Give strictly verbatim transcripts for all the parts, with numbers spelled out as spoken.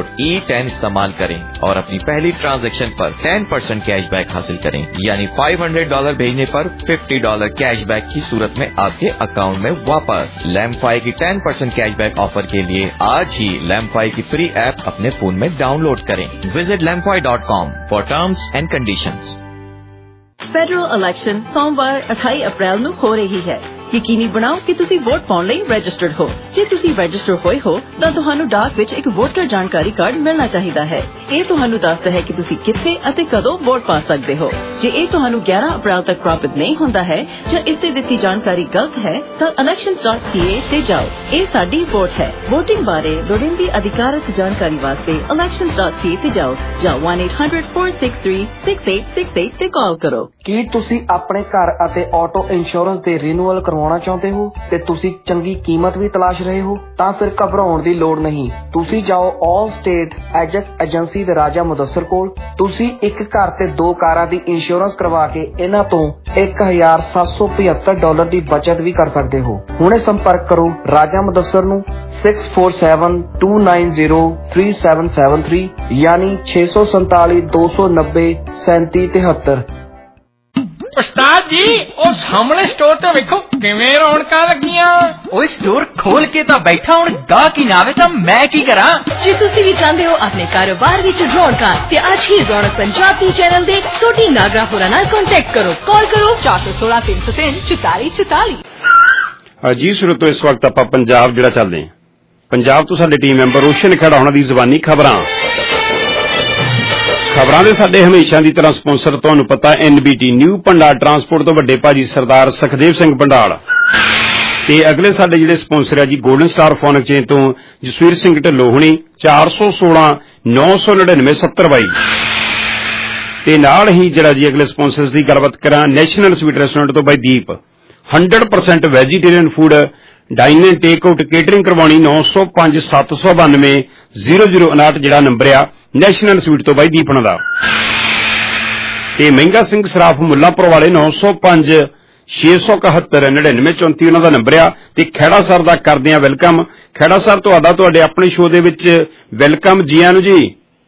Code ई ten इस्तेमाल करें और अपनी पहली ट्रांजैक्शन पर टेन परसेंट कैशबैक हासिल करें, यानी पाँच सौ डॉलर भेजने पर पचास डॉलर कैशबैक की सूरत में आपके अकाउंट में वापस। लैम्फाई की टेन परसेंट कैशबैक ऑफर के लिए आज ही लैम्फाई की फ्री ऐप अपने फोन में डाउनलोड करें। विजिट लैम्फाई dot com for terms and conditions. Federal election सोमवार अठाई अप्रैल ਨੂੰ ਹੋ ਰਹੀ ਹੈ। ਯਕੀਨੀ ਬਣਾਓ ਕਿ ਤੁਸੀਂ ਵੋਟ ਪਾਉਣ ਲਈ ਰਜਿਸਟਰਡ ਹੋ। ਜੇ ਤੁਸੀਂ ਰਜਿਸਟਰ ਹੋਏ ਹੋ ਤਾਂ ਤੁਹਾਨੂੰ ਡਾਕ ਵਿੱਚ ਇੱਕ ਵੋਟਰ ਜਾਣਕਾਰੀ ਕਾਰਡ ਮਿਲਣਾ ਚਾਹੀਦਾ ਹੈ। ਇਹ ਤੁਹਾਨੂੰ ਦੱਸਦਾ ਹੈ ਕਿ ਤੁਸੀਂ ਕਿੱਥੇ ਅਤੇ ਕਦੋਂ ਵੋਟ ਪਾ ਸਕਦੇ ਹੋ। ਜੇ ਇਹ ਤੁਹਾਨੂੰ ਗਿਆਰਾਂ ਅਪ੍ਰੈਲ ਤੱਕ ਪ੍ਰਾਪਤ ਨਹੀਂ ਹੁੰਦਾ ਹੈ ਜਾਂ ਇਸ ਤੇ ਦਿੱਤੀ ਜਾਣਕਾਰੀ ਗਲਤ ਹੈ ਤਾਂ elections dot c a ਤੇ ਜਾਓ। ਇਹ ਸਾਡੀ ਵੋਟ ਹੈ। ਵੋਟਿੰਗ ਬਾਰੇ ਲੋੜੀਂਦੀ ਅਧਿਕਾਰਤ ਜਾਣਕਾਰੀ ਵਾਸਤੇ elections dot c a ਤੇ ਜਾਓ ਜਾਂ one eight hundred four six three six eight six eight ਤੇ ਕਾਲ ਕਰੋ। ਕੀ ਤੁਸੀਂ ਆਪਣੇ ਘਰ ਅਤੇ ਆਟੋ ਇੰਸ਼ੋਰੈਂਸ ਦੇ ਰੀਨਿਊਅਲ ਕਰਵਾਉਣਾ ਚਾਹੁੰਦੇ ਹੋ ਤੇ ਤੁਸੀਂ ਚੰਗੀ ਕੀਮਤ ਵੀ ਤਲਾਸ਼ ਰਹੇ ਹੋ ਤਾਂ ਫਿਰ ਘਬਰਾਉਣ ਦੀ ਲੋੜ ਨਹੀਂ। ਤੁਸੀਂ ਜਾਓ ਆਲ ਸਟੇਟ ਐਜੈਕਟ ਏਜੰਸੀ ਦੇ ਰਾਜਾ ਮੁਦੱਸਰ ਕੋਲ। ਤੁਸੀਂ ਇੱਕ ਘਰ ਤੇ ਦੋ ਕਾਰਾਂ ਦੀ ਇੰਸ਼ੋਰੈਂਸ ਕਰਵਾ ਕੇ ਇਹਨਾਂ ਤੋਂ ਇੱਕ ਹਜ਼ਾਰ ਸੱਤ ਸੌ ਪਝੱਤਰ ਡਾਲਰ ਦੀ ਬਚਤ ਵੀ ਕਰ ਸਕਦੇ ਹੋ। ਹੁਣੇ ਸੰਪਰਕ ਕਰੋ ਰਾਜਾ ਮੁਦੱਸਰ ਨੂੰ six four seven two nine zero three seven seven three ਯਾਨੀ ਛੇ ਸੌ ਸੰਤਾਲੀ ਦੋ ਸੌ ਨੱਬੇ ਸੈਂਤੀ ਤਿਹੱਤਰ। ਉਸਤਾਦ ਜੀ ਉਹ ਸਾਹਮਣੇ ਸਟੋਰ ਤੇ ਵੇਖੋ ਕਿਵੇਂ ਰੌਣਕਾਂ ਲੱਗੀਆਂ। ਉਹ ਸਟੋਰ ਖੋਲ ਕੇ ਤਾਂ ਬੈਠਾ ਹੁਣ ਗਾਹਕ ਹੀ ਨਾ ਆਵੇ ਤਾਂ ਮੈਂ ਕੀ ਕਰਾਂ। ਜੇ ਤੁਸੀਂ ਵੀ ਚਾਹੁੰਦੇ ਹੋ ਆਪਣੇ ਕਾਰੋਬਾਰ ਵਿੱਚ ਰੌਣਕਾਂ ਤੇ ਅੱਜ ਹੀ ਰੌਣਕ ਪੰਜਾਬ ਦੀ ਚੈਨਲ ਦੇ ਸੋਢੀ ਨਾਗਰਾ ਹੋਰਾਂ ਨਾਲ ਕੰਟੈਕਟ ਕਰੋ। ਕਾਲ ਕਰੋ ਚਾਰ ਸੌ ਸੋਲਾਂ ਤਿੰਨ ਸੌ ਤਿੰਨ ਚੁਤਾਲੀ ਚੁਤਾਲੀ। ਜੀ ਸੁਰਤੋ ਇਸ ਵਕਤ ਆਪਾਂ ਪੰਜਾਬ ਜਿਹੜਾ ਚੱਲਦੇ ਹਾਂ। ਪੰਜਾਬ ਤੋਂ ਸਾਡੇ ਟੀਮ ਮੈਂਬਰ ਰੋਸ਼ਨ ਖੇੜਾ ਉਹਨਾਂ ਦੀ ਜ਼ਬਾਨੀ ਖਬਰਾਂ ਖਬਰਾਂ ਦੇ ਸਾਡੇ ਹਮੇਸ਼ਾ ਦੀ ਤਰ੍ਹਾਂ ਸਪਾਂਸਰ ਤੁਹਾਨੂੰ ਪਤਾ N B T new Bhandar transport ਤੋਂ ਵੱਡੇ ਭਾਜੀ ਸਰਦਾਰ ਸੁਖਦੇਵ ਸਿੰਘ ਭੰਡਾਲ ਤੇ ਅਗਲੇ ਸਾਡੇ ਜਿਹੜੇ ਸਪਾਂਸਰ ਆ ਜੀ ਗੋਲਡਨ ਸਟਾਰ ਫੋਨ ਐਕਸਚੇਂਜ ਤੋਂ ਜਸਵੀਰ ਸਿੰਘ ਢਿੱਲੋਂ ਹੁਣੀ ਚਾਰ ਸੌ ਸੋਲਾਂ ਨੌ ਸੌ ਨੜਿਨਵੇਂ ਸੱਤਰ ਬਾਈ ਤੇ ਨਾਲ ਹੀ ਜਿਹੜਾ ਜੀ ਅਗਲੇ ਸਪਾਂਸਰਸ ਦੀ ਗੱਲਬਾਤ ਕਰਾਂ ਨੈਸ਼ਨਲ ਸਵੀਟ ਰੈਸਟੋਰੈਂਟ ਤੋਂ ਬਾਈ Deep hundred percent vegetarian food dine and take out catering ਕਰਵਾਉਣੀ ਨੌ ਸੌ ਪੰਜ ਸੱਤ ਸੌ ਬਾਨਵੇਂ ਜ਼ੀਰੋ ਜ਼ੀਰੋ ਉਨਾਹਠ ਜਿਹੜਾ ਨੰਬਰ ਆ ਨੈਸ਼ਨਲ ਸਵੀਟ ਤੋਂ ਬਾਈ ਦੀਪਣਾ ਦਾ ਤੇ ਮਹਿੰਗਾ ਸਿੰਘ ਸਰਾਫ ਮੁੱਲਾਂਪੁਰ ਵਾਲੇ ਨੌ ਸੌ ਪੰਜ ਛੇ ਸੌ ਇਕਹੱਤਰ ਨੜਿਨਵੇਂ ਚੌਂਤੀ ਉਹਨਾਂ ਦਾ ਨੰਬਰ ਆ ਤੇ ਖਹਿੜਾ ਸਰ ਦਾ ਕਰਦੇ ਆ ਵੈਲਕਮ। ਖਹਿੜਾ ਸਰ ਤੁਹਾਡਾ ਤੁਹਾਡੇ ਆਪਣੇ ਸ਼ੋਅ ਦੇ ਵਿੱਚ ਵੈਲਕਮ ਜੀ ਆਇਆਂ ਨੂੰ ਜੀ।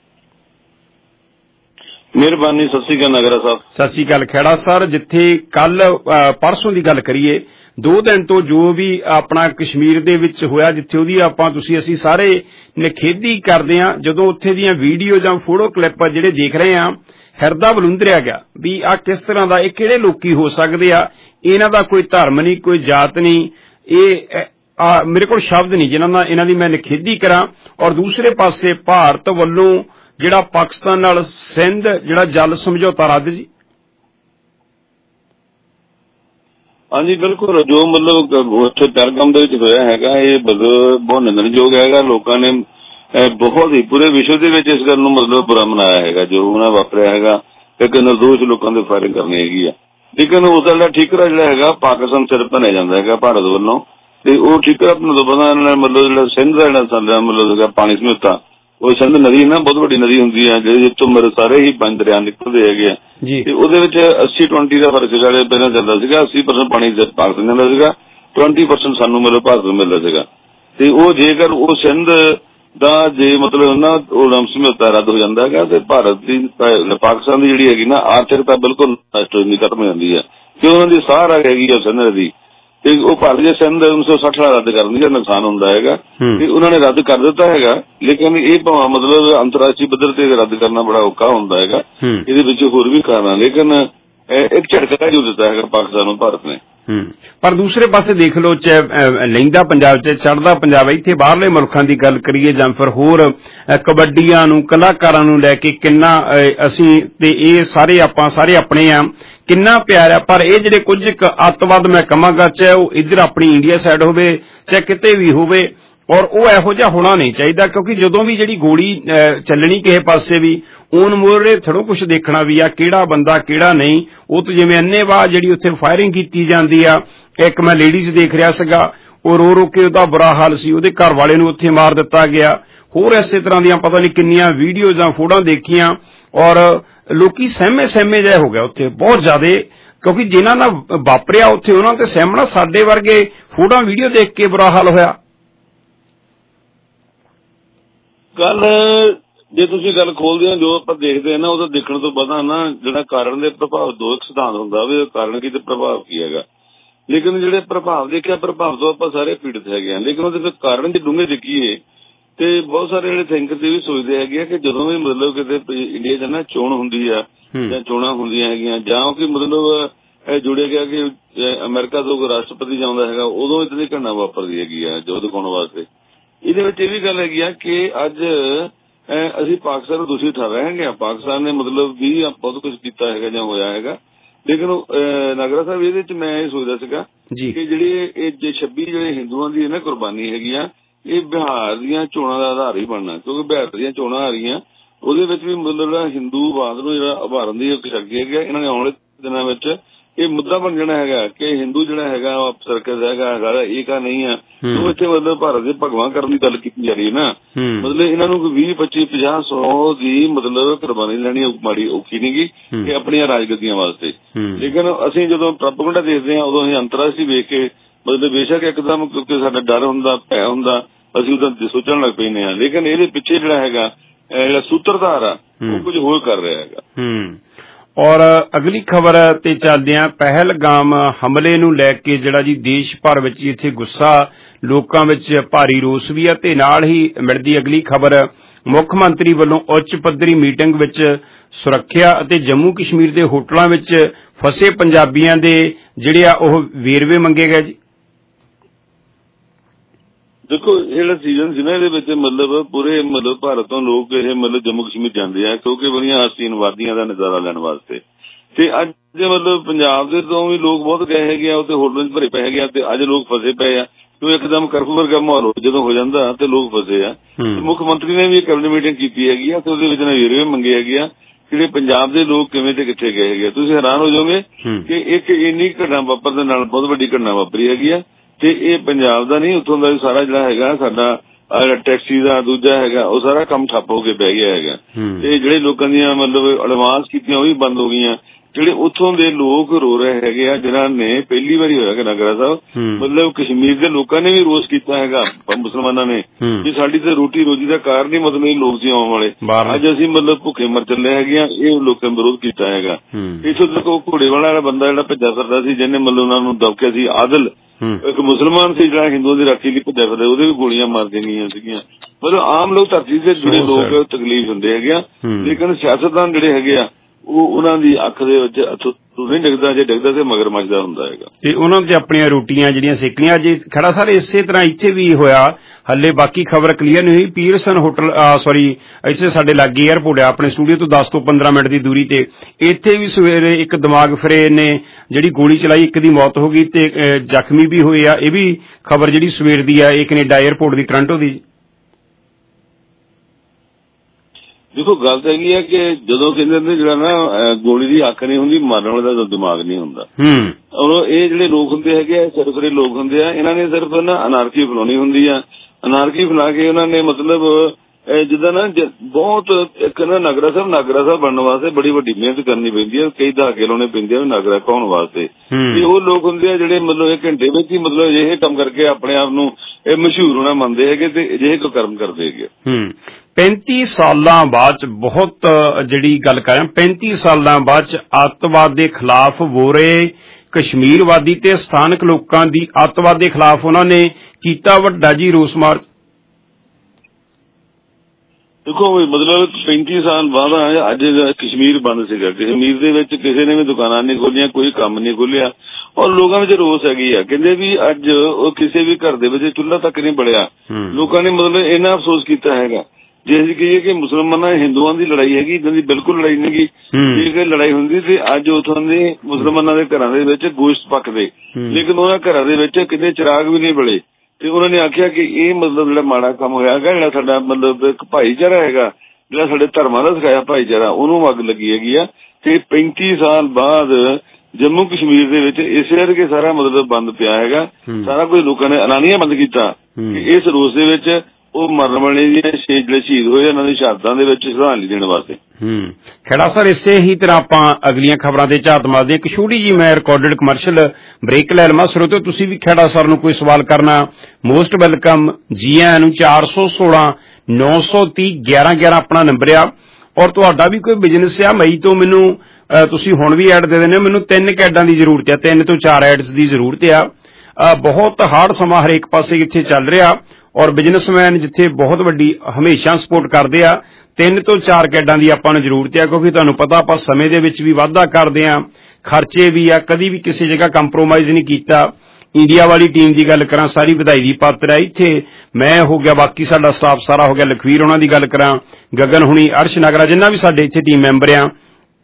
ਮਿਹਰਬਾਨੀ। ਸਤਿ ਸ੍ਰੀ ਅਕਾਲ ਨਗਰਾ ਸਾਹਿਬ। ਸਤਿ ਸ੍ਰੀ ਅਕਾਲ ਖਹਿੜਾ ਸਰ। ਜਿੱਥੇ ਕੱਲ ਪਰਸੋਂ ਦੀ ਗੱਲ ਕਰੀਏ ਦੋ ਦਿਨ ਤੋਂ ਜੋ ਵੀ ਆਪਣਾ ਕਸ਼ਮੀਰ ਦੇ ਵਿੱਚ ਹੋਇਆ ਜਿੱਥੇ ਉਹਦੀ ਆਪਾਂ ਤੁਸੀਂ ਅਸੀਂ ਸਾਰੇ ਨਿਖੇਧੀ ਕਰਦੇ ਹਾਂ ਜਦੋਂ ਉੱਥੇ ਦੀਆਂ ਵੀਡੀਓ ਜਾਂ ਫੋਟੋ ਕਲਿੱਪ ਜਿਹੜੇ ਦੇਖ ਰਹੇ ਹਾਂ ਹਿਰਦਾ ਬਲੁੰਦਰਿਆ ਗਿਆ ਵੀ ਆਹ ਕਿਸ ਤਰ੍ਹਾਂ ਦਾ ਇਹ ਕਿਹੜੇ ਲੋਕੀ ਹੋ ਸਕਦੇ ਆ। ਇਹਨਾਂ ਦਾ ਕੋਈ ਧਰਮ ਨਹੀਂ ਕੋਈ ਜਾਤ ਨਹੀਂ ਇਹ ਆ, ਮੇਰੇ ਕੋਲ ਸ਼ਬਦ ਨਹੀਂ ਜਿਨ੍ਹਾਂ ਦਾ ਇਹਨਾਂ ਦੀ ਮੈਂ ਨਿਖੇਧੀ ਕਰਾਂ। ਔਰ ਦੂਸਰੇ ਪਾਸੇ ਭਾਰਤ ਵੱਲੋਂ ਜਿਹੜਾ ਪਾਕਿਸਤਾਨ ਨਾਲ ਸਿੰਧ ਜਿਹੜਾ ਜਲ ਸਮਝੌਤਾ ਰੱਦ ਜੀ। ਹਾਂਜੀ ਬਿਲਕੁਲ ਜੋ ਮਤਲਬ ਉੱਥੇ ਪਹਿਲਗਾਮ ਦੇ ਵਿੱਚ ਹੋਇਆ ਹੈਗਾ ਇਹ ਬਹੁਤ ਨਿੰਦਣਯੋਗ ਹੈਗਾ। ਲੋਕਾਂ ਨੇ ਬਹੁਤ ਹੀ ਪੂਰੇ ਵਿਸ਼ਵ ਦੇ ਵਿੱਚ ਇਸ ਗੱਲ ਨੂੰ ਮਤਲਬ ਬੁਰਾ ਮਨਾਇਆ ਹੈਗਾ ਜੋ ਉਹਨਾਂ ਵਾਪਰਿਆ ਹੈਗਾ। ਇੱਕ ਨਿਰਦੋਸ਼ ਲੋਕਾਂ ਦੇ ਫਾਇਰਿੰਗ ਕਰਨੀ ਹੈਗੀ ਆ ਲੇਕਿਨ ਉਸ ਦਾ ਠੀਕਰਾ ਜਿਹੜਾ ਹੈਗਾ ਪਾਕਿਸਤਾਨ ਸਿਰ ਭੰਨਿਆ ਜਾਂਦਾ ਹੈਗਾ ਭਾਰਤ ਵੱਲੋਂ ਤੇ ਉਹ ਠੀਕਰਾ ਆਪਣੇ ਤੋਂ ਬਾਅਦ ਮਤਲਬ ਜਿਹੜਾ ਸਿੰਧ ਦਾ ਜਿਹੜਾ ਸਾਡਾ ਮਤਲਬ ਪਾਣੀ ਸਮਝੌਤਾ ਉਹ ਸਿੰਧ ਨਦੀ ਨਾ ਬਹੁਤ ਵੱਡੀ ਨਦੀ ਹੁੰਦੀ ਹੈ ਜਿਹਦੇ ਤੋਂ ਮੇਰੇ ਸਾਰੇ ਹੀ ਪੰਜ ਦਰਿਆ ਨਿਕਲਦੇ ਹੈਗੇ ਆ ਤੇ ਉਹਦੇ ਵਿੱਚ ਅੱਸੀ ਟਵੰਟੀ ਦਾ ਫਰਕ ਸੀਗਾ। ਪਹਿਲਾਂ ਚੱਲਦਾ ਸੀਗਾ ਅੱਸੀ ਪਰਸੈਂਟ ਪਾਣੀ ਪਾਕਿਸਤਾਨ ਜਾਂਦਾ ਸੀਗਾ ਟਵੰਟੀ ਪਰਸੈਂਟ ਸਾਨੂੰ ਮਤਲਬ ਭਾਰਤ ਨੂੰ ਮਿਲਦਾ ਸੀਗਾ ਤੇ ਉਹ ਜੇਕਰ ਉਹ ਸਿੰਧ ਦਾ ਜੇ ਮਤਲਬ ਨਾ ਉਹ ਸਮਝੌਤਾ ਰੱਦ ਹੋ ਜਾਂਦਾ ਹੈਗਾ ਤੇ ਭਾਰਤ ਦੀ ਪਾਕਿਸਤਾਨ ਦੀ ਜਿਹੜੀ ਹੈਗੀ ਨਾ ਆਰਥਿਕਤਾ ਬਿਲਕੁਲ ਖਤਮ ਹੋ ਜਾਂਦੀ ਹੈ ਕਿ ਉਹਨਾਂ ਦੀ ਸਾਰ ਹੈਗੀ ਆ ਸਿੰਧ ਦੀ ਤੇ ਉਹ ਭਾਰਤ ਜੇ ਸਿੰਧ ਉੱਨੀ ਸੌ ਸੱਠ ਵਾਲਾ ਰੱਦ ਕਰਨ ਦਾ ਨੁਕਸਾਨ ਹੁੰਦਾ ਹੈਗਾ ਤੇ ਉਹਨਾਂ ਨੇ ਰੱਦ ਕਰ ਦਿੱਤਾ ਹੈਗਾ ਲੇਕਿਨ ਇਹ ਮਤਲਬ ਅੰਤਰਰਾਸ਼ਟਰੀ ਪੱਧਰ ਤੇ ਰੱਦ ਕਰਨਾ ਬੜਾ ਔਖਾ ਹੁੰਦਾ ਹੈਗਾ। ਇਹਦੇ ਵਿੱਚ ਹੋਰ ਵੀ ਕਾਰਨ ਲੇਕਿਨ ਇੱਕ ਝਟਕਾ ਜੋ ਦਿੱਤਾ ਹੈਗਾ ਪਾਕਿਸਤਾਨ ਨੂੰ ਭਾਰਤ ਨੇ। ਪਰ ਦੂਸਰੇ ਪਾਸੇ ਦੇਖ ਲਓ ਚਾਹੇ ਲਹਿੰਦਾ ਪੰਜਾਬ ਚ ਚੜ੍ਹਦਾ ਪੰਜਾਬ ਇੱਥੇ ਬਾਹਰਲੇ ਮੁਲਕਾਂ ਦੀ ਗੱਲ ਕਰੀਏ ਜਾਂ ਫਿਰ ਹੋਰ ਕਬੱਡੀਆਂ ਨੂੰ ਕਲਾਕਾਰਾਂ ਨੂੰ ਲੈ ਕੇ ਕਿੰਨਾ ਅਸੀਂ ਤੇ ਇਹ ਸਾਰੇ ਆਪਾਂ ਸਾਰੇ ਆਪਣੇ ਆ ਕਿੰਨਾ ਪਿਆਰ ਆ। ਪਰ ਇਹ ਜਿਹੜੇ ਕੁਝ ਅੱਤਵਾਦ ਮੈਂ ਕਹਾਂਗਾ ਚਾਹੇ ਉਹ ਇੱਧਰ ਆਪਣੀ ਇੰਡੀਆ ਸਾਈਡ ਹੋਵੇ ਚਾਹੇ ਕਿਤੇ ਵੀ ਹੋਵੇ ਔਰ ਉਹ ਇਹੋ ਜਿਹਾ ਹੋਣਾ ਨਹੀਂ ਚਾਹੀਦਾ ਕਿਉਂਕਿ ਜਦੋਂ ਵੀ ਜਿਹੜੀ ਗੋਲੀ ਚੱਲਣੀ ਕਿਸੇ ਪਾਸੇ ਵੀ ਉਹਨ ਮੋਰੇ ਥੋੜ੍ਹਾ ਕੁਛ ਦੇਖਣਾ ਵੀ ਆ ਕਿਹੜਾ ਬੰਦਾ ਕਿਹੜਾ ਨਹੀਂ। ਉਹ ਤਾਂ ਜਿਵੇਂ ਅੰਨੇਵਾਹ ਜਿਹੜੀ ਉੱਥੇ ਫਾਇਰਿੰਗ ਕੀਤੀ ਜਾਂਦੀ ਆ। ਇੱਕ ਮੈਂ ਲੇਡੀਜ਼ ਦੇਖ ਰਿਹਾ ਸੀਗਾ ਉਹ ਰੋ ਰੋ ਕੇ ਉਹਦਾ ਬੁਰਾ ਹਾਲ ਸੀ ਉਹਦੇ ਘਰ ਵਾਲੇ ਨੂੰ ਉੱਥੇ ਮਾਰ ਦਿੱਤਾ ਗਿਆ। ਹੋਰ ਇਸੇ ਤਰ੍ਹਾਂ ਦੀਆਂ ਪਤਾ ਨਹੀਂ ਕਿੰਨੀਆਂ ਵੀਡੀਓ ਜਾਂ ਫੋਟੋਆਂ ਦੇਖੀਆਂ ਔਰ ਲੋਕੀ ਸਹਿਮੇ ਸਹਿਮੇ ਜਿਹੇ ਹੋ ਗਿਆ ਉੱਥੇ ਬਹੁਤ ਜ਼ਿਆਦਾ ਕਿਉਂਕਿ ਜਿਨ੍ਹਾਂ ਨਾਲ ਵਾਪਰਿਆ ਉੱਥੇ ਉਹਨਾਂ ਤੇ ਸਹਿਮਣਾ ਸਾਡੇ ਵਰਗੇ ਫੋਟੋਆਂ ਵੀਡੀਓ ਦੇਖ ਕੇ ਬੁਰਾ ਹਾਲ ਹੋਇਆ। ਕੱਲ ਜੇ ਤੁਸੀਂ ਗੱਲ ਖੋਲਦੇ ਹੋ ਜੋ ਆਪਾਂ ਦੇਖਦੇ ਹਾਂ ਨਾ ਉਹਦਾ ਦੇਖਣ ਤੋਂ ਬਾਅਦ ਨਾ ਜਿਹੜਾ ਕਾਰਨ ਦੇ ਪ੍ਰਭਾਵ ਦੋ ਇੱਕ ਸਿਧਾਂਤ ਹੁੰਦਾ ਵੀ ਕਾਰਨ ਕੀ ਤੇ ਪ੍ਰਭਾਵ ਕੀ ਹੈਗਾ। ਲੇਕਿਨ ਜਿਹੜੇ ਪ੍ਰਭਾਵ ਦੇਖਿਆ ਪ੍ਰਭਾਵ ਤੋਂ ਆਪਾਂ ਸਾਰੇ ਪੀੜਤ ਹੈਗੇ ਆ, ਲੇਕਿਨ ਉਹਦੇ ਕਾਰਨ ਜੇ ਡੂੰਘੇ ਦੇਖੀਏ ਤੇ ਬਹੁਤ ਸਾਰੇ ਜਿਹੜੇ ਥਿੰਕਰ ਤੇ ਵੀ ਸੋਚਦੇ ਹੈਗੇ ਆ ਕਿ ਜਦੋਂ ਵੀ ਮਤਲਬ ਕਿਤੇ ਇੰਡੀਆ 'ਚ ਨਾ ਚੋਣ ਹੁੰਦੀ ਆ ਜਾਂ ਚੋਣਾਂ ਹੁੰਦੀਆਂ ਹੈਗੀਆਂ ਜਾਂ ਕਿ ਮਤਲਬ ਇਹ ਜੁੜਿਆ ਗਿਆ ਕਿ ਅਮਰੀਕਾ ਤੋਂ ਕੋਈ ਰਾਸ਼ਟਰਪਤੀ ਜਾਂਦਾ ਹੈਗਾ ਉਦੋਂ ਇਦਾਂ ਦੀ ਘਟਨਾ ਵਾਪਰਦੀ ਹੈਗੀ ਆ ਜੋ ਦਿਖਾਉਣ ਵਾਸਤੇ। ਇਹਦੇ ਵਿੱਚ ਇਹ ਵੀ ਗੱਲ ਹੈਗੀ ਆ ਕਿ ਅੱਜ ਅਸੀਂ ਪਾਕਿਸਤਾਨ ਨੂੰ ਦੋਸ਼ੀ ਠਹਿਰਾ ਰਹੇ ਹੈਗੇ ਆ। ਪਾਕਿਸਤਾਨ ਨੇ ਮਤਲਬ ਵੀ ਬਹੁਤ ਕੁਝ ਕੀਤਾ ਹੈਗਾ ਜਾਂ ਹੋਇਆ ਹੈਗਾ, ਲੇਕਿਨ ਨਾਗਰਾ ਸਾਹਿਬ ਇਹਦੇ 'ਚ ਮੈਂ ਇਹ ਸੋਚਦਾ ਸੀਗਾ ਕਿ ਜਿਹੜੇ ਇਹ ਜੇ ਛੱਬੀ ਜਿਹੜੇ ਹਿੰਦੂਆਂ ਦੀ ਨਾ ਕੁਰਬਾਨੀ ਹੈਗੀ ਆ ਇਹ ਬਿਹਾਰ ਦੀਆਂ ਚੋਣਾਂ ਦਾ ਆਧਾਰ ਹੀ ਬਣਨਾ, ਕਿਉਂਕਿ ਬਿਹਾਰ ਦੀਆਂ ਚੋਣਾਂ ਆ ਰਹੀਆਂ ਉਹਦੇ ਵਿੱਚ ਵੀ ਮਤਲਬ ਹਿੰਦੂਵਾਦ ਨੂੰ ਜਿਹੜਾ ਉਭਾਰਨ ਦੀ ਸ਼ਕਤੀ ਹੈਗੀ ਇਹਨਾਂ ਨੇ ਆਉਣ ਵਾਲੇ ਦਿਨਾਂ ਵਿੱਚ ਇਹ ਮੁੱਦਾ ਬਣ ਜਾਣਾ ਹੈਗਾ ਕਿ ਹਿੰਦੂ ਜਿਹੜਾ ਹੈਗਾ ਸਰਕਸ ਹੈਗਾ ਹੈਗਾ ਇਹ ਕਾ ਨਹੀਂ ਆ। ਉਹ ਇੱਥੇ ਮਤਲਬ ਭਾਰਤ ਦੇ ਭਗਵਾਨ ਕਰਨ ਦੀ ਗੱਲ ਕੀਤੀ ਜਾ ਰਹੀ ਹੈ ਨਾ, ਮਤਲਬ ਇਹਨਾਂ ਨੂੰ ਵੀਹ ਪੱਚੀ ਪੰਜਾਹ ਸੌ ਦੀ ਮਤਲਬ ਕੁਰਬਾਨੀ ਲੈਣੀ ਮਾੜੀ ਔਖੀ ਨੀ ਗੀ ਕਿ ਆਪਣੀਆਂ ਰਾਜਗੱਦੀਆਂ ਵਾਸਤੇ। ਲੇਕਿਨ ਅਸੀਂ ਜਦੋਂ ਪ੍ਰੋਪਗੈਂਡਾ ਦੇਖਦੇ ਹਾਂ ਉਦੋਂ ਅਸੀਂ ਅੰਤਰਰਾਸ਼ਟਰੀ ਵੇਖ ਕੇ ਮਤਲਬ ਬੇਸ਼ੱਕ ਇੱਕਦਮ ਕਿਉਂਕਿ ਸਾਡਾ ਡਰ ਹੁੰਦਾ ਭੈ ਹੁੰਦਾ ਅਸੀਂ ਉਹਦਾ ਸੋਚਣ ਲੱਗ ਪੈਂਦੇ ਹਾਂ, ਲੇਕਿਨ ਇਹਦੇ ਪਿੱਛੇ ਜਿਹੜਾ ਹੈਗਾ ਜਿਹੜਾ ਸੂਤਰਧਾਰ ਆ ਉਹ ਕੁਝ ਹੋਰ ਕਰ ਰਿਹਾ ਹੈਗਾ। ਔਰ ਅਗਲੀ ਖਬਰ ਤੇ ਚੱਲਦੇ ਹਾਂ, ਪਹਿਲਗਾਮ ਹਮਲੇ ਨੂੰ ਲੈ ਕੇ ਜਿਹੜਾ ਜੀ ਦੇਸ਼ ਭਰ ਵਿੱਚ ਇੱਥੇ ਗੁੱਸਾ ਲੋਕਾਂ ਵਿੱਚ ਭਾਰੀ ਰੋਸ ਵੀ ਹੈ ਤੇ ਨਾਲ ਹੀ ਮਿਲਦੀ ਅਗਲੀ ਖਬਰ ਮੁੱਖ ਮੰਤਰੀ ਵੱਲੋਂ ਉੱਚ ਪੱਧਰੀ ਮੀਟਿੰਗ ਵਿੱਚ ਸੁਰੱਖਿਆ ਅਤੇ ਜੰਮੂ ਕਸ਼ਮੀਰ ਦੇ ਹੋਟਲਾਂ ਵਿੱਚ ਫਸੇ ਪੰਜਾਬੀਆਂ ਦੇ ਜਿਹੜੇ ਆ ਉਹ ਵੇਰਵੇ ਮੰਗੇ ਗਏ ਜੀ। ਦੇਖੋ ਜਿਹੜਾ ਸੀਜ਼ਨ ਸੀ ਨਾ ਇਹਦੇ ਵਿੱਚ ਮਤਲਬ ਪੂਰੇ ਮਤਲਬ ਭਾਰਤ ਤੋਂ ਲੋਕ ਇਹ ਮਤਲਬ ਜੰਮੂ ਕਸ਼ਮੀਰ ਜਾਂਦੇ ਆ ਕਿਉਂਕਿ ਬੜੀਆਂ ਹਸੀਨ ਵਾਦੀਆਂ ਦਾ ਨਜ਼ਾਰਾ ਲੈਣ ਵਾਸਤੇ। ਤੇ ਅੱਜ ਮਤਲਬ ਪੰਜਾਬ ਦੇ ਤੋਂ ਵੀ ਲੋਕ ਬਹੁਤ ਗਏ ਹੈਗੇ ਆ ਉੱਥੇ ਹੋਟਲਾਂ 'ਚ ਭਰੇ ਪਏ ਹੈਗੇ ਆ ਤੇ ਅੱਜ ਲੋਕ ਫਸੇ ਪਏ ਆ ਕਿਉਂ ਇੱਕਦਮ ਕਰਫਿਊ ਵਰਗਾ ਮਾਹੌਲ ਜਦੋਂ ਹੋ ਜਾਂਦਾ ਤੇ ਲੋਕ ਫਸੇ ਆ। ਮੁੱਖ ਮੰਤਰੀ ਨੇ ਵੀ ਕੈਬਨਿਟ ਮੀਟਿੰਗ ਕੀਤੀ ਹੈਗੀ ਆ ਤੇ ਉਹਦੇ ਵਿੱਚ ਨੇ ਵੇਰਵੇ ਮੰਗੇ ਹੈਗੇ ਆ ਜਿਹੜੇ ਪੰਜਾਬ ਦੇ ਲੋਕ ਕਿਵੇਂ ਤੇ ਕਿੱਥੇ ਗਏ ਹੈਗੇ। ਤੁਸੀਂ ਹੈਰਾਨ ਹੋ ਜਾਓਗੇ ਕਿ ਇੱਕ ਇੰਨੀ ਘਟਨਾ ਵਾਪਰਨ ਦੇ ਨਾਲ ਬਹੁਤ ਵੱਡੀ ਘਟਨਾ ਵਾਪਰੀ ਹੈਗੀ ਆ ਤੇ ਇਹ ਪੰਜਾਬ ਦਾ ਨਹੀਂ ਉੱਥੋਂ ਦਾ ਸਾਰਾ ਜਿਹੜਾ ਹੈਗਾ ਸਾਡਾ ਟੈਕਸੀ ਦਾ ਦੂਜਾ ਹੈਗਾ ਉਹ ਸਾਰਾ ਕੰਮ ਠੱਪ ਹੋ ਕੇ ਬਹਿ ਗਿਆ ਹੈਗਾ ਤੇ ਜਿਹੜੇ ਲੋਕਾਂ ਦੀਆਂ ਮਤਲਬ ਐਡਵਾਂਸ ਕੀਤੀਆਂ ਉਹ ਵੀ ਬੰਦ ਹੋ ਗਈਆਂ। ਜਿਹੜੇ ਉੱਥੋਂ ਦੇ ਲੋਕ ਰੋ ਰਹੇ ਹੈਗੇ ਆ ਜਿਨ੍ਹਾਂ ਨੇ ਪਹਿਲੀ ਵਾਰੀ ਹੋਇਆ ਕਿ ਨਾਗਰਾ ਸਾਹਿਬ ਮਤਲਬ ਕਸ਼ਮੀਰ ਦੇ ਲੋਕਾਂ ਨੇ ਵੀ ਰੋਸ ਕੀਤਾ ਹੈਗਾ ਮੁਸਲਮਾਨਾਂ ਨੇ ਕਿ ਸਾਡੀ ਤੇ ਰੋਟੀ ਰੋਜੀ ਦਾ ਕਾਰਨ ਹੀ ਮਤਲਬ ਇਹ ਲੋਕ ਸੀ ਆਉਣ ਵਾਲੇ ਅੱਜ ਅਸੀਂ ਮਤਲਬ ਭੁੱਖੇ ਮਰ ਚੱਲੇ ਹੈਗੇ ਆ। ਇਹ ਲੋਕਾਂ ਨੇ ਵਿਰੋਧ ਕੀਤਾ ਹੈਗਾ। ਇੱਥੋਂ ਤੱਕ ਉਹ ਘੋੜੇ ਵਾਲਾ ਬੰਦਾ ਜਿਹੜਾ ਭੱਜਾ ਫਿਰਦਾ ਸੀ ਜਿਹਨੇ ਮਤਲਬ ਉਹਨਾਂ ਨੂੰ ਦਬਕਿਆ ਸੀ ਆਦਲ ਇੱਕ ਮੁਸਲਮਾਨ ਸੀ ਜਿਹੜਾ ਹਿੰਦੂਆਂ ਦੀ ਰਾਖੀ ਲਈ ਭੱਜਿਆ ਫਿਰਦਾ ਉਹਦੇ ਵੀ ਗੋਲੀਆਂ ਮਾਰ ਦੇਣੀਆਂ ਸੀਗੀਆਂ। ਮਤਲਬ ਆਮ ਲੋਕ ਧਰਤੀ ਦੇ ਜਿਹੜੇ ਲੋਕ ਤਕਲੀਫ ਹੁੰਦੇ ਹੈਗੇ ਆ ਲੇਕਿਨ ਸਿਆਸਤਦਾਨ ਜਿਹੜੇ ਹੈਗੇ ਆ ਉਹ ਉਹਨਾਂ ਦੀ ਅੱਖ ਦੇ ਵਿੱਚ ਨਹੀਂ ਡਿੱਗਦਾ, ਜੇ ਡਿੱਗਦਾ ਤੇ ਮਗਰ ਮੱਚਦਾ ਹੁੰਦਾ ਹੈਗਾ ਤੇ ਉਹਨਾਂ ਤੇ ਆਪਣੀਆਂ ਰੋਟੀਆਂ ਜਿਹੜੀਆਂ ਸੇਕੀਆਂ। ਜੇ ਖੜਾ ਸਰ ਇਸੇ ਤਰ੍ਹਾਂ ਇੱਥੇ ਵੀ ਹੋਇਆ ਹੱਲੇ ਬਾਕੀ ਖਬਰ ਕਲੀਅਰ ਨਹੀਂ ਹੋਈ। ਪੀਰਸਨ ਹੋਟਲ ਸੌਰੀ ਇੱਥੇ ਸਾਡੇ ਲਾਗੇ ਏਅਰਪੋਰਟ ਆ ਆਪਣੇ ਸਟੂਡੀਓ ਤੋਂ ਦਸ ਤੋਂ ਪੰਦਰਾਂ ਮਿੰਟ ਦੀ ਦੂਰੀ ਤੇ ਇੱਥੇ ਵੀ ਸਵੇਰੇ ਇੱਕ ਦਿਮਾਗ ਫਰੇ ਨੇ ਜਿਹੜੀ ਗੋਲੀ ਚਲਾਈ ਇੱਕ ਦੀ ਮੌਤ ਹੋ ਗਈ ਤੇ ਜ਼ਖਮੀ ਵੀ ਹੋਏ ਆ। ਇਹ ਵੀ ਖਬਰ ਜਿਹੜੀ ਸਵੇਰ ਦੀ ਆ ਇਹ ਕੈਨੇਡਾ ਏਅਰਪੋਰਟ ਦੀ ਟੋਰਾਂਟੋ ਦੀ। ਦੇਖੋ ਗੱਲ ਤਾਂ ਹੈਗੀ ਆ ਕਿ ਜਦੋਂ ਕਹਿੰਦੇ ਨੇ ਜਿਹੜਾ ਨਾ ਗੋਲੀ ਦੀ ਅੱਖ ਨਹੀਂ ਹੁੰਦੀ ਮਾਰਨ ਵਾਲੇ ਦਾ ਦਿਮਾਗ ਨਹੀਂ ਹੁੰਦਾ। ਔਰ ਇਹ ਜਿਹੜੇ ਲੋਕ ਹੁੰਦੇ ਹੈਗੇ ਆ ਸਰਫਰੇ ਲੋਕ ਹੁੰਦੇ ਆ ਇਹਨਾਂ ਨੇ ਸਿਰਫ ਨਾ ਅਨਾਰਕੀ ਫੈਲਾਉਣੀ ਹੁੰਦੀ ਆ। ਅਨਾਰਕੀ ਫੈਲਾ ਕੇ ਉਹਨਾਂ ਨੇ ਮਤਲਬ ਜਿੱਦਾਂ ਨਾ ਬਹੁਤ ਇੱਕ ਨਾ ਨਾਗਰਾ ਸਾਹਿਬ ਨਾਗਰਾ ਸਾਹਿਬ ਬਣਨ ਵਾਸਤੇ ਬੜੀ ਵੱਡੀ ਮਿਹਨਤ ਕਰਨੀ ਪੈਂਦੀ ਹੈ, ਕਈ ਦਹਾਕੇ ਲਾਉਣੇ ਪੈਂਦੇ ਆ ਨਾਗਰਾ ਕਹਾਉਣ ਵਾਸਤੇ। ਤੇ ਉਹ ਲੋਕ ਹੁੰਦੇ ਆ ਜਿਹੜੇ ਮਤਲਬ ਇੱਕ ਘੰਟੇ ਵਿੱਚ ਹੀ ਮਤਲਬ ਅਜਿਹੇ ਕੰਮ ਕਰਕੇ ਆਪਣੇ ਆਪ ਨੂੰ ਇਹ ਮਸ਼ਹੂਰ ਹੋਣਾ ਮੰਨਦੇ ਹੈਗੇ ਤੇ ਅਜਿਹੇ ਕੋਈ ਕਰਮ ਕਰਦੇ ਹੈਗੇ। ਪੈਂਤੀ ਸਾਲਾਂ ਬਾਅਦ ਚ ਬਹੁਤ ਜਿਹੜੀ ਗੱਲ ਕਰਾਂ ਪੈਂਤੀ ਸਾਲਾਂ ਬਾਅਦ ਚ ਅੱਤਵਾਦ ਦੇ ਖਿਲਾਫ ਵੋਰੇ ਕਸ਼ਮੀਰਵਾਦੀ ਤੇ ਸਥਾਨਕ ਲੋਕਾਂ ਦੀ ਅੱਤਵਾਦ ਦੇ ਖਿਲਾਫ ਉਹਨਾਂ ਨੇ ਕੀਤਾ ਵੱਡਾ ਜੀ ਰੋਸ ਮਾਰਚ। ਦੇਖੋ ਮਤਲਬ ਪੈਂਤੀ ਸਾਲ ਬਾਅਦ ਅੱਜ ਕਸ਼ਮੀਰ ਬੰਦ ਸੀਗਾ। ਕਸ਼ਮੀਰ ਦੇ ਵਿੱਚ ਕਿਸੇ ਨੇ ਵੀ ਦੁਕਾਨਾਂ ਨਹੀਂ ਖੋਲੀਆਂ, ਕੋਈ ਕੰਮ ਨਹੀਂ ਖੋਲਿਆ ਔਰ ਲੋਕਾਂ ਵਿੱਚ ਰੋਸ ਹੈਗੀ ਆ। ਕਹਿੰਦੇ ਵੀ ਅੱਜ ਉਹ ਕਿਸੇ ਵੀ ਘਰ ਦੇ ਵਿੱਚ ਚੁੱਲ੍ਹਾ ਤੱਕ ਨਹੀਂ ਬਲਿਆ। ਲੋਕਾਂ ਨੇ ਮਤਲਬ ਇੰਨਾ ਅਫਸੋਸ ਕੀਤਾ ਹੈਗਾ। ਜੇ ਅਸੀਂ ਕਹੀਏ ਕਿ ਮੁਸਲਮਾਨਾਂ ਹਿੰਦੂਆਂ ਦੀ ਲੜਾਈ ਹੈਗੀ ਇਹਨਾਂ ਦੀ ਬਿਲਕੁਲ ਲੜਾਈ ਨਹੀਂ ਗੀ। ਜੇ ਲੜਾਈ ਹੁੰਦੀ ਤੇ ਅੱਜ ਉੱਥੋਂ ਦੇ ਮੁਸਲਮਾਨਾਂ ਦੇ ਘਰਾਂ ਦੇ ਵਿੱਚ ਗੋਸ਼ਤ ਪੱਕਦੇ, ਲੇਕਿਨ ਉਹਨਾਂ ਘਰਾਂ ਦੇ ਵਿੱਚ ਕਿਤੇ ਚਿਰਾਗ ਵੀ ਨਹੀਂ ਬਲੇ। ਤੇ ਉਹਨਾਂ ਨੇ ਆਖਿਆ ਕਿ ਇਹ ਮਤਲਬ ਜਿਹੜਾ ਮਾੜਾ ਕੰਮ ਹੋਇਆ ਹੈਗਾ ਜਿਹੜਾ ਸਾਡਾ ਮਤਲਬ ਇੱਕ ਭਾਈਚਾਰਾ ਹੈਗਾ ਜਿਹੜਾ ਸਾਡੇ ਧਰਮਾਂ ਦਾ ਸਿਖਾਇਆ ਭਾਈਚਾਰਾ ਉਹਨੂੰ ਅੱਗ ਲੱਗੀ ਹੈਗੀ ਆ। ਤੇ ਪੈਂਤੀ ਸਾਲ ਬਾਅਦ ਜੰਮੂ ਕਸ਼ਮੀਰ ਦੇ ਵਿੱਚ ਇਸੇ ਕਰਕੇ ਸਾਰਾ ਮਤਲਬ ਬੰਦ ਪਿਆ ਹੈਗਾ। ਸਾਰਾ ਕੁਝ ਲੋਕਾਂ ਨੇ ਐਲਾਨੀਆਂ ਬੰਦ ਕੀਤਾ ਇਸ ਰੋਸ ਦੇ ਵਿੱਚ ਉਹ ਮਰਨ ਵਾਲੇ ਦੀਆਂ ਜਿਹੜੇ ਸ਼ਹੀਦ ਹੋਏ ਉਹਨਾਂ ਦੀ ਸ਼ਹਾਦਤਾਂ ਦੇ ਵਿੱਚ ਸ਼ਰਧਾਂਜਲੀ ਦੇਣ ਵਾਸਤੇ। ਹੂੰ ਖੇੜਾ ਸਰ ਇਸੇ ਹੀ ਤਰ੍ਹਾਂ ਆਪਾਂ ਅਗਲੀਆਂ ਖਬਰਾਂ ਤੇ ਝਾਤ ਮਾਰਦੇ ਹਾਂ। ਇੱਕ ਛੋਟੀ ਜੀ ਮੈਂ ਰਿਕਾਰਡਡ ਕਮਰਸ਼ੀਅਲ ਬ੍ਰੇਕ ਲੈ ਲਵਾਂ। ਸਰੋਤਿਓ ਤੁਸੀਂ ਵੀ ਖੇੜਾ ਸਰ ਨੂੰ ਕੋਈ ਸਵਾਲ ਕਰਨਾ ਮੋਸਟ ਵੈਲਕਮ। ਜੀ ਆਇਆਂ ਨੂੰ ਚਾਰ ਸੌ ਸੋਲਾਂ ਨੌ ਸੌ ਤੀਹ ਗਿਆਰਾਂ ਗਿਆਰਾਂ ਆਪਣਾ ਨੰਬਰ ਆ। ਔਰ ਤੁਹਾਡਾ ਵੀ ਕੋਈ ਬਿਜ਼ਨਸ ਆ, ਮਈ ਤੋਂ ਮੈਨੂੰ ਤੁਸੀਂ ਹੁਣ ਵੀ ਐਡ ਦੇ ਦਿੰਦੇ ਹੋ, ਮੈਨੂੰ ਤਿੰਨ ਐਡਾਂ ਦੀ ਜ਼ਰੂਰਤ ਆ, ਤਿੰਨ ਤੋਂ ਚਾਰ ਐਡਸ ਦੀ ਜ਼ਰੂਰਤ ਆ। ਬਹੁਤ ਹਾਰਡ ਸਮਾਂ ਹਰੇਕ ਪਾਸੇ ਇੱਥੇ ਚੱਲ ਰਿਹਾ ਔਰ ਬਿਜ਼ਨਸਮੈਨ ਜਿੱਥੇ ਬਹੁਤ ਵੱਡੀ ਹਮੇਸ਼ਾ ਸਪੋਰਟ ਕਰਦੇ ਆ। ਤਿੰਨ ਤੋਂ ਚਾਰ ਐਡਾਂ ਦੀ ਆਪਾਂ ਨੂੰ ਜ਼ਰੂਰਤ ਆ, ਕਿਉਂਕਿ ਤੁਹਾਨੂੰ ਪਤਾ ਆਪਾਂ ਸਮੇਂ ਦੇ ਵਿੱਚ ਵੀ ਵਾਧਾ ਕਰਦੇ ਆ, ਖਰਚੇ ਵੀ ਆ, ਕਦੀ ਵੀ ਕਿਸੇ ਜਗ੍ਹਾ ਕੰਪਰੋਮਾਈਜ਼ ਨਹੀਂ ਕੀਤਾ। ਇੰਡੀਆ ਵਾਲੀ ਟੀਮ ਦੀ ਗੱਲ ਕਰਾਂ, ਸਾਰੀ ਵਧਾਈ ਦੀ ਪਾਤਰ ਹੈ। ਇੱਥੇ ਮੈਂ ਹੋ ਗਿਆ, ਬਾਕੀ ਸਾਡਾ ਸਟਾਫ ਸਾਰਾ ਹੋ ਗਿਆ, ਲਖਵੀਰ ਉਹਨਾਂ ਦੀ ਗੱਲ ਕਰਾਂ, ਗਗਨ ਹੁਣੀ, ਅਰਸ਼ ਨਗਰਾ, ਜਿੰਨਾ ਵੀ ਸਾਡੇ ਇੱਥੇ ਟੀਮ ਮੈਂਬਰ ਆ,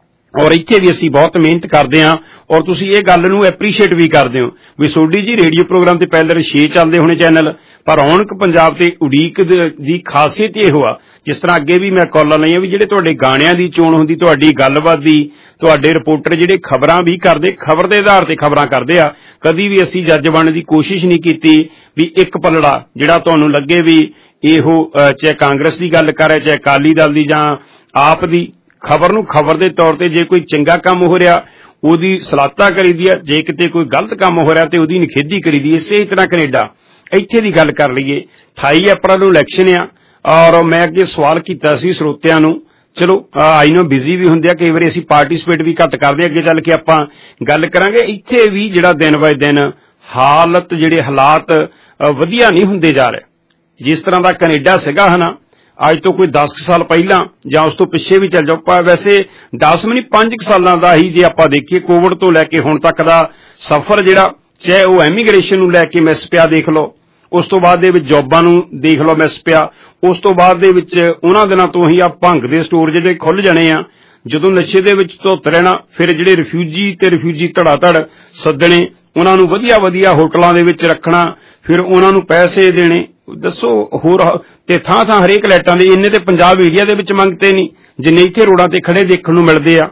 ਔਰ ਇੱਥੇ ਵੀ ਅਸੀਂ ਬਹੁਤ ਮਿਹਨਤ ਕਰਦੇ ਹਾਂ। ਔਰ ਤੁਸੀਂ ਇਹ ਗੱਲ ਨੂੰ ਐਪਰੀਸ਼ੀਏਟ ਵੀ ਕਰਦੇ ਹੋ ਵੀ ਸੋਢੀ ਜੀ ਰੇਡੀਓ ਪ੍ਰੋਗਰਾਮ ਤੇ ਪਹਿਲੇ ਛੇ ਚੱਲਦੇ ਹੋਣੇ ਚੈਨਲ, ਪਰ ਰੌਣਕ ਪੰਜਾਬ ਤੇ ਉਡੀਕ ਦੀ ਖਾਸੀਅਤ ਇਹੋ ਆ, ਜਿਸ ਤਰ੍ਹਾਂ ਅੱਗੇ ਵੀ ਮੈਂ ਕਾਲਾਂ ਲਈਆਂ ਵੀ ਜਿਹੜੇ ਤੁਹਾਡੇ ਗਾਣਿਆਂ ਦੀ ਚੋਣ ਹੁੰਦੀ, ਤੁਹਾਡੀ ਗੱਲਬਾਤ ਦੀ, ਤੁਹਾਡੇ ਰਿਪੋਰਟਰ ਜਿਹੜੇ ਖਬਰਾਂ ਵੀ ਕਰਦੇ, ਖਬਰ ਦੇ ਆਧਾਰ ਤੇ ਖਬਰਾਂ ਕਰਦੇ ਆ। ਕਦੀ ਵੀ ਅਸੀਂ ਜੱਜ ਬਣਨ ਦੀ ਕੋਸ਼ਿਸ਼ ਨਹੀਂ ਕੀਤੀ ਵੀ ਇੱਕ ਪਲੜਾ ਜਿਹੜਾ ਤੁਹਾਨੂੰ ਲੱਗੇ ਵੀ ਇਹੋ ਚਾਹੇ ਕਾਂਗਰਸ ਦੀ ਗੱਲ ਕਰੇ, ਚਾਹੇ ਅਕਾਲੀ ਦਲ ਦੀ ਜਾਂ ਆਪ ਦੀ, ਖਬਰ ਨੂੰ ਖਬਰ ਦੇ ਤੌਰ ਤੇ ਜੇ ਕੋਈ ਚੰਗਾ ਕੰਮ ਹੋ ਰਿਹਾ ਉਹਦੀ ਸਲਾਹਤਾ ਕਰੀਦੀ ਆ, ਜੇ ਕਿਤੇ ਕੋਈ ਗਲਤ ਕੰਮ ਹੋ ਰਿਹਾ ਤੇ ਉਹਦੀ ਨਿਖੇਧੀ ਕਰੀਦੀ। ਇਸੇ ਤਰ੍ਹਾਂ ਕੈਨੇਡਾ ਇੱਥੇ ਦੀ ਗੱਲ ਕਰ ਲਈਏ, ਅਠਾਈ ਅਪ੍ਰੈਲ ਨੂੰ ਇਲੈਕਸ਼ਨ ਆ ਔਰ ਮੈਂ ਅੱਗੇ ਸਵਾਲ ਕੀਤਾ ਸੀ ਸਰੋਤਿਆਂ ਨੂੰ, ਚਲੋ ਆਈ ਨੋ ਬਿਜ਼ੀ ਵੀ ਹੁੰਦੇ ਆ, ਕਈ ਵਾਰੀ ਅਸੀਂ ਪਾਰਟੀਸਪੇਟ ਵੀ ਘੱਟ ਕਰਦੇ, ਅੱਗੇ ਚੱਲ ਕੇ ਆਪਾਂ ਗੱਲ ਕਰਾਂਗੇ। ਇੱਥੇ ਵੀ ਜਿਹੜਾ ਦਿਨ ਬਾਏ ਦਿਨ ਹਾਲਤ, ਜਿਹੜੇ ਹਾਲਾਤ ਵਧੀਆ ਨਹੀਂ ਹੁੰਦੇ ਜਾ ਰਹੇ। ਜਿਸ ਤਰ੍ਹਾਂ ਦਾ ਕੈਨੇਡਾ ਸੀਗਾ ਹਨਾ ਅੱਜ ਤੋਂ ਕੋਈ ਦਸ ਕੁ ਸਾਲ ਪਹਿਲਾਂ ਜਾਂ ਉਸ ਤੋਂ ਪਿੱਛੇ ਵੀ ਚੱਲ ਜਾਓ, ਵੈਸੇ ਦਸ ਵੀ ਨਹੀਂ ਪੰਜ ਕੁ ਸਾਲਾਂ ਦਾ ਹੀ ਜੇ ਆਪਾਂ ਦੇਖੀਏ, ਕੋਵਿਡ ਤੋਂ ਲੈ ਕੇ ਹੁਣ ਤੱਕ ਦਾ ਸਫ਼ਰ ਜਿਹੜਾ, ਚਾਹੇ ਉਹ ਐਮੀਗ੍ਰੇਸ਼ਨ ਨੂੰ ਲੈ ਕੇ ਮਿਸ ਪਿਆ ਦੇਖ ਲਓ, ਉਸ ਤੋਂ ਬਾਅਦ ਦੇ ਵਿੱਚ ਜੌਬਾਂ ਨੂੰ ਦੇਖ ਲਓ ਮਿਸ ਪਿਆ, ਉਸ ਤੋਂ ਬਾਅਦ ਦੇ ਵਿੱਚ ਉਹਨਾਂ ਦਿਨਾਂ ਤੋਂ ਹੀ ਆ ਭੰਗ ਦੇ ਸਟੋਰ ਜਿਹੜੇ ਖੁੱਲ ਜਾਣੇ ਆ, ਜਦੋਂ ਨਸ਼ੇ ਦੇ ਵਿੱਚ ਧੁੱਤ ਰਹਿਣਾ, ਫਿਰ ਜਿਹੜੇ ਰਿਫਿਊਜੀ ਤੇ ਰਿਫਿਊਜੀ ਧੜਾ ਧੜ ਸੱਦਣੇ, ਉਹਨਾਂ ਨੂੰ ਵਧੀਆ ਵਧੀਆ ਹੋਟਲਾਂ ਦੇ ਵਿੱਚ ਰੱਖਣਾ, ਫਿਰ ਉਹਨਾਂ ਨੂੰ ਪੈਸੇ ਦੇਣੇ। ਦੱਸੋ ਹੋਰ ਤੇ ਥਾਂ ਥਾਂ ਹਰੇਕ ਲਾਈਟਾਂ ਦੇ ਇੰਨੇ ਤੇ ਪੰਜਾਬ ਏਰੀਆ ਦੇ ਵਿੱਚ ਮੰਗਤੇ ਨਹੀਂ ਜਿੰਨੇ ਇੱਥੇ ਰੋਡਾਂ ਤੇ ਖੜੇ ਦੇਖਣ ਨੂੰ ਮਿਲਦੇ ਆ।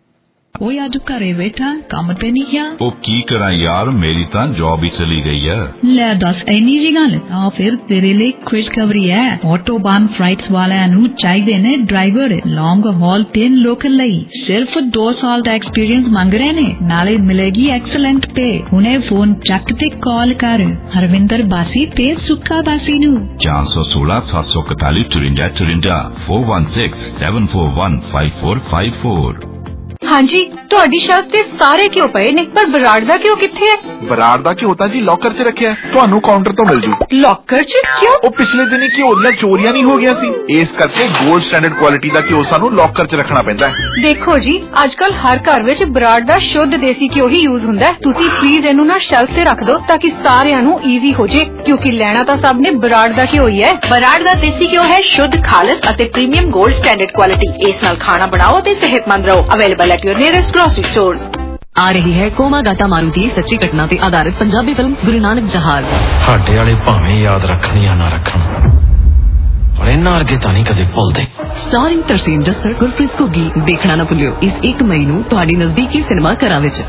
ਓਏ ਅੱਜ ਘਰੇ ਬੈਠਾ ਕੰਮ ਤੇ ਨਹੀਂ ਗਿਆ। ਉਹ ਕੀ ਕਰਾਂ ਯਾਰ, ਮੇਰੀ ਤਾਂ ਜੌਬ ਹੀ ਚਲੀ ਗਈ ਹੈ। ਲੈ ਦੱਸ ਇੰਨੀ ਜੀ ਗੱਲ ਤਾਂ ਫਿਰ ਤੇਰੇ ਲਈ ਖੁਸ਼ਖਬਰੀ ਹੈ। ਆਟੋਬਾਨ ਫਲਾਈਟਸ ਵਾਲਿਆਂ ਨੂੰ ਚਾਹੀਦੇ ਨੇ ਡਰਾਈਵਰ ਲੌਂਗ ਹਾਲ ਤਿੰਨ ਲੋਕਲ ਲਈ। ਸਿਰਫ ਦੋ ਸਾਲ ਦਾ ਐਕਸਪੀਰੀਅੰਸ ਮੰਗ ਰਹੇ ਨੇ, ਨਾਲੇ ਮਿਲੇਗੀ ਐਕਸਲੈਂਟ ਪੇ। ਹੁਣੇ ਫੋਨ ਚੱਕ ਤੇ ਕਾਲ ਕਰ ਹਰਵਿੰਦਰ ਬਾਸੀ ਤੇ ਸੁੱਕਾ ਬਾਸੀ ਨੂੰ। ਚਾਰ ਸੌ ਸੋਲਾਂ ਸੱਤ ਸੌ ਇਕਤਾਲੀ ਚੁਰਿੰਜਾ ਚੁਰਿੰਜਾ four one six seven four one five four five four। ਹਾਂਜੀ, ਤੁਹਾਡੀ ਸ਼ਰਟ ਤੇ ਸਾਰੇ ਘਿਓ ਪਏ ਨੇ, ਪਰ ਬਰਾੜ ਦਾ ਘਿਓ ਕਿੱਥੇ ਹੈ? ਬਰਾੜ ਦਾ ਘਿਓ ਤਾਂ ਜੀ ਲੋਕਰ 'ਚ ਰੱਖਿਆ, ਤੁਹਾਨੂੰ ਕਾਊਂਟਰ ਤੋਂ ਮਿਲ ਜੂ। ਲੋਕਰ 'ਚ ਕਿਉਂ? ਉਹ ਪਿਛਲੇ ਦਿਨੀ ਘਿਓ ਦੀਆਂ ਚੋਰੀਆਂ ਨਹੀਂ ਹੋ ਗਿਆ ਸੀ, ਇਸ ਕਰਕੇ ਗੋਲਡ ਸਟੈਂਡਰਡ ਕੁਆਲਿਟੀ ਦਾ ਘਿਓ ਸਾਨੂੰ ਲੋਕਰ 'ਚ ਰੱਖਣਾ ਪੈਂਦਾ ਹੈ। ਦੇਖੋ ਜੀ, ਅੱਜ ਕੱਲ ਹਰ ਘਰ ਵਿੱਚ ਬਰਾੜ ਦਾ ਸ਼ੁੱਧ ਦੇਸੀ ਘਿਓ ਹੀ ਯੂਜ਼ ਹੁੰਦਾ ਹੈ। ਤੁਸੀਂ ਪਲੀਜ਼ ਇਹਨੂੰ ਨਾ ਸ਼ੈਲਫ ਤੇ ਰੱਖ ਦਿਓ ਤਾਂ ਕਿ ਸਾਰਿਆਂ ਨੂੰ ਈਜ਼ੀ ਹੋ ਜੇ, ਕਿਉਂਕਿ ਲੈਣਾ ਤਾਂ ਸਭ ਨੇ ਬਰਾੜ ਦਾ ਘਿਓ ਹੀ ਹੈ। ਬਰਾੜ ਦਾ ਦੇਸੀ ਘਿਓ ਹੈ ਸ਼ੁੱਧ, ਖਾਲਸ ਅਤੇ ਪ੍ਰੀਮੀਅਮ ਗੋਲਡ ਸਟੈਂਡਰਡ ਕੁਆਲਿਟੀ। ਇਸ ਨਾਲ ਖਾਣਾ ਬਣਾਓ ਤੇ ਸਿਹਤਮੰਦ ਰਹੋ। Available at your nearest grocery store. ਆ ਰਹੀ ਹੈ ਕੋਮਾ ਗਾਟਾ ਮਾਰੂਤੀ ਦੀ ਸੱਚੀ ਘਟਨਾ ਤੇ ਆਧਾਰਿਤ ਪੰਜਾਬੀ ਫਿਲਮ ਗੁਰੂ ਨਾਨਕ ਜਹਾਜ਼। ਸਾਡੇ ਵਾਲੇ ਭਾਵੇਂ ਯਾਦ ਰੱਖਣ ਜਾਂ ਨਾ ਰੱਖਣ, ਪਰ ਇਹਨਾਂ ਵਰਗੇ ਤਾਂ ਨਹੀਂ ਕਦੇ ਭੁੱਲਦੇ। ਸਟਾਰਿੰਗ ਤਰਸੀਮ ਜੱਸਰ, ਗੁਰਪ੍ਰੀਤ ਘੁੱਗੀ। ਦੇਖਣਾ ਨਾ ਭੁੱਲਿਓ ਇਸ ਇੱਕ ਮਈ ਨੂੰ ਤੁਹਾਡੀ ਨਜ਼ਦੀਕੀ ਸਿਨੇਮਾ ਘਰਾਂ ਵਿੱਚ।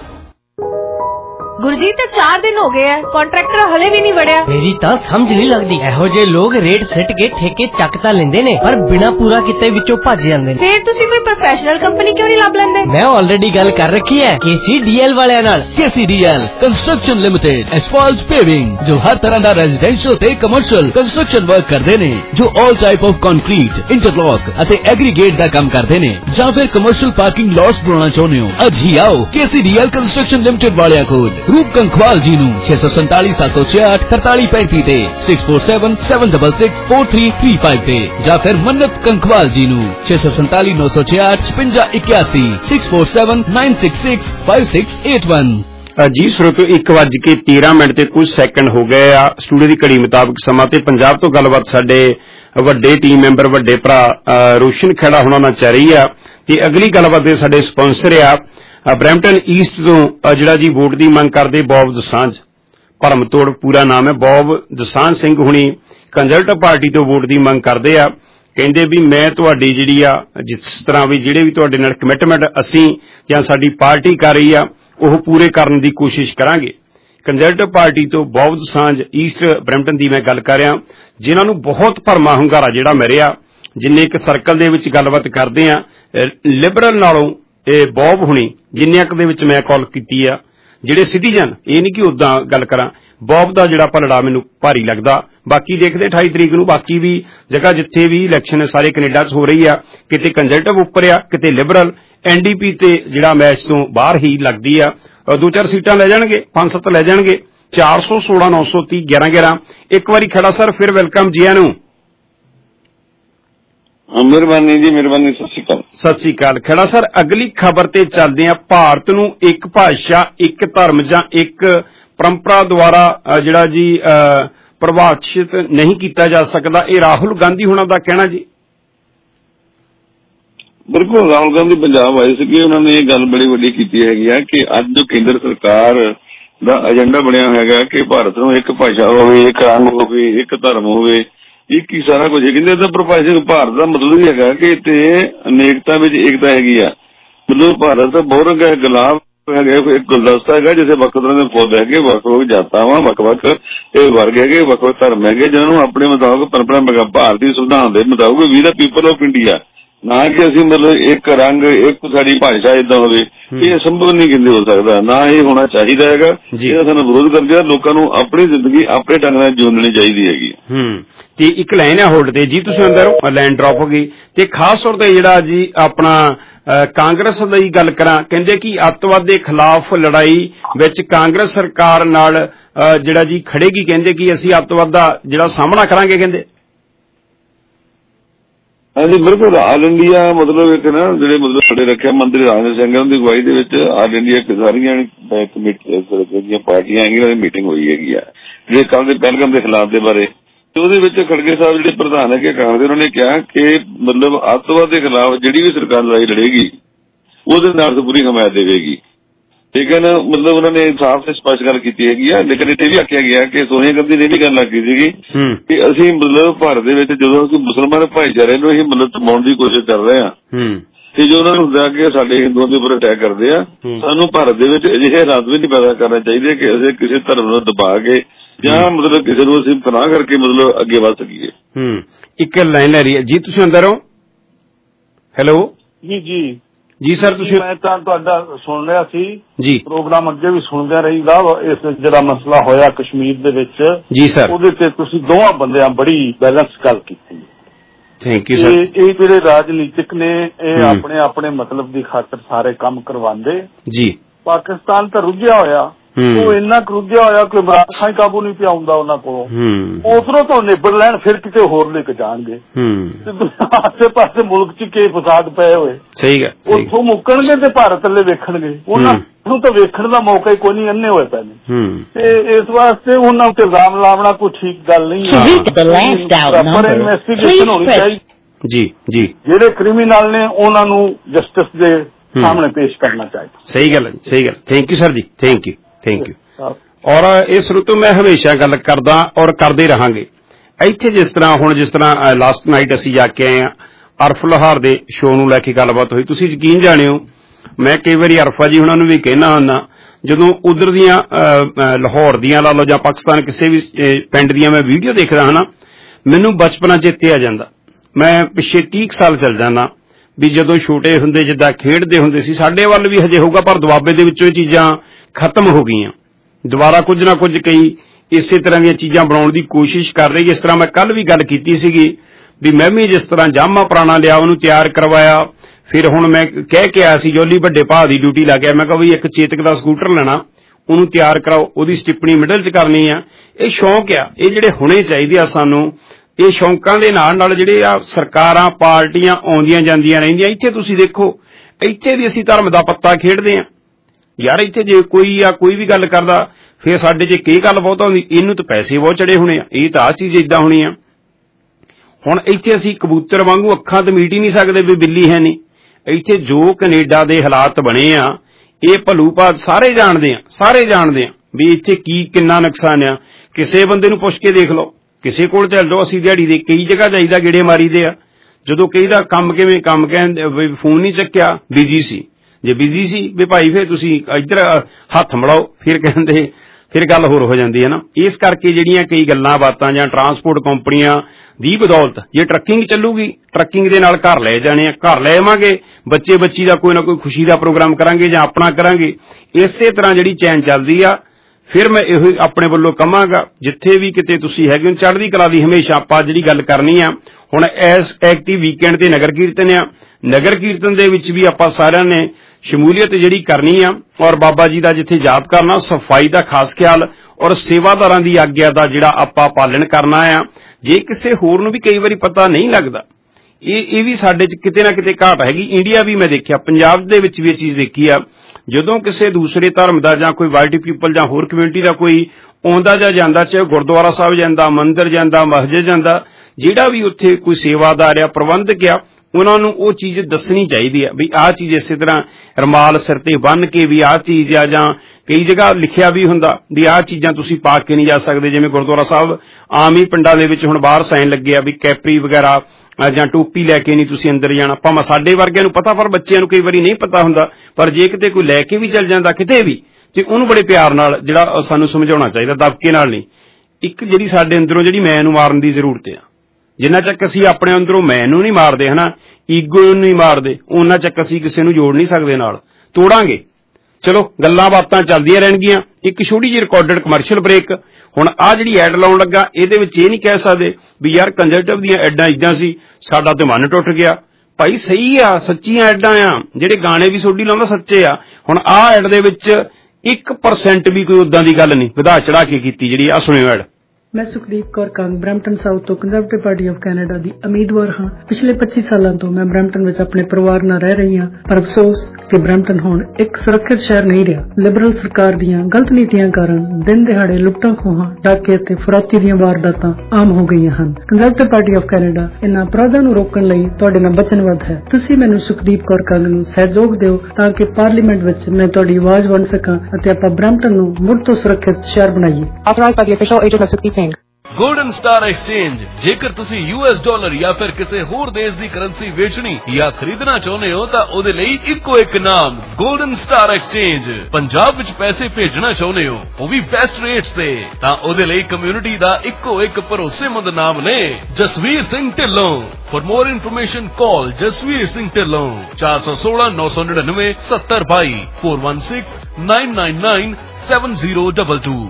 ਗੁਰਜੀਤ ਤੇ ਚਾਰ ਦਿਨ ਹੋ ਗਏ ਆ, ਕੰਟਰੈਕਟਰ ਹਲੇ ਵੀ ਨਹੀਂ ਵੜਿਆ। ਮੇਰੀ ਤਾਂ ਸਮਝ ਨਹੀਂ ਲੱਗਦੀ, ਇਹੋ ਜਿਹੇ ਲੋਕ ਰੇਟ ਸਿੱਟ ਕੇ ਠੇਕੇ ਚੱਕ ਤਾਂ ਲੈਂਦੇ ਨੇ, ਪਰ ਬਿਨਾਂ ਪੂਰਾ ਕੀਤੇ ਵਿੱਚੋਂ ਭੱਜ ਜਾਂਦੇ ਨੇ। ਫਿਰ ਤੁਸੀਂ ਕੋਈ ਪ੍ਰੋਫੈਸ਼ਨਲ ਕੰਪਨੀ ਕਿਉਂ ਨਹੀਂ ਲੱਭ ਲੈਂਦੇ? ਮੈਂ ਆਲਰੇਡੀ ਗੱਲ ਕਰ ਰੱਖੀ ਹੈ ਕੇਸੀਡੀਐਲ ਵਾਲਿਆਂ ਨਾਲ। ਕੇਸੀਡੀਐਲ ਕੰਸਟਰਕਸ਼ਨ ਲਿਮਿਟਡ ਐਸਫਾਲਟ ਪੇਵਿੰਗ, ਜੋ ਹਰ ਤਰ੍ਹਾਂ ਦਾ ਰੈਜ਼ੀਡੈਂਸ਼ੀਅਲ ਤੇ ਕਮਰਸ਼ੀਅਲ ਕੰਸਟਰਕਸ਼ਨ ਵਰਕ ਕਰਦੇ ਨੇ, ਜੋ all type of concrete, interlock ਅਤੇ ਐਗਰੀਗੇਟ ਦਾ ਕੰਮ ਕਰਦੇ ਨੇ, ਜਾਂ ਫਿਰ ਕਮਰਸ਼ੀਅਲ ਪਾਰਕਿੰਗ ਲਾਟਸ ਬਣਾਉਣਾ ਚਾਹੁੰਦੇ ਹੋ, ਅੱਜ ਹੀ ਆਓ ਕੇਸੀਡੀਐਲ ਕੰਸਟਰਕਸ਼ਨ ਲਿਮਿਟਡ ਵਾਲਿਆਂ ਕੋਲ। ਰੂਪ ਕੰਖਵਾਲ ਜੀ ਨੂੰ ਛੇ ਸੌ ਸੰਤਾਲੀ ਸੱਤ ਸੌ ਛਿਆਹਠ ਤਰਤਾਲੀ ਪੈਂਤੀ ਤੇ six four seven seven six six four three three five ਤੇ, ਜਾਂ ਫਿਰ ਮੰਨਤ ਕੰਖਵਾਲ ਜੀ ਨੂੰ ਛੇ ਸੌ ਸੰਤਾਲੀ ਨੌ ਸੌ ਛਿਆਹਠ ਛਪੰਜਾ ਇਕਿਆਸੀ six four seven nine six six five six eight one. ਜੀ ਸਰੋਤੋ ਇੱਕ ਵੱਜ ਕੇ ਤੇਰਾਂ ਮਿੰਟ ਤੇ ਕੁਝ ਸੈਕਿੰਡ ਹੋ ਗਏ ਆ ਸਟੂਡੀਓ ਦੀ ਘੜੀ ਮੁਤਾਬਕ ਸਮਾਂ, ਤੇ ਪੰਜਾਬ ਤੋਂ ਗੱਲਬਾਤ ਸਾਡੇ ਵੱਡੇ ਟੀਮ ਮੈਂਬਰ ਵੱਡੇ ਭਰਾ ਰੋਸ਼ਨ ਖੇੜਾ ਹੁਣਾਂ ਨਾਲ ਚੱਲ ਰਹੀ ਆ। ਤੇ ਅਗਲੀ ਗੱਲਬਾਤ ਦੇ ਸਾਡੇ ਸਪਾਂਸਰ ਆ ਬਰੈਂਪਟਨ ਈਸਟ ਤੋਂ ਜਿਹੜਾ ਜੀ ਵੋਟ ਦੀ ਮੰਗ ਕਰਦੇ ਬੌਬ ਦਸਾਂਝ, ਭਰਮ ਤੋੜ ਪੂਰਾ ਨਾਮ ਹੈ ਬੌਬ ਦਸਾਂਝ ਸਿੰਘ ਹੁਣੀ, ਕੰਜ਼ਰਵੇਟਿਵ ਪਾਰਟੀ ਤੋਂ ਵੋਟ ਦੀ ਮੰਗ ਕਰਦੇ ਆ। ਕਹਿੰਦੇ ਵੀ ਮੈਂ ਤੁਹਾਡੀ ਜਿਹੜੀ ਆ ਜਿਸ ਤਰ੍ਹਾਂ ਵੀ ਜਿਹੜੇ ਵੀ ਤੁਹਾਡੇ ਨਾਲ ਕਮਿਟਮੈਂਟ ਅਸੀਂ ਜਾਂ ਸਾਡੀ ਪਾਰਟੀ ਕਰ ਰਹੀ ਆ ਉਹ ਪੂਰੇ ਕਰਨ ਦੀ ਕੋਸ਼ਿਸ਼ ਕਰਾਂਗੇ। ਕੰਜ਼ਰਵੇਟਿਵ ਪਾਰਟੀ ਤੋਂ ਬੌਬ ਦਸਾਂਝ ਈਸਟ ਬਰੈਂਪਟਨ ਦੀ ਮੈਂ ਗੱਲ ਕਰ ਰਿਹਾ, ਜਿਨ੍ਹਾਂ ਨੂੰ ਬਹੁਤ ਭਰਮਾ ਹੁੰਗਾਰਾ ਜਿਹੜਾ ਮਿਲਿਆ, ਜਿੰਨੇ ਇੱਕ ਸਰਕਲ ਦੇ ਵਿੱਚ ਗੱਲਬਾਤ ਕਰਦੇ ਆ ਲਿਬਰਲ ਨਾਲੋਂ ਇਹ ਬੌਬ ਹੁਣੀ ਜਿੰਨਿਆਂ ਕੁ ਦੇ ਵਿੱਚ ਮੈਂ ਕਾਲ ਕੀਤੀ ਆ, ਜਿਹੜੇ ਸਿਟੀਜ਼ਨ, ਇਹ ਨਹੀਂ ਕਿ ਉਦਾਂ ਗੱਲ ਕਰਾਂ, ਬਹੁਤ ਦਾ ਜਿਹੜਾ ਭਲੜਾ ਮੈਨੂੰ ਭਾਰੀ ਲੱਗਦਾ। ਬਾਕੀ ਦੇਖਦੇ ਅਠਾਈ ਤਰੀਕ ਨੂੰ ਬਾਕੀ ਵੀ ਜਗ੍ਹਾ ਜਿੱਥੇ ਵੀ ਇਲੈਕਸ਼ਨ ਸਾਰੇ ਕੈਨੇਡਾ 'ਚ ਹੋ ਰਹੀ ਆ, ਕਿਤੇ ਕੰਜ਼ਰਵੇਟਿਵ ਉੱਪਰ ਆ, ਕਿਤੇ ਲਿਬਰਲ, ਐਨ ਡੀ ਪੀ ਤੇ ਜਿਹੜਾ ਮੈਚ ਤੋਂ ਬਾਹਰ ਹੀ ਲੱਗਦੀ ਆ। ਦੋ ਚਾਰ ਸੀਟਾਂ ਲੈ ਜਾਣਗੇ, ਪੰਜ ਸੱਤ ਲੈ ਜਾਣਗੇ। ਚਾਰ ਸੌ ਸੋਲਾਂ ਨੌ ਸੌ ਤੀਹ ਗਿਆਰਾਂ ਗਿਆਰਾਂ। ਇੱਕ ਵਾਰੀ ਖੜਾ ਸਰ, ਫਿਰ ਵੈਲਕਮ ਜੀ ਆਇਆਂ ਨੂੰ। ਮਿਹਰਬਾਨੀ ਜੀ, ਮਿਹਰਬਾਨੀ। ਸਤਿ ਸ਼੍ਰੀ ਅਕਾਲ। ਸਤਿ ਸ਼੍ਰੀ ਅਕਾਲ। ਖੜਾ ਸਰ, ਅਗਲੀ ਖਬਰ ਤੇ ਚੱਲਦੇ ਆ। ਭਾਰਤ ਨੂੰ ਇੱਕ ਭਾਸ਼ਾ, ਇੱਕ ਧਰਮ ਜਾਂ ਇੱਕ ਪਰੰਪਰਾ ਦੁਆਰਾ ਜਿਹੜਾ ਜੀ ਪ੍ਰਭਾਸ਼ਿਤ ਨਹੀਂ ਕੀਤਾ ਜਾ ਸਕਦਾ, ਇਹ ਰਾਹੁਲ ਗਾਂਧੀ ਹੁਣਾਂ ਦਾ ਕਹਿਣਾ ਜੀ। ਬਿਲਕੁਲ, ਰਾਹੁਲ ਗਾਂਧੀ ਪੰਜਾਬ ਆਏ ਸੀਗੇ, ਉਹਨਾਂ ਨੇ ਇਹ ਗੱਲ ਬੜੀ ਵੱਡੀ ਕੀਤੀ ਹੈਗੀ ਆ ਕਿ ਅੱਜ ਜੋ ਕੇਂਦਰ ਸਰਕਾਰ ਦਾ ਏਜੰਡਾ ਬਣਿਆ ਹੈਗਾ ਕਿ ਭਾਰਤ ਨੂੰ ਇੱਕ ਭਾਸ਼ਾ ਹੋਵੇ, ਇੱਕ ਰੰਗ ਹੋਵੇ, ਇੱਕ ਧਰਮ ਹੋਵੇ, ਇੱਕ ਹੀ ਸਾਰਾ ਕੁਝ। ਕਹਿੰਦੇ ਤਾਂ ਪ੍ਰਭਾਸ਼ਿਤ ਭਾਰਤ ਦਾ ਮਤਲਬ ਹੀ ਹੈਗਾ ਕਿ ਇੱਥੇ ਅਨੇਕਤਾ ਵਿੱਚ ਏਕਤਾ ਹੈਗੀ ਆ। ਮਤਲਬ ਭਾਰਤ ਬਹੁਤ ਗੁਲਾਬ ਹੈਗਾ, ਇੱਕ ਗੁਲਦਸਤਾ ਹੈਗਾ ਜਿੱਥੇ ਵੱਖ ਤਰ੍ਹਾਂ ਦੇ ਪੌਦੇ ਹੈਗੇ, ਵੱਖ ਵੱਖ ਜਾਤਾਵਾਂ, ਵੱਖ ਵੱਖ ਇਹ ਵਰਗ ਹੈਗੇ, ਵੱਖ ਵੱਖ ਧਰਮ ਹੈਗੇ, ਜਿਹਨਾਂ ਨੂੰ ਆਪਣੇ ਮੁਤਾਬਕ ਪਰੰਪਰਾ ਭਾਰਤੀ ਸੰਵਿਧਾਨ ਦੇ ਮੁਤਾਬਕ we the people of India, ਨਾ ਕਿ ਅਸੀਂ ਮਤਲਬ ਇੱਕ ਰੰਗ, ਇੱਕ ਸਾਡੀ ਭਾਸ਼ਾ ਏਦਾਂ ਹੋਵੇ, ਇਹ ਸੰਭਵ ਨਹੀਂ ਕਹਿੰਦੇ ਹੋ ਸਕਦਾ, ਨਾ ਇਹ ਹੋਣਾ ਚਾਹੀਦਾ ਹੈਗਾ। ਇਹਦਾ ਸਾਨੂੰ ਵਿਰੋਧ ਕਰਦੇ ਆ। ਲੋਕਾਂ ਨੂੰ ਆਪਣੀ ਜ਼ਿੰਦਗੀ ਆਪਣੇ ਢੰਗ ਨਾਲ ਜਿਉਣੀ ਚਾਹੀਦੀ ਹੈਗੀ। ਹੂੰ ਤੇ ਇੱਕ ਲਾਈਨ ਹੈ ਹੋਲਡ ਤੇ ਜੀ, ਤੁਸੀਂ ਅੰਦਰ ਲਾਈਨ ਡ੍ਰੌਪ ਹੋ ਗਈ। ਤੇ ਖਾਸ ਤੌਰ ਤੇ ਜਿਹੜਾ ਜੀ ਆਪਣਾ ਕਾਂਗਰਸ ਦੀ ਗੱਲ ਕਰਾਂ, ਕਹਿੰਦੇ ਕਿ ਅੱਤਵਾਦ ਦੇ ਖਿਲਾਫ ਲੜਾਈ ਵਿੱਚ ਕਾਂਗਰਸ ਸਰਕਾਰ ਨਾਲ ਜਿਹੜਾ ਜੀ ਖੜੇਗੀ, ਕਹਿੰਦੇ ਕਿ ਅਸੀਂ ਅੱਤਵਾਦ ਦਾ ਜਿਹੜਾ ਸਾਹਮਣਾ ਕਰਾਂਗੇ। ਕਹਿੰਦੇ ਹਾਂਜੀ ਬਿਲਕੁਲ। ਆਲ ਇੰਡੀਆ ਮਤਲਬ ਇੱਕ ਨਾ ਜਿਹੜੇ ਮਤਲਬ ਸਾਡੇ ਰੱਖਿਆ ਮੰਤਰੀ ਰਾਜਨਾਥ ਸਿੰਘ ਦੀ ਅਗਵਾਈ ਦੇ ਵਿੱਚ ਆਲ ਇੰਡੀਆ ਸਾਰੀਆਂ ਕਮੇਟੀਆਂ ਪਾਰਟੀਆਂ ਹੈਗੀਆਂ ਦੀ ਮੀਟਿੰਗ ਹੋਈ ਹੈਗੀ ਆ ਜਿਹੜੇ ਕੱਲ੍ਹ ਦੇ ਪਹਿਲਗਾਮ ਦੇ ਖਿਲਾਫ ਦੇ ਬਾਰੇ। ਤੇ ਉਹਦੇ ਵਿੱਚ ਖੜਗੇ ਸਾਹਿਬ ਜਿਹੜੇ ਪ੍ਰਧਾਨ ਹੈਗੇ ਕਾਂਗਰਸ, ਉਹਨਾਂ ਨੇ ਕਿਹਾ ਕਿ ਮਤਲਬ ਅੱਤਵਾਦ ਦੇ ਖਿਲਾਫ ਜਿਹੜੀ ਵੀ ਸਰਕਾਰ ਲੜਾਈ ਲੜੇਗੀ ਉਹਦੇ ਨਾਲ ਪੂਰੀ ਹਮਾਇਤ ਦੇਵੇਗੀ। ਠੀਕ ਹੈ ਨਾ, ਮਤਲਬ ਉਹਨਾਂ ਨੇ ਸਾਫ਼ ਤੇ ਸਪਸ਼ਟ ਗੱਲ ਕੀਤੀ ਹੈਗੀ ਆ। ਲੇਕਿਨ ਇੱਥੇ ਵੀ ਆਖਿਆ ਗਿਆ ਕਿ ਸੋਨੀਆ ਗਾਂਧੀ ਨੇ ਵੀ ਗੱਲ ਆਖੀ ਸੀਗੀ ਕਿ ਅਸੀਂ ਮਤਲਬ ਭਾਰਤ ਦੇ ਵਿੱਚ ਜਦੋਂ ਅਸੀਂ ਮੁਸਲਮਾਨ ਭਾਈਚਾਰੇ ਨੂੰ ਅਸੀਂ ਮਤਲਬ ਦਬਾਉਣ ਦੀ ਕੋਸ਼ਿਸ਼ ਕਰ ਰਹੇ ਹਾਂ ਤੇ ਜੋ ਉਹਨਾਂ ਨੂੰ ਹੁੰਦਾ ਕਿ ਸਾਡੇ ਹਿੰਦੂਆਂ ਦੇ ਉੱਪਰ ਅਟੈਕ ਕਰਦੇ ਆ, ਸਾਨੂੰ ਭਾਰਤ ਦੇ ਵਿੱਚ ਅਜਿਹੇ ਹਾਲਾਤ ਵੀ ਨਹੀਂ ਪੈਦਾ ਕਰਨੇ ਚਾਹੀਦੇ ਕਿ ਅਸੀਂ ਕਿਸੇ ਧਰਮ ਨੂੰ ਦਬਾ ਕੇ ਜਾਂ ਮਤਲਬ ਕਿਸੇ ਨੂੰ ਅਸੀਂ ਪਨਾਹ ਕਰਕੇ ਮਤਲਬ ਅੱਗੇ ਵੱਧ ਸਕੀਏ। ਹੂੰ ਇੱਕ ਲਾਈਨ ਲੈ ਰਹੀ ਹੈ ਜੀ, ਤੁਸੀਂ ਅੰਦਰ ਹੋ। ਹੈਲੋ ਜੀ ਜੀ ਜੀ ਸਰ, ਤੁਸੀਂ ਮੈਂ ਤਾਂ ਤੁਹਾਡਾ ਸੁਣ ਰਿਹਾ ਸੀ ਜੀ ਪ੍ਰੋਗਰਾਮ, ਅੱਗੇ ਵੀ ਸੁਣਦਿਆਂ ਰਹੀਦਾ। ਇਸ ਜਿਹੜਾ ਮਸਲਾ ਹੋਇਆ ਕਸ਼ਮੀਰ ਦੇ ਵਿੱਚ ਜੀ ਸਰ, ਉਹਦੇ ਤੇ ਤੁਸੀਂ ਦੋਵਾਂ ਬੰਦਿਆਂ ਬੜੀ ਬੈਲੈਂਸ ਗੱਲ ਕੀਤੀ। Thank you sir. ਇਹ ਜਿਹੜੇ ਰਾਜਨੀਤਿਕ ਨੇ ਇਹ ਆਪਣੇ ਆਪਣੇ ਮਤਲਬ ਦੀ ਖਾਤਰ ਸਾਰੇ ਕੰਮ ਕਰਵਾਉਂਦੇ ਜੀ। ਪਾਕਿਸਤਾਨ ਤਾਂ ਰੁੱਝਿਆ ਹੋਇਆ, ਉਹ ਇੰਨਾ ਕੁ ਰੁੱਝਿਆ ਹੋਇਆ ਕਿ ਇਮਰਾਨ ਖਾਨ ਕਾਬੂ ਨਹੀਂ ਪਿਆ ਹੁੰਦਾ ਉਹਨਾਂ ਕੋਲੋਂ। ਉਧਰੋਂ ਤੋਂ ਨਿਬੜ ਲੈਣ, ਫਿਰ ਕਿਤੇ ਹੋਰ ਲੈ ਕੇ ਜਾਣਗੇ। ਆਸੇ ਪਾਸੇ ਮੁਲਕ ਚ ਕੀ ਫਸਾਦ ਪਏ ਹੋਏ, ਸਹੀ ਹੈ, ਉੱਥੋਂ ਮੁੱਕਣਗੇ ਤੇ ਭਾਰਤ ਵੱਲੇ ਵੇਖਣਗੇ। ਉਹਨਾਂ ਨੂੰ ਤਾਂ ਵੇਖਣ ਦਾ ਮੌਕਾ ਹੀ ਕੋਈ ਨਹੀਂ, ਅੰਨੇ ਹੋਏ ਪਏ ਨੇ। ਤੇ ਇਸ ਵਾਸਤੇ ਉਹਨਾਂ ਉੱਤੇ ਇਲਜ਼ਾਮ ਲਾਉਣਾ ਕੋਈ ਠੀਕ ਗੱਲ ਨਹੀਂ ਹੈ। ਪ੍ਰੋਪਰ ਇਨਵੈਸਟੀਗੇਸ਼ਨ ਹੋਣੀ ਚਾਹੀਦੀ ਜੀ ਜੀ। ਜਿਹੜੇ ਕ੍ਰਿਮੀਨਲ ਨੇ ਉਹਨਾਂ ਨੂੰ ਜਸਟਿਸ ਦੇ ਸਾਹਮਣੇ ਪੇਸ਼ ਕਰਨਾ ਚਾਹੀਦਾ। ਸਹੀ ਗੱਲ, ਸਹੀ ਗੱਲ। ਥੈਂਕ ਯੂ ਸਰ ਜੀ, ਥੈਂਕ ਯੂ ਥੈਂਕ ਯੂ। ਔਰ ਇਸ ਰੁੱਤ ਮੈਂ ਹਮੇਸ਼ਾ ਗੱਲ ਕਰਦਾ ਔਰ ਕਰਦੇ ਰਹਾਂਗੇ। ਇੱਥੇ ਜਿਸ ਤਰ੍ਹਾਂ ਹੁਣ ਜਿਸ ਤਰ੍ਹਾਂ ਲਾਸਟ ਨਾਈਟ ਅਸੀਂ ਜਾ ਕੇ ਆਏ ਹਾਂ, ਅਰਫ ਲੋਹਾਰ ਦੇ ਸ਼ੋਅ ਨੂੰ ਲੈ ਕੇ ਗੱਲਬਾਤ ਹੋਈ। ਤੁਸੀਂ ਯਕੀਨ ਜਾਣਿਓ, ਮੈਂ ਕਈ ਵਾਰੀ ਅਰਫਾ ਜੀ ਉਹਨਾਂ ਨੂੰ ਵੀ ਕਹਿਣਾ ਹੁੰਦਾ, ਜਦੋਂ ਉਧਰ ਦੀਆਂ ਲਾਹੌਰ ਦੀਆਂ ਲਾ ਲਓ ਜਾਂ ਪਾਕਿਸਤਾਨ ਕਿਸੇ ਵੀ ਪਿੰਡ ਦੀਆਂ ਮੈਂ ਵੀਡੀਓ ਦੇਖਦਾ ਹਾਂ ਨਾ, ਮੈਨੂੰ ਬਚਪਨਾ ਚੇਤੇ ਆ ਜਾਂਦਾ। ਮੈਂ ਪਿੱਛੇ ਤੀਹ ਸਾਲ ਚੱਲ ਜਾਂਦਾ ਵੀ ਜਦੋਂ ਛੋਟੇ ਹੁੰਦੇ ਜਿੱਦਾਂ ਖੇਡਦੇ ਹੁੰਦੇ ਸੀ, ਸਾਡੇ ਵੱਲ ਵੀ ਹਜੇ ਹੋਊਗਾ ਪਰ ਦੁਆਬੇ ਦੇ ਵਿੱਚੋਂ ਇਹ ਚੀਜ਼ਾਂ ਖਤਮ ਹੋ ਗਈਆਂ। ਦੁਬਾਰਾ ਕੁਝ ਨਾ ਕੁਝ ਕਈ ਇਸੇ ਤਰ੍ਹਾਂ ਦੀਆਂ ਚੀਜ਼ਾਂ ਬਣਾਉਣ ਦੀ ਕੋਸ਼ਿਸ਼ ਕਰ ਰਹੀ। ਇਸ ਤਰ੍ਹਾਂ ਮੈਂ ਕੱਲ ਵੀ ਗੱਲ ਕੀਤੀ ਸੀਗੀ ਵੀ ਮੈਂ ਵੀ ਜਿਸ ਤਰ੍ਹਾਂ ਜਾਮਾ ਪੁਰਾਣਾ ਲਿਆ, ਉਹਨੂੰ ਤਿਆਰ ਕਰਵਾਇਆ, ਫਿਰ ਹੁਣ ਮੈਂ ਕਹਿ ਕੇ ਆਇਆ ਸੀ ਜੋਲੀ ਵੱਡੇ ਭਾਅ ਦੀ ਡਿਊਟੀ ਲਾ ਗਿਆ, ਮੈਂ ਕਿਹਾ ਵੀ ਇੱਕ ਚੇਤਕ ਦਾ ਸਕੂਟਰ ਲੈਣਾ, ਉਹਨੂੰ ਤਿਆਰ ਕਰਾਓ, ਉਹਦੀ ਸਟਿੱਪਣੀ ਮਿਡਲ 'ਚ ਕਰਨੀ ਆ। ਇਹ ਸ਼ੌਂਕ ਆ, ਇਹ ਜਿਹੜੇ ਹੋਣੇ ਚਾਹੀਦੇ ਆ ਸਾਨੂੰ। ਇਹ ਸ਼ੌਂਕਾਂ ਦੇ ਨਾਲ ਨਾਲ ਜਿਹੜੇ ਆ ਸਰਕਾਰਾਂ ਪਾਰਟੀਆਂ ਆਉਂਦੀਆਂ ਜਾਂਦੀਆਂ ਰਹਿੰਦੀਆਂ। ਇੱਥੇ ਤੁਸੀਂ ਦੇਖੋ, ਇੱਥੇ ਵੀ ਅਸੀਂ ਧਰਮ ਦਾ ਪੱਤਾ ਖੇਡਦੇ ਹਾਂ ਯਾਰ। ਇੱਥੇ ਜੇ ਕੋਈ ਆ ਕੋਈ ਵੀ ਗੱਲ ਕਰਦਾ, ਫਿਰ ਸਾਡੇ 'ਚ ਕੀ ਗੱਲ ਬਹੁਤ ਆਉਂਦੀ, ਇਹਨੂੰ ਤਾਂ ਪੈਸੇ ਬਹੁਤ ਚੜੇ ਹੋਣੇ ਆ, ਇਹ ਤਾਂ ਆਹ ਚੀਜ਼ ਏਦਾਂ ਹੋਣੀ ਆ। ਹੁਣ ਇੱਥੇ ਅਸੀਂ ਕਬੂਤਰ ਵਾਂਗੂ ਅੱਖਾਂ ਤੇ ਮੀਟ ਹੀ ਨਹੀਂ ਸਕਦੇ ਵੀ ਬਿੱਲੀ ਹੈ ਨਹੀਂ। ਇੱਥੇ ਜੋ ਕੈਨੇਡਾ ਦੇ ਹਾਲਾਤ ਬਣੇ ਆ, ਇਹ ਭਲੂ ਭਾਜ ਸਾਰੇ ਜਾਣਦੇ ਆ, ਸਾਰੇ ਜਾਣਦੇ ਆ ਵੀ ਇੱਥੇ ਕੀ ਕਿੰਨਾ ਨੁਕਸਾਨ ਆ। ਕਿਸੇ ਬੰਦੇ ਨੂੰ ਪੁੱਛ ਕੇ ਦੇਖ ਲਓ, ਕਿਸੇ ਕੋਲ ਚੱਲ ਜਾਓ, ਅਸੀਂ ਦਿਹਾੜੀ ਦੇ ਕਈ ਜਗ੍ਹਾ ਜਾਈਦਾ, ਗੇੜੇ ਮਾਰੀਦੇ ਆ। ਜਦੋਂ ਕਹੀਦਾ ਕੰਮ ਕਿਵੇਂ, ਕੰਮ ਕਹਿੰਦੇ ਫੋਨ ਨਹੀਂ ਚੱਕਿਆ, ਬਿਜੀ ਸੀ। ਜੇ ਬਿਜੀ ਸੀ ਵੀ ਭਾਈ ਫਿਰ ਤੁਸੀਂ ਇੱਧਰ ਹੱਥ ਮਿਲਾਓ, ਫਿਰ ਕਹਿੰਦੇ ਫਿਰ ਗੱਲ ਹੋਰ ਹੋ ਜਾਂਦੀ ਹੈ ਨਾ। ਇਸ ਕਰਕੇ ਜਿਹੜੀਆਂ ਕਈ ਗੱਲਾਂ ਬਾਤਾਂ ਜਾਂ ਟਰਾਂਸਪੋਰਟ ਕੰਪਨੀਆਂ ਦੀ ਬਦੌਲਤ ਜੇ ਟਰੱਕਿੰਗ ਚੱਲੂਗੀ, ਟਰੱਕਿੰਗ ਦੇ ਨਾਲ ਘਰ ਲੈ ਜਾਣੇ ਆ, ਘਰ ਲੈ ਆਵਾਂਗੇ, ਬੱਚੇ ਬੱਚੀ ਦਾ ਕੋਈ ਨਾ ਕੋਈ ਖੁਸ਼ੀ ਦਾ ਪ੍ਰੋਗਰਾਮ ਕਰਾਂਗੇ ਜਾਂ ਆਪਣਾ ਕਰਾਂਗੇ। ਇਸੇ ਤਰ੍ਹਾਂ ਜਿਹੜੀ ਚੈਨ ਚੱਲਦੀ ਆ, ਫਿਰ ਮੈਂ ਇਹੋ ਆਪਣੇ ਵੱਲੋਂ ਕਹਾਂਗਾ, ਜਿੱਥੇ ਵੀ ਕਿਤੇ ਤੁਸੀਂ ਹੈਗੇ ਹੋ, ਚੜ੍ਹਦੀ ਕਲਾ ਦੀ ਹਮੇਸ਼ਾ ਆਪਾਂ ਜਿਹੜੀ ਗੱਲ ਕਰਨੀ ਆ। ਹੁਣ ਇਸ ਐਕਟਿਵ ਵੀਕਐਂਡ ਤੇ ਨਗਰ ਕੀਰਤਨ ਆ, ਨਗਰ ਕੀਰਤਨ ਦੇ ਵਿੱਚ ਵੀ ਆਪਾਂ ਸਾਰਿਆਂ ਨੇ ਸ਼ਮੂਲੀਅਤ ਜਿਹੜੀ ਕਰਨੀ ਆ, ਔਰ ਬਾਬਾ ਜੀ ਦਾ ਜਿੱਥੇ ਯਾਦ ਕਰਨਾ, ਸਫਾਈ ਦਾ ਖਾਸ ਖਿਆਲ ਔਰ ਸੇਵਾਦਾਰਾਂ ਦੀ ਆਗਿਆ ਦਾ ਜਿਹੜਾ ਆਪਾਂ ਪਾਲਣ ਕਰਨਾ ਆ। ਜੇ ਕਿਸੇ ਹੋਰ ਨੂੰ ਵੀ ਕਈ ਵਾਰੀ ਪਤਾ ਨਹੀਂ ਲੱਗਦਾ, ਇਹ ਇਹ ਵੀ ਸਾਡੇ 'ਚ ਕਿਤੇ ਨਾ ਕਿਤੇ ਘਾਟ ਹੈਗੀ। ਇੰਡੀਆ ਵੀ ਮੈਂ ਦੇਖਿਆ, ਪੰਜਾਬ ਦੇ ਵਿੱਚ ਵੀ ਇਹ ਚੀਜ਼ ਦੇਖੀ ਆ, ਜਦੋਂ ਕਿਸੇ ਦੂਸਰੇ ਧਰਮ ਦਾ ਜਾਂ ਕੋਈ ਵਾਈਟ ਪੀਪਲ ਜਾਂ ਹੋਰ ਕਮਿਊਨਿਟੀ ਦਾ ਕੋਈ ਆਉਂਦਾ ਜਾਂ ਜਾਂਦਾ, ਚਾਹੇ ਗੁਰਦੁਆਰਾ ਸਾਹਿਬ ਜਾਂਦਾ, ਮੰਦਿਰ ਜਾਂਦਾ, ਮਸਜਿਦ ਜਾਂਦਾ, ਜਿਹੜਾ ਵੀ ਉੱਥੇ ਕੋਈ ਸੇਵਾਦਾਰ ਆ, ਪ੍ਰਬੰਧਕ ਆ, ਉਹਨਾਂ ਨੂੰ ਉਹ ਚੀਜ਼ ਦੱਸਣੀ ਚਾਹੀਦੀ ਆ ਵੀ ਆਹ ਚੀਜ਼ ਇਸੇ ਤਰ੍ਹਾਂ ਰਮਾਲ ਸਿਰ ਤੇ ਬੰਨ੍ਹ ਕੇ ਵੀ ਆਹ ਚੀਜ਼ ਆ, ਜਾਂ ਕਈ ਜਗ੍ਹਾ ਲਿਖਿਆ ਵੀ ਹੁੰਦਾ ਵੀ ਆਹ ਚੀਜ਼ਾਂ ਤੁਸੀਂ ਪਾ ਕੇ ਨਹੀਂ ਜਾ ਸਕਦੇ। ਜਿਵੇਂ ਗੁਰਦੁਆਰਾ ਸਾਹਿਬ ਆਮ ਹੀ ਪਿੰਡਾਂ ਦੇ ਵਿੱਚ ਹੁਣ ਬਾਹਰ ਸਾਈਨ ਲੱਗੇ ਆ ਵੀ ਕੈਪਰੀ ਵਗੈਰਾ ਜਾਂ ਟੋਪੀ ਲੈ ਕੇ ਨਹੀਂ ਤੁਸੀਂ ਅੰਦਰ ਜਾਣਾ। ਭਾਵੇਂ ਸਾਡੇ ਵਰਗਿਆਂ ਨੂੰ ਪਤਾ, ਪਰ ਬੱਚਿਆਂ ਨੂੰ ਕਈ ਵਾਰੀ ਨਹੀਂ ਪਤਾ ਹੁੰਦਾ। ਪਰ ਜੇ ਕਿਤੇ ਕੋਈ ਲੈ ਕੇ ਵੀ ਚੱਲ ਜਾਂਦਾ ਕਿਤੇ ਵੀ, ਤੇ ਉਹਨੂੰ ਬੜੇ ਪਿਆਰ ਨਾਲ ਜਿਹੜਾ ਸਾਨੂੰ ਸਮਝਾਉਣਾ ਚਾਹੀਦਾ, ਦਬਕੇ ਨਾਲ ਨਹੀਂ। ਇੱਕ ਜਿਹੜੀ ਸਾਡੇ ਅੰਦਰੋਂ ਜਿਹੜੀ ਮੈਂ ਨੂੰ ਮਾਰਨ ਦੀ ਜ਼ਰੂਰਤ ਆ, ਜਿੰਨਾ ਚੱਕ ਅਸੀਂ ਆਪਣੇ ਅੰਦਰੋਂ ਮੈਂ ਨੂੰ ਨਹੀਂ ਮਾਰਦੇ, ਹਨਾ, ਈਗੋ ਨੂੰ ਨਹੀਂ ਮਾਰਦੇ, ਉਹਨਾਂ ਚੱਕ ਅਸੀਂ ਕਿਸੇ ਨੂੰ ਜੋੜ ਨਹੀਂ ਸਕਦੇ, ਨਾਲ ਤੋੜਾਂਗੇ। ਚਲੋ ਗੱਲਾਂ ਬਾਤਾਂ ਚੱਲਦੀਆਂ ਰਹਿਣਗੀਆਂ। ਇੱਕ ਛੋਟੀ ਜਿਹੀ ਰਿਕਾਰਡਡ ਕਮਰਸ਼ੀਅਲ ਬ੍ਰੇਕ। ਹੁਣ ਆਹ ਜਿਹੜੀ ਐਡ ਲਾਉਣ ਲੱਗਾ, ਇਹਦੇ ਵਿੱਚ ਇਹ ਨਹੀਂ ਕਹਿ ਸਕਦੇ ਵੀ ਯਾਰ ਕੰਜ਼ਰਵੇਟਿਵ ਦੀਆਂ ਐਡਾਂ ਇਦਾਂ ਸੀ, ਸਾਡਾ ਤੇ ਮਨ ਟੁੱਟ ਗਿਆ। ਭਾਈ ਸਹੀ ਆ, ਸੱਚੀਆਂ ਐਡਾਂ ਆ, ਜਿਹੜੇ ਗਾਣੇ ਵੀ ਸੋਡੀ ਲਾਉਂਦਾ ਸੱਚੇ ਆ। ਹੁਣ ਆਹ ਐਡ ਦੇ ਵਿੱਚ ਇੱਕ ਪਰਸੈਂਟ ਵੀ ਕੋਈ ਉਦਾਂ ਦੀ ਗੱਲ ਨਹੀਂ ਵਧਾ ਚੜਾ ਕੇ ਕੀਤੀ ਜਿਹੜੀ ਆ। ਸੁਣਿਓ ਐਡ। ਮੈਂ ਸੁਖਦੀਪ ਕੌਰ ਕੰਗ ਬਰੈਂਪਟਨ ਸਾਊਥ ਤੋਂ ਕੰਜ਼ਰਵੇਟਿਵ ਪਾਰਟੀ ਆਫ ਕੈਨੇਡਾ ਦੀ ਉਮੀਦਵਾਰ ਹਾਂ। ਪਿਛਲੇ ਪੱਚੀ ਸਾਲਾਂ ਤੋਂ ਮੈਂ ਬਰੈਂਪਟਨ ਵਿੱਚ ਆਪਣੇ ਪਰਿਵਾਰ ਨਾਲ ਰਹਿ ਰਹੀ ਹਾਂ, ਪਰ ਅਫਸੋਸ ਕਿ ਬਰੈਂਪਟਨ ਹੁਣ ਇੱਕ ਸੁਰੱਖਿਅਤ ਸ਼ਹਿਰ ਨਹੀਂ ਰਿਹਾ। ਲਿਬਰਲ ਸਰਕਾਰ ਦੀਆਂ ਗਲਤ ਨੀਤੀਆਂ ਕਾਰਨ ਦਿਨ ਦਿਹਾੜੇ ਲੁੱਟਾਂ ਖੋਹਾਂ, ਡਾਕੇ ਅਤੇ ਫਰੌਤੀ ਦੀਆਂ ਵਾਰਦਾਤਾਂ ਆਮ ਹੋ ਗਈਆਂ ਹਨ। ਕੰਜ਼ਰਵੇਟਿਵ ਪਾਰਟੀ ਆਫ ਕੈਨੇਡਾ ਇਨ੍ਹਾਂ ਅਪਰਾਧਾਂ ਨੂੰ ਰੋਕਣ ਲਈ ਤੁਹਾਡੇ ਨਾਲ ਵਚਨਬੱਧ ਹੈ। ਤੁਸੀਂ ਮੈਨੂੰ ਸੁਖਦੀਪ ਕੌਰ ਕੰਗ ਨੂੰ ਸਹਿਯੋਗ ਦਿਓ ਤਾਂ ਕਿ ਪਾਰਲੀਮੈਂਟ ਵਿੱਚ ਮੈਂ ਤੁਹਾਡੀ ਆਵਾਜ਼ ਬਣ ਸਕਾਂ ਅਤੇ ਆਪਾਂ ਬਰੈਂਪਟਨ ਨੂੰ ਮੁੜ ਤੋਂ ਸੁਰੱਖਿਅਤ ਸ਼ਹਿਰ ਬਣਾਈਏ। Authorized by the official agent of Sukhdeep Singh। Golden Star Exchange. ਜੇਕਰ ਤੁਸੀਂ ਯੂ ਐਸ ਡਾਲਰ ਜਾਂ ਫਿਰ ਕਿਸੇ ਹੋਰ ਦੇਸ਼ ਦੀ ਕਰੰਸੀ ਵੇਚਣੀ ਜਾਂ ਖਰੀਦਣਾ ਚਾਹੁੰਦੇ ਹੋ ਤਾਂ ਉਹਦੇ ਲਈ ਇੱਕੋ ਇੱਕ ਨਾਮ, ਗੋਲਡਨ ਸਟਾਰ ਐਕਸਚੇਂਜ। ਪੰਜਾਬ ਵਿੱਚ ਪੈਸੇ ਭੇਜਣਾ ਚਾਹੁੰਦੇ ਹੋ, ਉਹ ਵੀ ਬੈਸਟ ਰੇਟਸ ਤੇ, ਤਾਂ ਉਹਦੇ ਲਈ ਕਮਿਊਨਿਟੀ ਦਾ ਇੱਕੋ ਇੱਕ ਭਰੋਸੇਮੰਦ ਨਾਮ ਨੇ, Jasvir Singh Dhillon. For more information call Jasvir Singh Dhillon चार सौ सोलह नौ सौ निन्यानवे सत्तर बाई four one six nine nine nine seven zero double two.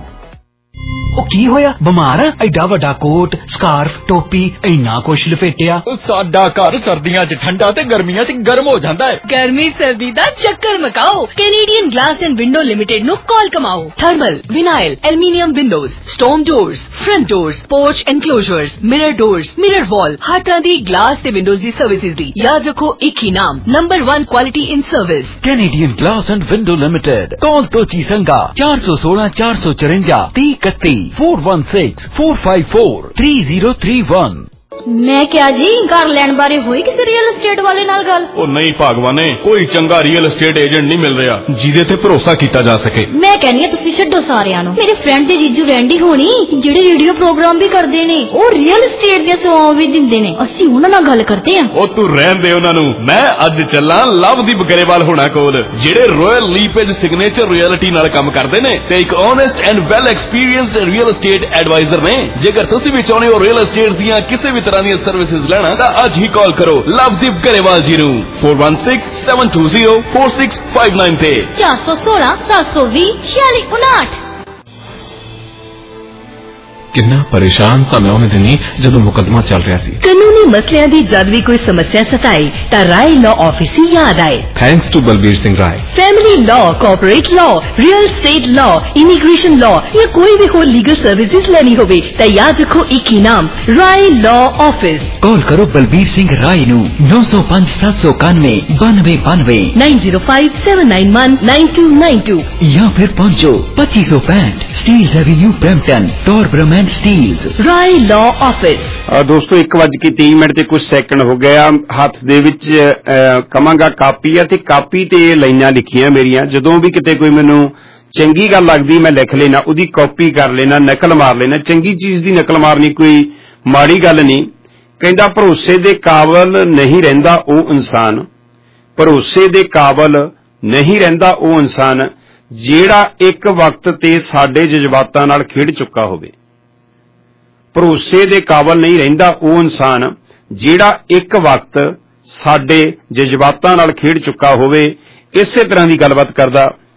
ਉਹ ਕੀ ਹੋਇਆ? ਬਿਮਾਰ ਆ? ਐਡਾ ਵੱਡਾ ਕੋਟ, ਸਕਾਰਫ, ਟੋਪੀ, ਇੰਨਾ ਕੁਛ ਲਪੇਟਿਆ। ਸਾਡਾ ਘਰ ਸਰਦੀਆਂ 'ਚ ਠੰਡਾ ਤੇ ਗਰਮੀਆਂ 'ਚ ਗਰਮ ਹੋ ਜਾਂਦਾ ਹੈ। ਗਰਮੀ ਸਰਦੀ ਦਾ ਚੱਕਰ ਮਕਾਓ। Canadian Glass and Window Limited ਨੂੰ ਕਾਲ ਕਮਾਓ। Thermal, vinyl, aluminium windows, stone doors, front doors, porch enclosures, mirror doors, mirror wall, ਹਰ ਤਰ੍ਹਾਂ ਦੀ ਗਲਾਸ ਤੇ ਵਿੰਡੋਜ਼ ਦੀ ਸਰਵਿਸਿਜ਼ ਦੀ ਯਾਦ ਰੱਖੋ ਇੱਕ ਹੀ ਨਾਮ, number one quality in service, Canadian Glass and Window Limited. Call तो चीसंगा चार सौ सोलह चार सौ चौरंजा तीस इकतीस four one six four five four three zero three one. मैं क्या जी घर लैंड बारे हुई किसी रियल एस्टेट वाले नाल गल? ओ नहीं भागवाने, कोई चंगा रियल एस्टेट एजेंट नहीं मिल रहा जिदे ते भरोसा कीता जा सके। मैं कहनी तुसी छड्डो सारियां नूं। मेरे फ्रेंड दे जीजू रैंडी होनी जेडे रेडियो प्रोग्राम भी करदे ने, ओ रियल एस्टेट दी सेवावां भी दिंदे ने। अस्सी उन्हां नाल गल करदे हां। ओ तू रहन दे उन्हां नूं। मैं अज चलां लवदीप गरेवाल होना कोल, जेडे रॉयल लीपेज सिग्नेचर रियलिटी नाल काम करदे ने ते एक honest and well experienced real estate advisor ने। जेकर तुसी भी चाहुंदे हो रियल एस्टेट दीयां किसी भी तरह दी सर्विसेज लेना तो आज ही कॉल करो लवदीप गरेवाल जी नूं four one six seven two zero four six five nine ते चार सौ सोलह सात सौ भी छियाली उनाठ। किन्ना परेशान सा मैं उन्हें दिनी जदों मुकदमा चल रहा सी। कानूनी मसलियां दी जद भी कोई समस्या सताई ता राय लॉ ऑफिस ही याद आए। Thanks to Balbir Singh Rai. Family law, corporate law, real estate law, immigration law या कोई भी हो लीगल सर्विसेज लेनी होवे ता याद रखो एक ही नाम, राय लॉ ऑफिस। कॉल करो बलबीर सिंह राय नू नौ सौ पांच सात सौ इक्यानवे बानवे बानवे nine zero five seven nine one nine two nine two या फिर पहुंचो पच्चीस सौ पैंठ Steeles Avenue Brampton Torbram Steeles, Rai Law Office. ਦੋਸਤੋ ਇੱਕ ਵੱਜ ਕੇ ਤੀਹ ਮਿੰਟ ਤੇ ਕੁਝ ਸੈਕਿੰਡ ਹੋ ਗਿਆ। ਹੱਥ ਦੇ ਵਿੱਚ ਕਵਾਂਗਾ ਕਾਪੀ ਆ ਤੇ ਕਾਪੀ ਤੇ ਲਾਈਨਾਂ ਲਿਖੀਆਂ ਮੇਰੀਆਂ। ਜਦੋਂ ਵੀ ਕਿਤੇ ਕੋਈ ਮੈਨੂੰ ਚੰਗੀ ਗੱਲ ਲੱਗਦੀ ਮੈਂ ਲਿਖ ਲੈਣਾ, ਉਹਦੀ ਕਾਪੀ ਕਰ ਲੈਣਾ, ਨਕਲ ਮਾਰ ਲੈਣਾ। ਚੰਗੀ ਚੀਜ਼ ਦੀ ਨਕਲ ਮਾਰਨੀ ਕੋਈ ਮਾੜੀ ਗੱਲ ਨਹੀਂ। ਕਹਿੰਦਾ ਭਰੋਸੇ ਦੇ ਕਾਬਲ ਨਹੀਂ ਰਹਿੰਦਾ ਉਹ ਇਨਸਾਨ, ਭਰੋਸੇ ਦੇ ਕਾਬਲ ਨਹੀਂ ਰਹਿੰਦਾ ਉਹ ਇਨਸਾਨ ਜਿਹੜਾ ਇੱਕ ਵਕਤ ਤੇ ਸਾਡੇ ਜਜ਼ਬਾਤਾਂ ਨਾਲ ਖੇਡ ਚੁੱਕਾ ਹੋਵੇ। ਭਰੋਸੇ ਦੇ ਕਾਬਲ ਨਹੀਂ ਰਹਿੰਦਾ ਉਹ ਇਨਸਾਨ ਜਿਹੜਾ ਇੱਕ ਵਕਤ ਸਾਡੇ ਜਜ਼ਬਾਤਾਂ ਨਾਲ ਖੇਡ ਚੁੱਕਾ ਹੋਵੇ। ਇਸੇ ਤਰ੍ਹਾਂ ਦੀ ਗੱਲਬਾਤ ਕਰਦਾ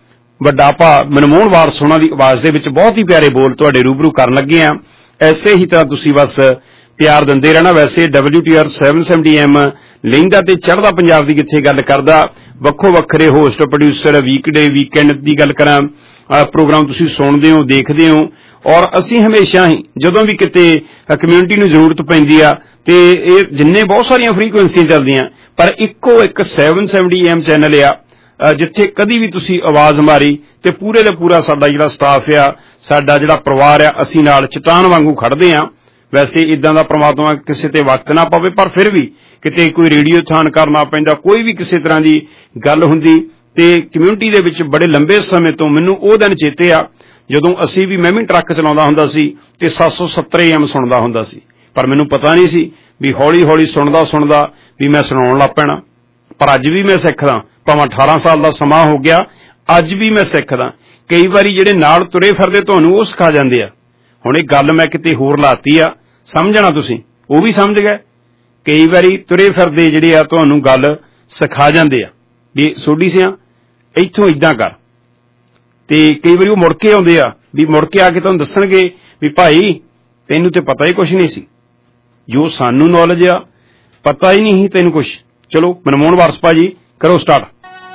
ਵੱਡਾ ਭਾ ਮਨਮੋਹਨ ਵਾਰਸ ਉਹਨਾਂ ਦੀ ਆਵਾਜ਼ ਦੇ ਵਿੱਚ ਬਹੁਤ ਹੀ ਪਿਆਰੇ ਬੋਲ ਤੁਹਾਡੇ ਰੂਬਰੂ ਕਰਨ ਲੱਗੇ ਆ। ਐਸੇ ਹੀ ਤਰ੍ਹਾਂ ਤੁਸੀਂ ਬਸ ਪਿਆਰ ਦਿੰਦੇ ਰਹਿਣਾ। ਵੈਸੇ ਡਬਲਿਊ ਟੀ ਆਰ ਸੱਤ ਸੌ ਸੱਤਰ ਐਮ ਲਹਿੰਦਾ ਤੇ ਚੜ੍ਹਦਾ ਪੰਜਾਬ ਦੀ ਕਿੱਥੇ ਗੱਲ ਕਰਦਾ, ਵੱਖੋ ਵੱਖਰੇ ਹੋਸਟ ਪ੍ਰੋਡਿਊਸਰ, ਵੀਕਡੇ ਵੀਕਐਂਡ ਦੀ ਗੱਲ ਕਰਾਂ, ਪ੍ਰੋਗਰਾਮ ਤੁਸੀਂ ਸੁਣਦੇ ਹੋ, ਦੇਖਦੇ ਹੋ। ਔਰ ਅਸੀਂ ਹਮੇਸ਼ਾ ਹੀ ਜਦੋਂ ਵੀ ਕਿਤੇ ਕਮਿਊਨਿਟੀ ਨੂੰ ਜ਼ਰੂਰਤ ਪੈਂਦੀ ਆ ਤੇ ਇਹ ਜਿੰਨੇ ਬਹੁਤ ਸਾਰੀਆਂ ਫ੍ਰੀਕੁਐਂਸੀਆਂ ਚੱਲਦੀਆਂ, ਪਰ ਇੱਕੋ ਇੱਕ ਸੱਤ ਸੌ ਸੱਤਰ ਐਮ ਚੈਨਲ ਆ ਜਿੱਥੇ ਕਦੀ ਵੀ ਤੁਸੀਂ ਆਵਾਜ਼ ਮਾਰੀ ਤੇ ਪੂਰੇ ਦਾ ਪੂਰਾ ਸਾਡਾ ਜਿਹੜਾ ਸਟਾਫ ਆ, ਸਾਡਾ ਜਿਹੜਾ ਪਰਿਵਾਰ ਆ, ਅਸੀਂ ਨਾਲ ਚਟਾਨ ਵਾਂਗੂ ਖੜਦੇ ਆ। ਵੈਸੇ ਇਦਾਂ ਦਾ ਪ੍ਰਮਾਤਮਾ ਕਿਸੇ ਤੇ ਵਕਤ ਨਾ ਪਵੇ, ਪਰ ਫਿਰ ਵੀ ਕਿਤੇ ਕੋਈ ਰੇਡੀਓ ਥਾਨ ਕਰਨਾ ਪੈਂਦਾ, ਕੋਈ ਵੀ ਕਿਸੇ ਤਰ੍ਹਾਂ ਦੀ ਗੱਲ ਹੁੰਦੀ ਤੇ ਕਮਿਊਨਿਟੀ ਦੇ ਵਿੱਚ ਬੜੇ ਲੰਬੇ ਸਮੇਂ ਤੋਂ ਮੈਨੂੰ ਉਹ ਦਿਨ ਚੇਤੇ ਆ ਜਦੋਂ ਅਸੀਂ ਵੀ ਮੈਂ ਵੀ ਟਰੱਕ ਚਲਾਉਂਦਾ ਹੁੰਦਾ ਸੀ ਤੇ ਸੱਤ ਸੌ ਸੱਤਰ ਐਮ ਸੁਣਦਾ ਹੁੰਦਾ ਸੀ, ਪਰ ਮੈਨੂੰ ਪਤਾ ਨਹੀਂ ਸੀ ਵੀ ਹੌਲੀ ਹੌਲੀ ਸੁਣਦਾ ਸੁਣਦਾ ਵੀ ਮੈਂ ਸੁਣਾਉਣ ਲੱਗ ਪੈਣਾ। ਪਰ ਅੱਜ ਵੀ ਮੈਂ ਸਿੱਖਦਾ, ਭਾਵੇਂ ਅਠਾਰਾਂ ਸਾਲ ਦਾ ਸਮਾਂ ਹੋ ਗਿਆ, ਅੱਜ ਵੀ ਮੈਂ ਸਿੱਖਦਾ। ਕਈ ਵਾਰੀ ਜਿਹੜੇ ਨਾਲ ਤੁਰੇ ਫਿਰਦੇ ਤੁਹਾਨੂੰ ਉਹ ਸਿਖਾ ਜਾਂਦੇ ਆ। ਹੁਣ ਇਹ ਗੱਲ ਮੈਂ ਕਿਤੇ ਹੋਰ ਲਾਤੀ ਆ, ਸਮਝਣਾ ਤੁਸੀਂ, ਉਹ ਵੀ ਸਮਝ ਗਏ। ਕਈ ਵਾਰੀ ਤੁਰੇ ਫਿਰਦੇ ਜਿਹੜੇ ਆ ਤੁਹਾਨੂੰ ਗੱਲ ਸਿਖਾ ਜਾਂਦੇ ਆ ਵੀ ਸੋਢੀ ਸਿਆਂ ਇੱਥੋਂ ਏਦਾਂ ਕਰ, ਤੇ ਕਈ ਵਾਰੀ ਉਹ ਮੁੜ ਕੇ ਆਉਂਦੇ ਆ ਵੀ ਮੁੜ ਕੇ ਆ ਕੇ ਤੁਹਾਨੂੰ ਦੱਸਣਗੇ ਵੀ ਭਾਈ ਤੈਨੂੰ ਤੇ ਪਤਾ ਹੀ ਕੁਛ ਨਹੀਂ ਸੀ, ਜੋ ਸਾਨੂੰ ਨੌਲੇਜ ਆ ਪਤਾ ਹੀ ਨਹੀਂ ਸੀ ਤੈਨੂੰ ਕੁਛ। ਚਲੋ ਮਨਮੋਹਨ ਵਾਰਸ ਭਾਜੀ ਕਰੋ ਸਟਾਰਟ।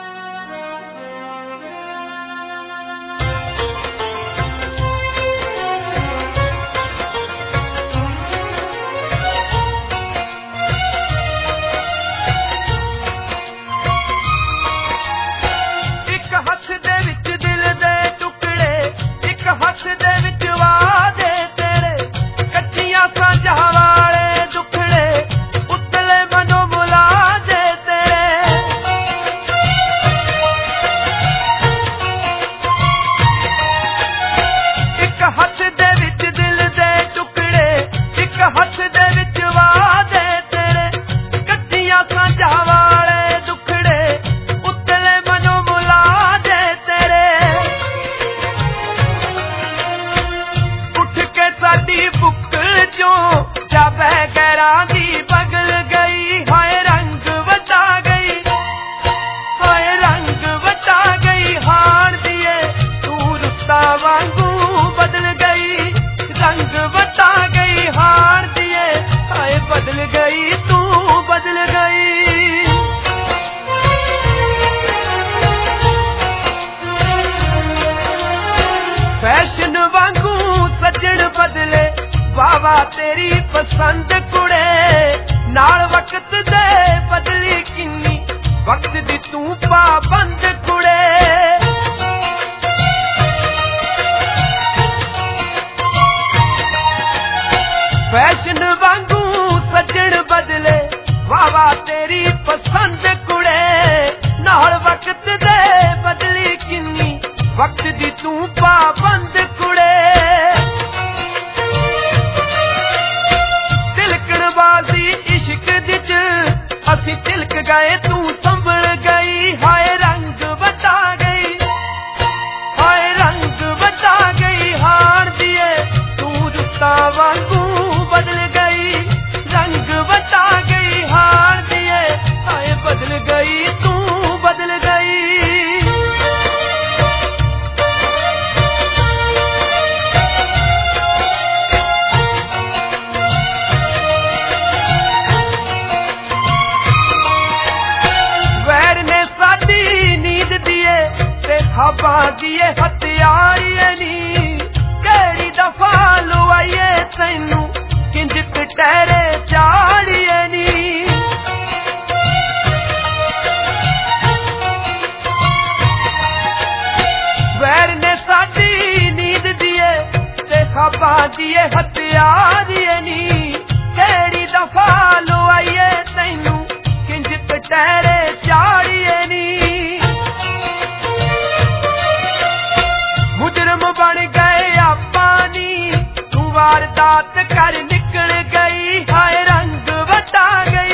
तेरी पसंद कुड़े नाल वक्त दे बदली किन्नी वक्त दी तू पाबंद कुड़े फैशन वांगू सजन बदले वावा तेरी पसंद कुड़े नाल वक्त दे बदली किन्नी वक्त दी तू पाबंद कुड़े इश्क दिच असी तिलक गए तू संभल गई हाय रंग बता गई हाय रंग बता गई हार दिए तू रुता वांगू बदल गई रंग बता गई हार दिए हाय बदल गई तू बदल गई। खाबा दिए हथियारिए नी केड़ी दफा लुआइए तैनू किंज कटहरे चाड़िए नी वैर ने साडी नींद दिए ते खाबा दिए हथियारिए नी केड़ी दफा लुआइए तैनू किंज कटहरे चाड़िए नी मुजरम बन गए पानी तू वारदात कर निकल गई हाय रंग बता गई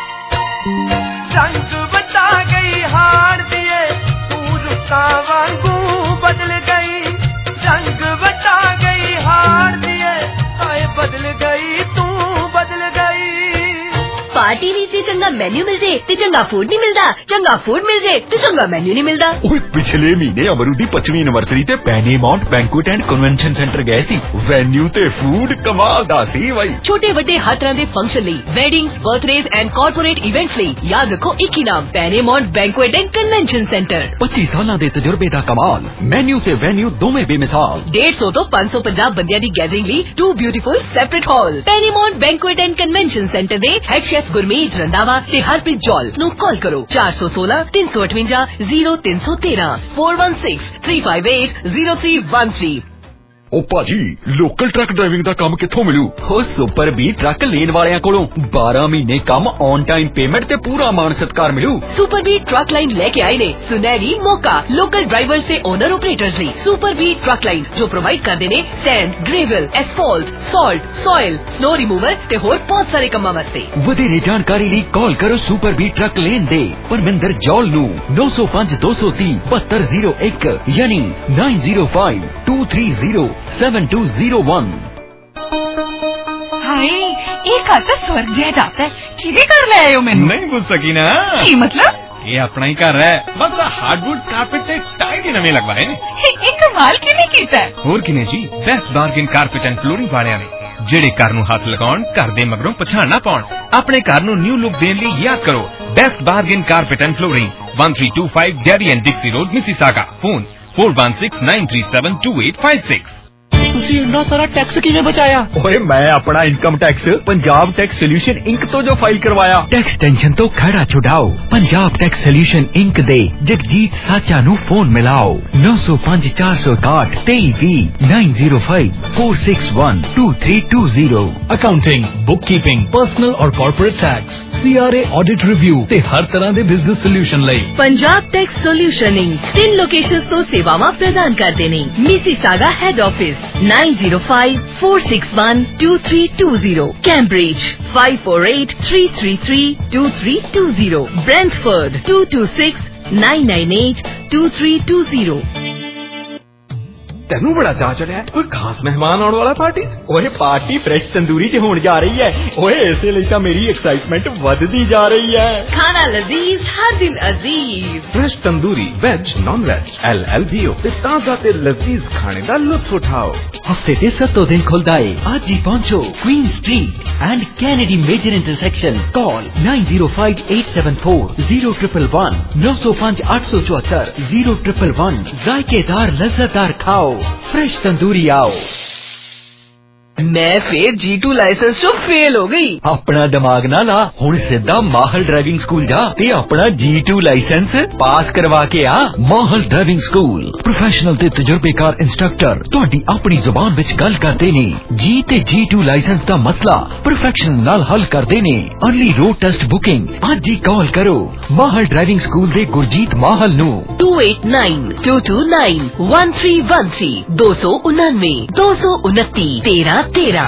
रंग बता गई हार दिए तू रुता वांगू बदल गई रंग बता गई हार दिए हाय बदल गई तू बदल गई। पार्टी ली जे चंगा मेन्यू मिल जाए ते चंगा फूड नहीं मिलता, चंगा फूड मिल जाए ते चंगा मेन्यू नहीं मिलता। ओए पिछले महीने अमरू दी पचवीं एनिवर्सरी ते Pennymount Banquet and Convention Centre गए सी, वेन्यू ते फूड कमाल दा सी भाई। छोटे बड़े हर तरह के फंक्शन ਲਈ weddings, birthdays and corporate events ਲਈ याद रखो एक ही नाम, Pennymount Banquet and Convention Centre. पच्चीस साल दे तजुर्बे दा कमाल, मेन्यू ते वेन्यू दोवें बेमिसाल। डेढ़ सौ तो पांच सौ पचास बंदियां दी गैदरिंग ਲਈ two beautiful separate hall. Pennymount Banquet and Convention Centre ਦੇ ਹੈਡ ਸ਼ੈਫ ਗੁਰਮੀਤ ਰੰਧਾਵਾ ਤੇ ਹਰਪ੍ਰੀਤ ਜੌਲ ਨੂੰ ਕਾਲ ਕਰੋ ਚਾਰ ਸੌ ਸੋਲਾਂ ਤਿੰਨ ਸੌ ਅਠਵੰਜਾ ਜ਼ੀਰੋ ਤਿੰਨ ਸੌ ਤੇਰਾਂ four one six three five eight zero three one three. ओ भाजी लोकल ट्रक ड्राइविंग दा काम कित्थों मिलू? हो सुपर बी ट्रक लेन वालियां कोलों बारह महीने काम ऑन टाइम पेमेंट ते पूरा मान सत्कार मिलू। सुपर बी ट्रक लाइन लेके आए ने सुनहरी मौका लोकल ड्राइवर से ओनर ऑपरेटर्स ਲਈ। सुपर बी ट्रक लाइन जो प्रोवाइड करदे ने sand, gravel, asphalt, salt, soil, snow remover ते होर बहुत सारे कामां वास्ते। ਵਧੇਰੇ ਜਾਣਕਾਰੀ ਲਈ ਕਾਲ ਕਰੋ सुपर बी ट्रक लेन दे परमिंदर जॉल ਨੂੰ नौ सौ पाँच दो सौ तीस बहत्तर जीरो एक यानी nine zero five two three zero seven two zero one. हाय एक आता स्वर्ग जिहा जाता है, किदे घर ले आए हो? मैनू नहीं पूछ सकी ना। की मतलब? ये अपना ही घर है, बस हार्डवुड कारपेट से टाइल ही नवे लगवाए ने। एक कमाल किने कीता है? होर किने जी, Best Bargain Carpet and Flooring वालियां ने ਜਿਹੜੇ ਘਰ ਨੂੰ ਹੱਥ ਲਗਾਉਣ, ਘਰ ਦੇ ਮਗਰੋਂ ਪਛਾਣ ਨਾ ਪਾਉਣ। ਆਪਣੇ ਘਰ ਨੂੰ ਨਿਊ ਲੁੱਕ ਦੇਣ ਲਈ ਯਾਦ ਕਰੋ Best Bargain Carpet and Flooring one three two five Derry and Dixie Road Mississauga. Phone four one six nine three seven two eight five six। ਤੁਸੀਂ ਇੰਨਾ ਸਾਰਾ ਟੈਕਸ ਕਿਵੇਂ ਬਚਾਇਆ? ਓਏ ਮੈਂ ਆਪਣਾ income tax Punjab Tax Solution Inc ਤੋਂ ਜੋ ਫਾਈਲ ਕਰਵਾਇਆ। ਟੈਕਸ ਟੈਨਸ਼ਨ ਤੋਂ ਖੜਾ ਛੁਡਾਓ, ਪੰਜਾਬ ਟੈਕਸ ਸੋਲੂਸ਼ਨ ਇੰਕ ਦੇ ਜਗਜੀਤ ਸਾਚਾ ਨੂੰ ਫੋਨ ਮਿਲਾਓ नौ सौ पाँच चार सौ इकसठ तेईस बीस nine zero five four six one two three two zero। Accounting, bookkeeping, personal ਔਰ corporate tax, CRA audit review ਤੇ ਹਰ ਤਰ੍ਹਾਂ ਦੇ ਬਿਜ਼ਨਸ ਸੋਲੂਸ਼ਨ ਲਈ पंजाब टैक्स सोल्यूशन इंक तीन लोकेशंस तो सेवावां प्रदान करते ने। Mississauga head office nine zero five four six one two three two zero, Cambridge five four eight three three three two three two zero, Brantford two two six nine nine eight two three two zero। ਤੈਨੂੰ ਬੜਾ ਚਾਅ ਚੜਿਆ, ਕੋਈ ਖਾਸ ਮਹਿਮਾਨ ਆਉਣ ਵਾਲਾ party? ਓਏ ਪਾਰਟੀ ਫਰੈਸ਼ ਤੰਦੂਰੀ ਚ ਹੋਣ ਜਾ ਰਹੀ ਹੈ। ਓਏ ਇਸੇ ਲਈ ਤਾਂ ਮੇਰੀ ਐਕਸਾਈਟਮੈਂਟ ਵੱਧਦੀ ਜਾ ਰਹੀ ਹੈ। खाना लजीज हर दिल अजीज। Fresh tandoori veg non veg L L B O ਤੇ ਤਾਜ਼ਾ ਤੇ ਲਜ਼ੀਜ਼ ਖਾਣੇ ਦਾ ਲੁਤਫ ਉਠਾਓ। ਹਫਤੇ ਦੇ ਸੱਤੋਂ ਦਿਨ ਖੁੱਲਦਾ ਏ। ਅੱਜ ਹੀ ਪਹੁੰਚੋ Queen Street and Kennedy major intersection. Call nine zero five eight seven four zero one one one नौ सौ पाँच आठ सौ चौहत्तर जीरो ट्रिपल वन। जायकेदार लज्जतदार खाओ, फ्रेश तंदूरी आओ। मैं फिर जी टू लाइसेंस तो फेल हो गई। अपना दिमाग ना ला, हुण सिद्धा माहल ड्राइविंग स्कूल जा ते अपना जी टू लाइसेंस पास करवा के आ। माहल ड्राइविंग स्कूल प्रोफेशनल ते तजुर्बेकार इंस्ट्रक्टर तुहाडी अपनी जुबान विच गल करदे ने। जी ते जी टू लाइसेंस दा मसला प्रोफेशनल नाल हल करदे ने। अर्ली रोड टेस्ट बुकिंग अज ही कॉल करो माहल ड्राइविंग स्कूल दे गुरजीत माहल नू two eight nine two two nine one three one three दो सौ उन्नानवे दो सौ उनती तेरह तेरह।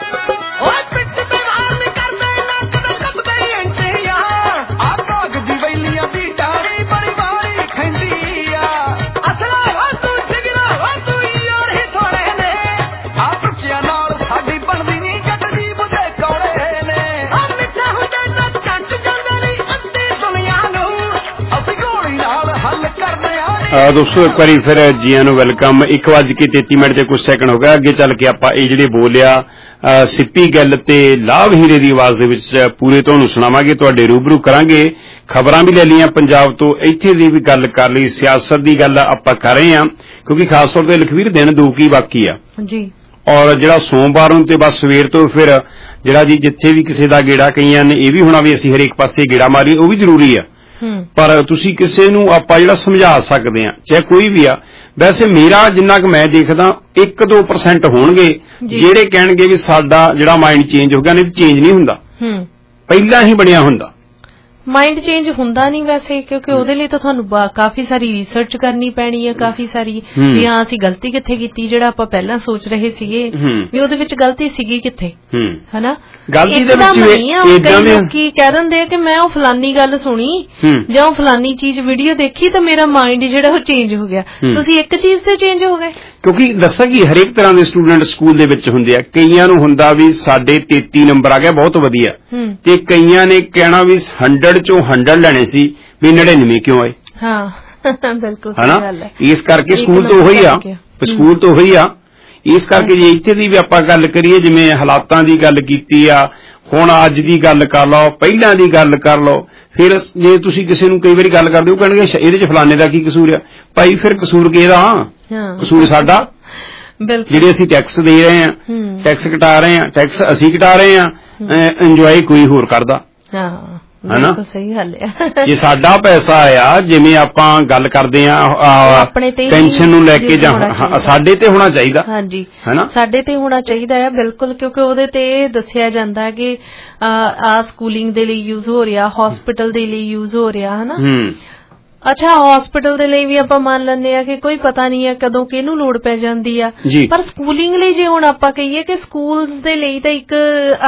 ਦੋਸਤੋ ਇੱਕ ਵਾਰੀ ਫਿਰ ਜੀਆਂ ਨੂੰ ਵੈਲਕਮ। ਇੱਕ ਵੱਜ ਕੇ ਤੇਤੀ ਮਿੰਟ ਤੇ ਕੁਝ ਸੈਕਿੰਡ ਹੋ ਗਿਆ। ਅੱਗੇ ਚੱਲ ਕੇ ਆਪਾਂ ਇਹ ਜਿਹੜੇ ਬੋਲਿਆ ਸਿੱਪੀ ਗੱਲ ਤੇ ਲਾਭ ਹੀਰੇ ਦੀ ਆਵਾਜ਼ ਦੇ ਵਿੱਚ ਪੂਰੇ ਤੁਹਾਨੂੰ ਸੁਣਾਵਾਂਗੇ, ਤੁਹਾਡੇ ਰੂਬਰੂ ਕਰਾਂਗੇ। ਖਬਰਾਂ ਵੀ ਲੈ ਲਈਆਂ ਪੰਜਾਬ ਤੋਂ, ਇੱਥੇ ਦੀ ਵੀ ਗੱਲ ਕਰ ਲਈ, ਸਿਆਸਤ ਦੀ ਗੱਲ ਆਪਾਂ ਕਰ ਰਹੇ ਹਾਂ ਕਿਉਂਕਿ ਖਾਸ ਤੌਰ ਤੇ ਲਖਵੀਰ ਦਿਨ ਦੋ ਕੀ ਬਾਕੀ ਆ ਜੀ। ਔਰ ਜਿਹੜਾ ਸੋਮਵਾਰ ਨੂੰ ਤੇ ਬਸ ਸਵੇਰ ਤੋਂ ਫਿਰ ਜਿਹੜਾ ਜੀ ਜਿੱਥੇ ਵੀ ਕਿਸੇ ਦਾ ਗੇੜਾ ਕਈਆਂ ਨੇ ਇਹ ਵੀ ਹੋਣਾ ਵੀ ਅਸੀਂ ਹਰੇਕ ਪਾਸੇ ਗੇੜਾ ਮਾਰੀਏ, ਉਹ ਵੀ ਜ਼ਰੂਰੀ ਆ। ਪਰ ਤੁਸੀਂ ਕਿਸੇ ਨੂੰ ਆਪਾਂ ਜਿਹੜਾ ਸਮਝਾ ਸਕਦੇ ਆ, ਚਾਹੇ ਕੋਈ ਵੀ ਆ। ਵੈਸੇ ਮੇਰਾ ਜਿੰਨਾ ਕੁ ਮੈਂ ਦੇਖਦਾ ਇੱਕ ਦੋ ਪਰਸੈਂਟ ਹੋਣਗੇ ਜਿਹੜੇ ਕਹਿਣਗੇ ਵੀ ਸਾਡਾ ਜਿਹੜਾ ਮਾਈਂਡ ਚੇਂਜ ਹੋ ਗਿਆ, ਨਹੀਂ ਚੇਂਜ ਨਹੀਂ ਹੁੰਦਾ, ਪਹਿਲਾਂ ਹੀ ਬਣਿਆ ਹੁੰਦਾ। ਮਾਈਂਡ ਚੇਂਜ ਹੁੰਦਾ ਨਹੀਂ ਵੈਸੇ, ਕਿਉਂਕਿ ਉਹਦੇ ਲਈ ਤਾਂ ਤੁਹਾਨੂੰ ਕਾਫੀ ਸਾਰੀ ਰਿਸਰਚ ਕਰਨੀ ਪੈਣੀ ਹੈ, ਕਾਫੀ ਸਾਰੀ ਵੀ ਹਾਂ ਅਸੀਂ ਗਲਤੀ ਕਿੱਥੇ ਕੀਤੀ, ਜਿਹੜਾ ਆਪਾਂ ਪਹਿਲਾਂ ਸੋਚ ਰਹੇ ਸੀਗੇ ਵੀ ਉਹਦੇ ਵਿੱਚ ਗਲਤੀ ਸੀਗੀ ਕਿੱਥੇ, ਹਨਾ। ਗਲਤੀ ਦੇ ਵਿੱਚ ਕਈ ਲੋਕੀ ਕਹਿ ਦਿੰਦੇ ਆ ਕਿ ਮੈਂ ਉਹ ਫਲਾਨੀ ਗੱਲ ਸੁਣੀ ਜਾਂ ਉਹ ਫਲਾਨੀ ਚੀਜ਼ ਵੀਡੀਓ ਦੇਖੀ ਤਾਂ ਮੇਰਾ ਮਾਈਂਡ ਜਿਹੜਾ ਉਹ ਚੇਂਜ ਹੋ ਗਿਆ। ਤੁਸੀਂ ਇੱਕ ਚੀਜ਼ ਤੇ ਚੇਂਜ ਹੋ ਗਏ। ਕਿਉਂਕਿ ਦੱਸਾਂ ਕਿ ਹਰੇਕ ਤਰ੍ਹਾਂ ਦੇ ਸਟੂਡੈਂਟ ਸਕੂਲ ਦੇ ਵਿੱਚ ਹੁੰਦੇ ਆ। ਕਈਆਂ ਨੂੰ ਹੁੰਦਾ ਵੀ ਸਾਡੇ ਤੇਤੀ ਨੰਬਰ ਆ ਗਿਆ ਬਹੁਤ ਵਧੀਆ, ਤੇ ਕਈਆਂ ਨੇ ਕਹਿਣਾ ਵੀ ਹੰਡਰਡ ਚੋਂ ਹੰਡਰਡ ਲੈਣੇ ਸੀ ਵੀ ਨੜਿਨਵੇਂ ਕਿਉਂ ਆਏ। ਹਾਂ ਬਿਲਕੁਲ ਹਨਾ, ਇਸ ਕਰਕੇ ਸਕੂਲ ਤੋਂ ਉਹੀ ਆ, ਸਕੂਲ ਤੋਂ ਉਹੀ ਆ। ਇਸ ਕਰਕੇ ਜੇ ਇੱਥੇ ਦੀ ਵੀ ਆਪਾਂ ਗੱਲ ਕਰੀਏ, ਜਿਵੇਂ ਹਾਲਾਤਾਂ ਦੀ ਗੱਲ ਕੀਤੀ ਆ, ਹੁਣ ਅੱਜ ਦੀ ਗੱਲ ਕਰ ਲਓ, ਪਹਿਲਾਂ ਦੀ ਗੱਲ ਕਰ ਲਓ, ਫਿਰ ਜੇ ਤੁਸੀਂ ਕਿਸੇ ਨੂੰ ਕਈ ਵਾਰੀ ਗੱਲ ਕਰਦੇ ਹੋ ਕਹਿਣਗੇ ਇਹਦੇ ਚ ਫਲਾਣੇ ਦਾ ਕੀ ਕਸੂਰ ਆ। ਭਾਈ ਫਿਰ ਕਸੂਰ ਕਿਹਦਾ? ਕਸੂਰ ਸਾਡਾ, ਜਿਹੜੇ ਅਸੀਂ ਟੈਕਸ ਦੇ ਰਹੇ ਹਾਂ, ਟੈਕਸ ਘਟਾ ਰਹੇ ਹਾਂ, ਟੈਕਸ ਅਸੀਂ ਘਟਾ ਰਹੇ ਹਾਂ, ਇੰਜੋਏ ਕੋਈ ਹੋਰ ਕਰਦਾ। ਹਨਾ, ਸਹੀ ਗੱਲ ਹੈ। ਜੇ ਸਾਡਾ ਪੈਸਾ ਆ, ਜਿਵੇਂ ਆਪਾਂ ਗੱਲ ਕਰਦੇ ਆ ਪੈਨਸ਼ਨ ਨੂੰ ਲੈ ਕੇ, ਜਾਂ ਸਾਡੇ ਤੇ ਹੋਣਾ ਚਾਹੀਦਾ। ਹਾਂਜੀ, ਹਨਾ, ਸਾਡੇ ਤੇ ਹੋਣਾ ਚਾਹੀਦਾ ਹੈ ਬਿਲਕੁਲ, ਕਿਉਂਕਿ ਉਹਦੇ ਤੇ ਦੱਸਿਆ ਜਾਂਦਾ ਕਿ ਆ ਸਕੂਲਿੰਗ ਦੇ ਲਈ ਯੂਜ਼ ਹੋ ਰਿਹਾ, ਹਸਪੀਟਲ ਦੇ ਲਈ ਯੂਜ਼ ਹੋ ਰਿਹਾ। ਹਨਾ, ਅੱਛਾ, ਹਸਪੀਟਲ ਦੇ ਲਈ ਵੀ ਆਪਾਂ ਮੰਨ ਲੈਂਦੇ ਆ ਕਿ ਕੋਈ ਪਤਾ ਨਹੀਂ ਹੈ ਕਦੋਂ ਕਿਹਨੂੰ ਲੋੜ ਪੈ ਜਾਂਦੀ ਆ, ਪਰ ਸਕੂਲਿੰਗ ਲਈ ਜੇ ਹੁਣ ਆਪਾਂ ਕਹੀਏ ਕਿ ਸਕੂਲ ਦੇ ਲਈ ਤਾਂ ਇੱਕ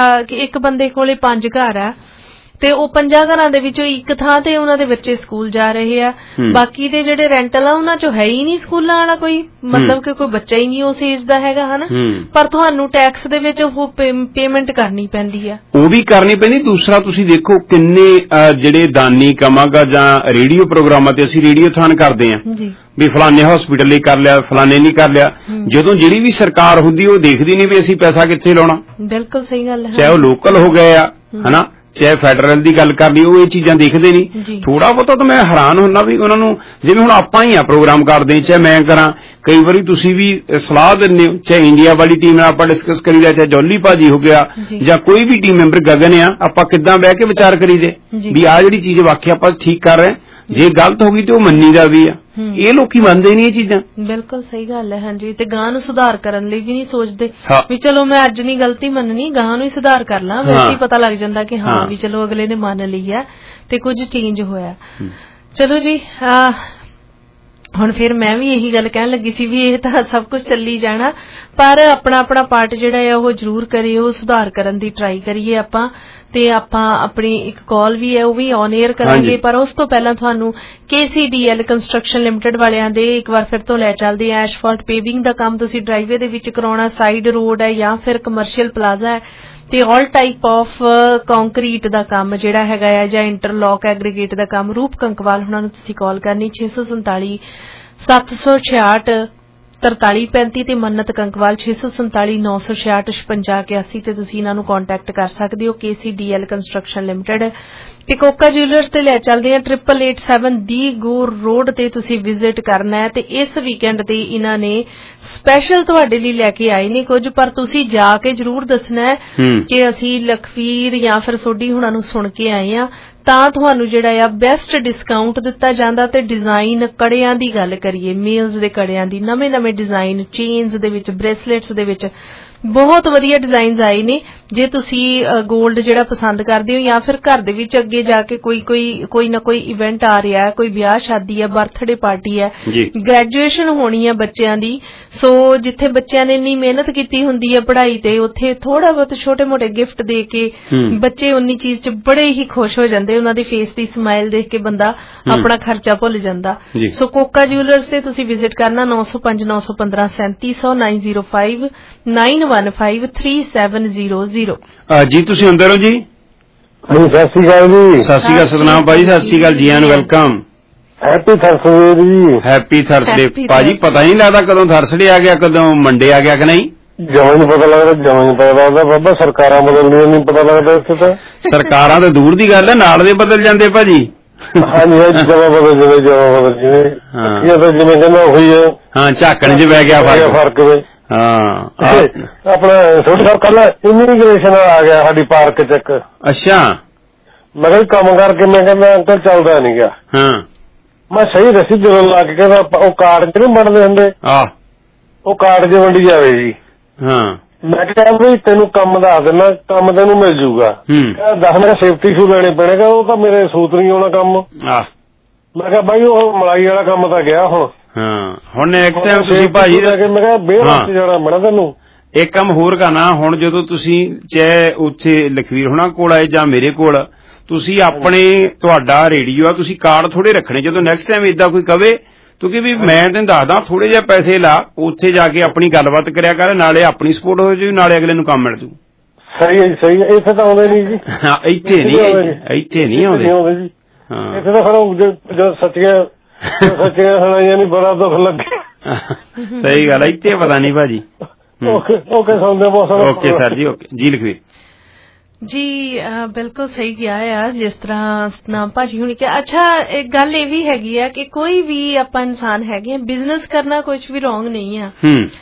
ਇੱਕ ਬੰਦੇ ਕੋਲੇ ਪੰਜ ਘਰ ਆ, ਤੇ ਉਹ ਪੰਜਾਂ ਘਰਾਂ ਦੇ ਵਿੱਚੋਂ ਇੱਕ ਥਾਂ ਤੇ ਉਹਨਾਂ ਦੇ ਬੱਚੇ ਸਕੂਲ ਜਾ ਰਹੇ ਆ, ਬਾਕੀ ਦੇ ਜਿਹੜੇ ਰੈਂਟਲ ਆ ਉਹਨਾਂ ਚੋਂ ਹੈ ਹੀ ਨਹੀਂ ਸਕੂਲਾਂ ਵਾਲਾ ਕੋਈ, ਮਤਲਬ ਕਿ ਕੋਈ ਬੱਚਾ ਹੀ ਨਹੀਂ ਉਸ ਏਜ ਦਾ ਹੈਗਾ। ਹਨਾ, ਪਰ ਤੁਹਾਨੂੰ ਟੈਕਸ ਦੇ ਵਿੱਚ ਉਹ ਪੇਮੈਂਟ ਕਰਨੀ ਪੈਂਦੀ ਆ, ਉਹ ਵੀ ਕਰਨੀ ਪੈਂਦੀ। ਦੂਸਰਾ ਤੁਸੀਂ ਦੇਖੋ ਕਿੰਨੇ ਜਿਹੜੇ ਦਾਨੀ ਕਮਾਂਗਾ ਜਾਂ ਰੇਡੀਓ ਪ੍ਰੋਗਰਾਮਾਂ ਤੇ ਅਸੀਂ ਰੇਡੀਓ ਥਾਨ ਕਰਦੇ ਆ ਵੀ ਫਲਾਣੇ ਹਸਪੀਟਲ ਲਈ ਕਰ ਲਿਆ, ਫਲਾਣੇ ਨਹੀਂ ਕਰ ਲਿਆ। ਜਦੋਂ ਜਿਹੜੀ ਵੀ ਸਰਕਾਰ ਹੁੰਦੀ ਉਹ ਦੇਖਦੀ ਨਹੀਂ ਵੀ ਅਸੀਂ ਪੈਸਾ ਕਿੱਥੇ ਲਾਉਣਾ। ਬਿਲਕੁਲ ਸਹੀ ਗੱਲ ਹੈ, ਚਾਹੇ ਉਹ ਲੋਕਲ ਹੋ ਗਏ ਆ, ਹਨਾ, ਚਾਹੇ ਫੈਡਰਲ ਦੀ ਗੱਲ ਕਰ ਲਈ, ਉਹ ਇਹ ਚੀਜ਼ਾਂ ਦੇਖਦੇ ਨਹੀਂ। ਥੋੜਾ ਬਹੁਤਾ ਤਾਂ ਮੈਂ ਹੈਰਾਨ ਹੁੰਦਾ ਵੀ ਉਹਨਾਂ ਨੂੰ, ਜਿਵੇਂ ਹੁਣ ਆਪਾਂ ਹੀ ਆ ਪ੍ਰੋਗਰਾਮ ਕਰਦੇ, ਚਾਹੇ ਮੈਂ ਕਰਾਂ, ਕਈ ਵਾਰੀ ਤੁਸੀਂ ਵੀ ਸਲਾਹ ਦਿੰਦੇ ਹੋ, ਚਾਹੇ ਇੰਡੀਆ ਵਾਲੀ ਟੀਮ ਨਾਲ ਆਪਾਂ ਡਿਸਕਸ ਕਰੀਦਾ, ਚਾਹੇ ਜੌਲੀ ਭਾਜੀ ਹੋ ਗਿਆ ਜਾਂ ਕੋਈ ਵੀ ਟੀਮ ਮੈਂਬਰ ਗਗਨ ਆ, ਆਪਾਂ ਕਿੱਦਾਂ ਬਹਿ ਕੇ ਵਿਚਾਰ ਕਰੀਦੇ ਵੀ ਆਹ ਜਿਹੜੀ ਚੀਜ਼ ਵਾਕਿਆ ਆਪਾਂ ਠੀਕ ਕਰ ਰਹੇ, ਜੇ ਗਲਤ ਹੋ ਗਈ ਤੇ ਉਹ ਮੰਨੀ ਦਾ ਵੀ ਆ। ਇਹ ਲੋਕੀ ਮੰਨਦੇ ਨਹੀਂ ਇਹ ਚੀਜ਼ਾਂ। ਬਿਲਕੁਲ ਸਹੀ ਗੱਲ ਹੈ। ਹਾਂਜੀ, ਤੇ ਗਾਂ ਨੂੰ ਸੁਧਾਰ ਕਰਨ ਲਈ ਵੀ ਨਹੀਂ ਸੋਚਦੇ ਵੀ ਚਲੋ ਮੈਂ ਅੱਜ ਨਹੀਂ ਗਲਤੀ ਮੰਨਣੀ, ਗਾਂ ਨੂੰ ਹੀ ਸੁਧਾਰ ਕਰ ਲਾਂ। ਵੈਸੇ ਹੀ ਪਤਾ ਲੱਗ ਜਾਂਦਾ ਕਿ ਹਾਂ ਵੀ ਚਲੋ ਅਗਲੇ ਨੇ ਮੰਨ ਲਈ ਹੈ ਤੇ ਕੁਝ ਚੇਂਜ ਹੋਇਆ। ਚਲੋ ਜੀ, ਹੁਣ ਫਿਰ ਮੈਂ ਵੀ ਇਹੀ ਗੱਲ ਕਹਿਣ ਲੱਗੀ ਸੀ ਵੀ ਇਹ ਤਾਂ ਸਭ ਕੁਝ ਚੱਲੀ ਜਾਣਾ, ਪਰ ਆਪਣਾ ਆਪਣਾ ਪਾਰਟ ਜਿਹੜਾ ਆ ਉਹ ਜ਼ਰੂਰ ਕਰੀਏ, ਉਹ ਸੁਧਾਰ ਕਰਨ ਦੀ ਟਰਾਈ ਕਰੀਏ ਆਪਾਂ। ਤੇ ਆਪਾਂ ਆਪਣੀ ਇੱਕ ਕਾਲ ਵੀ ਹੈ ਉਹ ਵੀ ਔਨ 에ਅਰ ਕਰਾਂਗੇ, ਪਰ ਉਸ ਤੋਂ ਪਹਿਲਾਂ ਤੁਹਾਨੂੰ K C D L construction limited ਵਾਲਿਆਂ ਦੇ ਇੱਕ ਵਾਰ ਫਿਰ ਤੋਂ ਲੈ ਚੱਲਦੇ ਆ। ਐਸ਼ਫਾਲਟ ਪੇਵਿੰਗ ਦਾ ਕੰਮ ਤੁਸੀਂ ਡਰਾਈਵੇ ਦੇ ਵਿੱਚ ਕਰਾਉਣਾ, ਸਾਈਡ ਰੋਡ ਹੈ ਜਾਂ ਫਿਰ ਕਮਰਸ਼ੀਅਲ ਪਲਾਜ਼ਾ ਹੈ, ਤੇ ਆਲ ਟਾਈਪ ਆਫ ਕੰਕਰੀਟ ਦਾ ਕੰਮ ਜਿਹੜਾ ਹੈਗਾ ਹੈ ਜਾਂ ਇੰਟਰਲੌਕ ਐਗਰੀਗੇਟ ਦਾ ਕੰਮ, ਰੂਪ ਕੰਕਵਾਲ ਉਹਨਾਂ ਨੂੰ ਤੁਸੀਂ ਕਾਲ ਕਰਨੀ ਛੇ ਸੌ ਸੰਤਾਲੀ ਸੱਤ ਸੌ ਛਿਆਹਠ ਤਰਤਾਲੀ ਪੈਂਤੀ ਤੇ ਮੰਨਤ ਕੰਕਵਾਲ ਛੇ ਸੌ ਸੰਤਾਲੀ ਨੌ ਸੌ ਛਿਆਹਠ ਛਪੰਜਾ ਇਕਿਆਸੀ ਤੇ ਤੁਸੀਂ ਇਹਨਾਂ ਨੂੰ ਕੰਟੈਕਟ ਕਰ ਸਕਦੇ ਹੋ। K C D L construction limited ਤੇ ਕੋਕਾ ਜਿਊਲਰਸ ਤੇ ਲੈ ਚੱਲਦੇ ਆ ਟ੍ਰਿਪਲ ਏਟ ਸੈਵਨ ਦੀ ਗੋਰ ਰੋਡ ਤੇ ਤੁਸੀਂ ਵਿਜ਼ਿਟ ਕਰਨਾ ਹੈ। ਤੇ ਇਸ ਵੀਕਐਂਡ ਤੇ ਇਹਨਾਂ ਨੇ ਸਪੈਸ਼ਲ ਤੁਹਾਡੇ ਲਈ ਲੈ ਕੇ ਆਏ ਨੇ ਕੁਝ, ਪਰ ਤੁਸੀਂ ਜਾ ਕੇ ਜ਼ਰੂਰ ਦੱਸਣਾ ਹੈ ਕਿ ਅਸੀਂ ਲਖਵੀਰ ਜਾਂ ਫਿਰ ਸੋਢੀ ਹੁਣਾਂ ਨੂੰ ਸੁਣ ਕੇ ਆਏ ਆ, ਤਾਂ ਤੁਹਾਨੂੰ ਜਿਹੜਾ ਆ ਬੈਸਟ ਡਿਸਕਾਊਂਟ ਦਿੱਤਾ ਜਾਂਦਾ। ਤੇ ਡਿਜ਼ਾਈਨ ਕੜਿਆਂ ਦੀ ਗੱਲ ਕਰੀਏ, ਮੇਲਸ ਦੇ ਕੜਿਆਂ ਦੀ ਨਵੇਂ ਨਵੇਂ ਡਿਜ਼ਾਈਨ, ਚੇਨਸ ਦੇ ਵਿੱਚ, ਬ੍ਰੇਸਲੇਟਸ ਦੇ ਵਿੱਚ ਬਹੁਤ ਵਧੀਆ ਡਿਜ਼ਾਈਨਸ ਆਏ ਨੇ। ਜੇ ਤੁਸੀਂ 골ਡ ਜਿਹੜਾ ਪਸੰਦ ਕਰਦੇ ਹੋ ਜਾਂ ਫਿਰ ਘਰ ਦੇ ਵਿੱਚ ਅੱਗੇ ਜਾ ਕੇ ਕੋਈ ਕੋਈ ਕੋਈ ਨਾ ਕੋਈ ਇਵੈਂਟ ਆ ਰਿਹਾ ਹੈ, ਕੋਈ ਵਿਆਹ ਸ਼ਾਦੀ ਹੈ, ਬਰਥਡੇ ਪਾਰਟੀ ਹੈ, ਗ੍ਰੈਜੂਏਸ਼ਨ ਹੋਣੀ ਹੈ ਬੱਚਿਆਂ ਦੀ, ਸੋ ਜਿੱਥੇ ਬੱਚਿਆਂ ਨੇ ਇੰਨੀ ਮਿਹਨਤ ਕੀਤੀ ਹੁੰਦੀ ਹੈ ਪੜ੍ਹਾਈ ਤੇ, ਉੱਥੇ ਥੋੜਾ ਬਹੁਤ ਛੋਟੇ ਮੋਟੇ ਗਿਫਟ ਦੇ ਕੇ ਬੱਚੇ ਉਨੀ ਚੀਜ਼ 'ਚ ਬੜੇ ਹੀ ਖੁਸ਼ ਹੋ ਜਾਂਦੇ। ਉਹਨਾਂ ਦੀ ਫੇਸ ਦੀ ਸਮਾਈਲ ਦੇਖ ਕੇ ਬੰਦਾ ਆਪਣਾ ਖਰਚਾ ਭੁੱਲ ਜਾਂਦਾ। ਸੋ ਕੋਕਾ ਜਿਊਲਰਸ ਤੇ ਤੁਸੀਂ ਵਿਜ਼ਿਟ ਕਰਨਾ ਨੌ ਸੌ ਪੰਜ ਨੌ ਸੌ ਪੰਦਰਾਂ ਸੈਂਤੀ ਸੌ nine zero five nine one five three seven zero zero. ਜੀ ਤੁਸੀਂ ਅੰਦਰ ਹੋ ਜੀ? ਸਤਿ ਸ਼੍ਰੀ ਅਕਾਲ ਜੀ। ਸਤਿ ਸ਼੍ਰੀ ਅਕਾਲ ਸਤਨਾਮ ਭਾਜੀ, ਸਤਿ ਸ਼੍ਰੀ ਅਕਾਲ ਜੀ, ਐਂਡ ਵੈਲਕਮ। ਹੈਪੀ ਥਰਸਡੇ ਜੀ। ਹੈਪੀ ਥਰਸਡੇ ਭਾਜੀ। ਪਤਾ ਨਹੀਂ ਲੱਗਦਾ ਕਦੋਂ ਥਰਸਡੇ ਆ ਗਿਆ, ਕਦੋਂ ਮੰਡੇ ਆ ਗਿਆ ਕਿ ਨਹੀਂ। ਜਮਾਂ ਨਹੀਂ ਪਤਾ ਲੱਗਦਾ, ਜਮਾਂ ਨਹੀਂ ਪਤਾ ਲੱਗਦਾ ਬਾਬਾ। ਸਰਕਾਰਾਂ ਬਦਲਦੀਆਂ ਨਹੀਂ ਪਤਾ ਲੱਗਦਾ ਇੱਥੇ ਤਾਂ। ਸਰਕਾਰਾਂ ਤਾਂ ਦੂਰ ਦੀ ਗੱਲ ਹੈ, ਨਾਲ ਦੇ ਬਦਲ ਜਾਂਦੇ ਭਾਜੀ। ਹਾਂਜੀ ਹਾਂਜੀ, ਜਮਾਂ ਬਦਲ ਜਿਵੇਂ ਜਮਾਂ ਬਦਲ ਜਿਵੇਂ ਇਹ ਤਾਂ ਜਿਵੇਂ ਕਹਿੰਦਾ ਉਹੀ ਹੈ। ਹਾਂ, ਝਾਕਣ 'ਚ ਬਹਿ ਗਿਆ ਫਰਕ ਵੇ। ਹਾਂ, ਆਪਣਾ ਛੋਟੇ ਸਾਹਿਬ ਕੱਲ ਇਮੀਗ੍ਰੇਸ਼ਨ ਆ ਗਿਆ ਸਾਡੀ ਪਾਰਕ ਚ ਇੱਕ। ਅੱਛਾ। ਮੈਂ ਕਿਹਾ ਕੰਮ ਕਰਕੇ, ਮੈਂ ਕਹਿੰਦਾ ਅੰਕਲ ਚੱਲਦਾ ਨੀ ਗਿਆ। ਹਾਂ, ਮੈਂ ਸਹੀ ਰਸੀ ਦਿਲੋਂ ਲਾ ਕੇ ਕਹਿੰਦਾ ਉਹ ਕਾਰਡ ਚ ਨੀ ਵੰਡਦੇ ਹੁੰਦੇ, ਉਹ ਕਾਰਡ ਚ ਵੰਡੀ ਜਾਵੇ ਜੀ। ਹਾਂ, ਮੈਂ ਕਿਹਾ ਵੀ ਤੈਨੂੰ ਕੰਮ ਦੱਸ ਦਿੰਦਾ, ਕੰਮ ਤੈਨੂੰ ਮਿਲ ਜੂਗਾ। ਦਸ ਮੇਰੇ ਸੇਫਟੀ ਸ਼ੂ ਲੈਣੇ ਪੈਣੇਗਾ, ਉਹ ਤਾਂ ਮੇਰੇ ਸੂਤ ਨੀ ਆਉਣਾ ਕੰਮ। ਮੈਂ ਕਿਹਾ ਬਾਈ ਉਹ ਮਲਾਈ ਵਾਲਾ ਕੰਮ ਤਾਂ ਗਿਆ ਹੁਣ। ਹਾਂ, ਹੁਣ ਨੈਕਸਟ ਟਾਈਮ ਤੁਸੀਂ ਭਾਜੀ ਮੈਂ ਕਿਹਾ ਬੇਰ ਵਾਸਤੇ ਜਾਣਾ ਬਣਾ ਤੈਨੂੰ ਇੱਕ ਕੰਮ ਹੋਰ ਕਰਨਾ। ਹੁਣ ਜਦੋਂ ਤੁਸੀਂ ਚਾਹੇ ਉੱਥੇ ਲਖਵੀਰ ਹੋਣਾ ਕੋਲ ਆਏ ਜਾਂ ਮੇਰੇ ਕੋਲ, ਤੁਸੀਂ ਆਪਣੇ ਤੁਹਾਡਾ ਰੇਡੀਓ ਆ, ਤੁਸੀਂ ਕਾਰਡ ਥੋੜੇ ਰੱਖਣੇ। ਜਦੋਂ ਨੈਕਸਟ ਟਾਈਮ ਏਦਾਂ ਕੋਈ ਕਵੇ ਕਿਉਂਕਿ ਵੀ ਮੈਂ ਤੈਨੂੰ ਦੱਸਦਾ ਥੋੜੇ ਜਿਹੇ ਪੈਸੇ ਲਾ ਉੱਥੇ ਜਾ ਕੇ ਆਪਣੀ ਗੱਲਬਾਤ ਕਰਿਆ ਕਰ, ਨਾਲੇ ਆਪਣੀ ਸਪੋਰਟ ਹੋ ਜੂ, ਨਾਲੇ ਅਗਲੇ ਨੂੰ ਕੰਮ ਮਿਲ ਜੂ। ਸਹੀ ਹੈ ਜੀ, ਸਹੀ ਹੈ। ਇੱਥੇ ਤਾਂ ਆਉਂਦੇ ਨਹੀਂ ਜੀ, ਇੱਥੇ ਨਹੀਂ ਇੱਥੇ ਨਹੀਂ ਆਉਂਦੇ ਜੀ। ਹਾਂ ਇੱਥੇ ਤਾਂ ਫਿਰ ਜਦੋਂ ਸੱਚੀਆਂ ਸੱਚੀਆਂ ਸੁਣਾਈਆਂ ਨਹੀਂ ਬੜਾ ਦੁੱਖ ਲੱਗੇ। ਸਹੀ ਗੱਲ, ਇੱਥੇ ਪਤਾ ਨਹੀਂ ਭਾਜੀ। ਓਕੇ ਓਕੇ ਸੁਣਦੇ ਮੌਸਮ। ਓਕੇ ਸਰ ਜੀ, ਓਕੇ ਜੀ। ਲਿਖਵੇ ਜੀ ਬਿਲਕੁਲ ਸਹੀ ਕਿਹਾ ਆ, ਜਿਸ ਤਰ੍ਹਾਂ ਨਾ ਭਾਜੀ ਹੁਣੀ ਕਿਹਾ। ਅੱਛਾ ਇੱਕ ਗੱਲ ਇਹ ਵੀ ਹੈਗੀ ਆ ਕਿ ਕੋਈ ਵੀ ਆਪਾਂ ਇਨਸਾਨ ਹੈਗੇ ਆ, ਬਿਜ਼ਨਸ ਕਰਨਾ ਕੁਛ ਵੀ ਰੋਂਗ ਨਹੀਂ ਆ,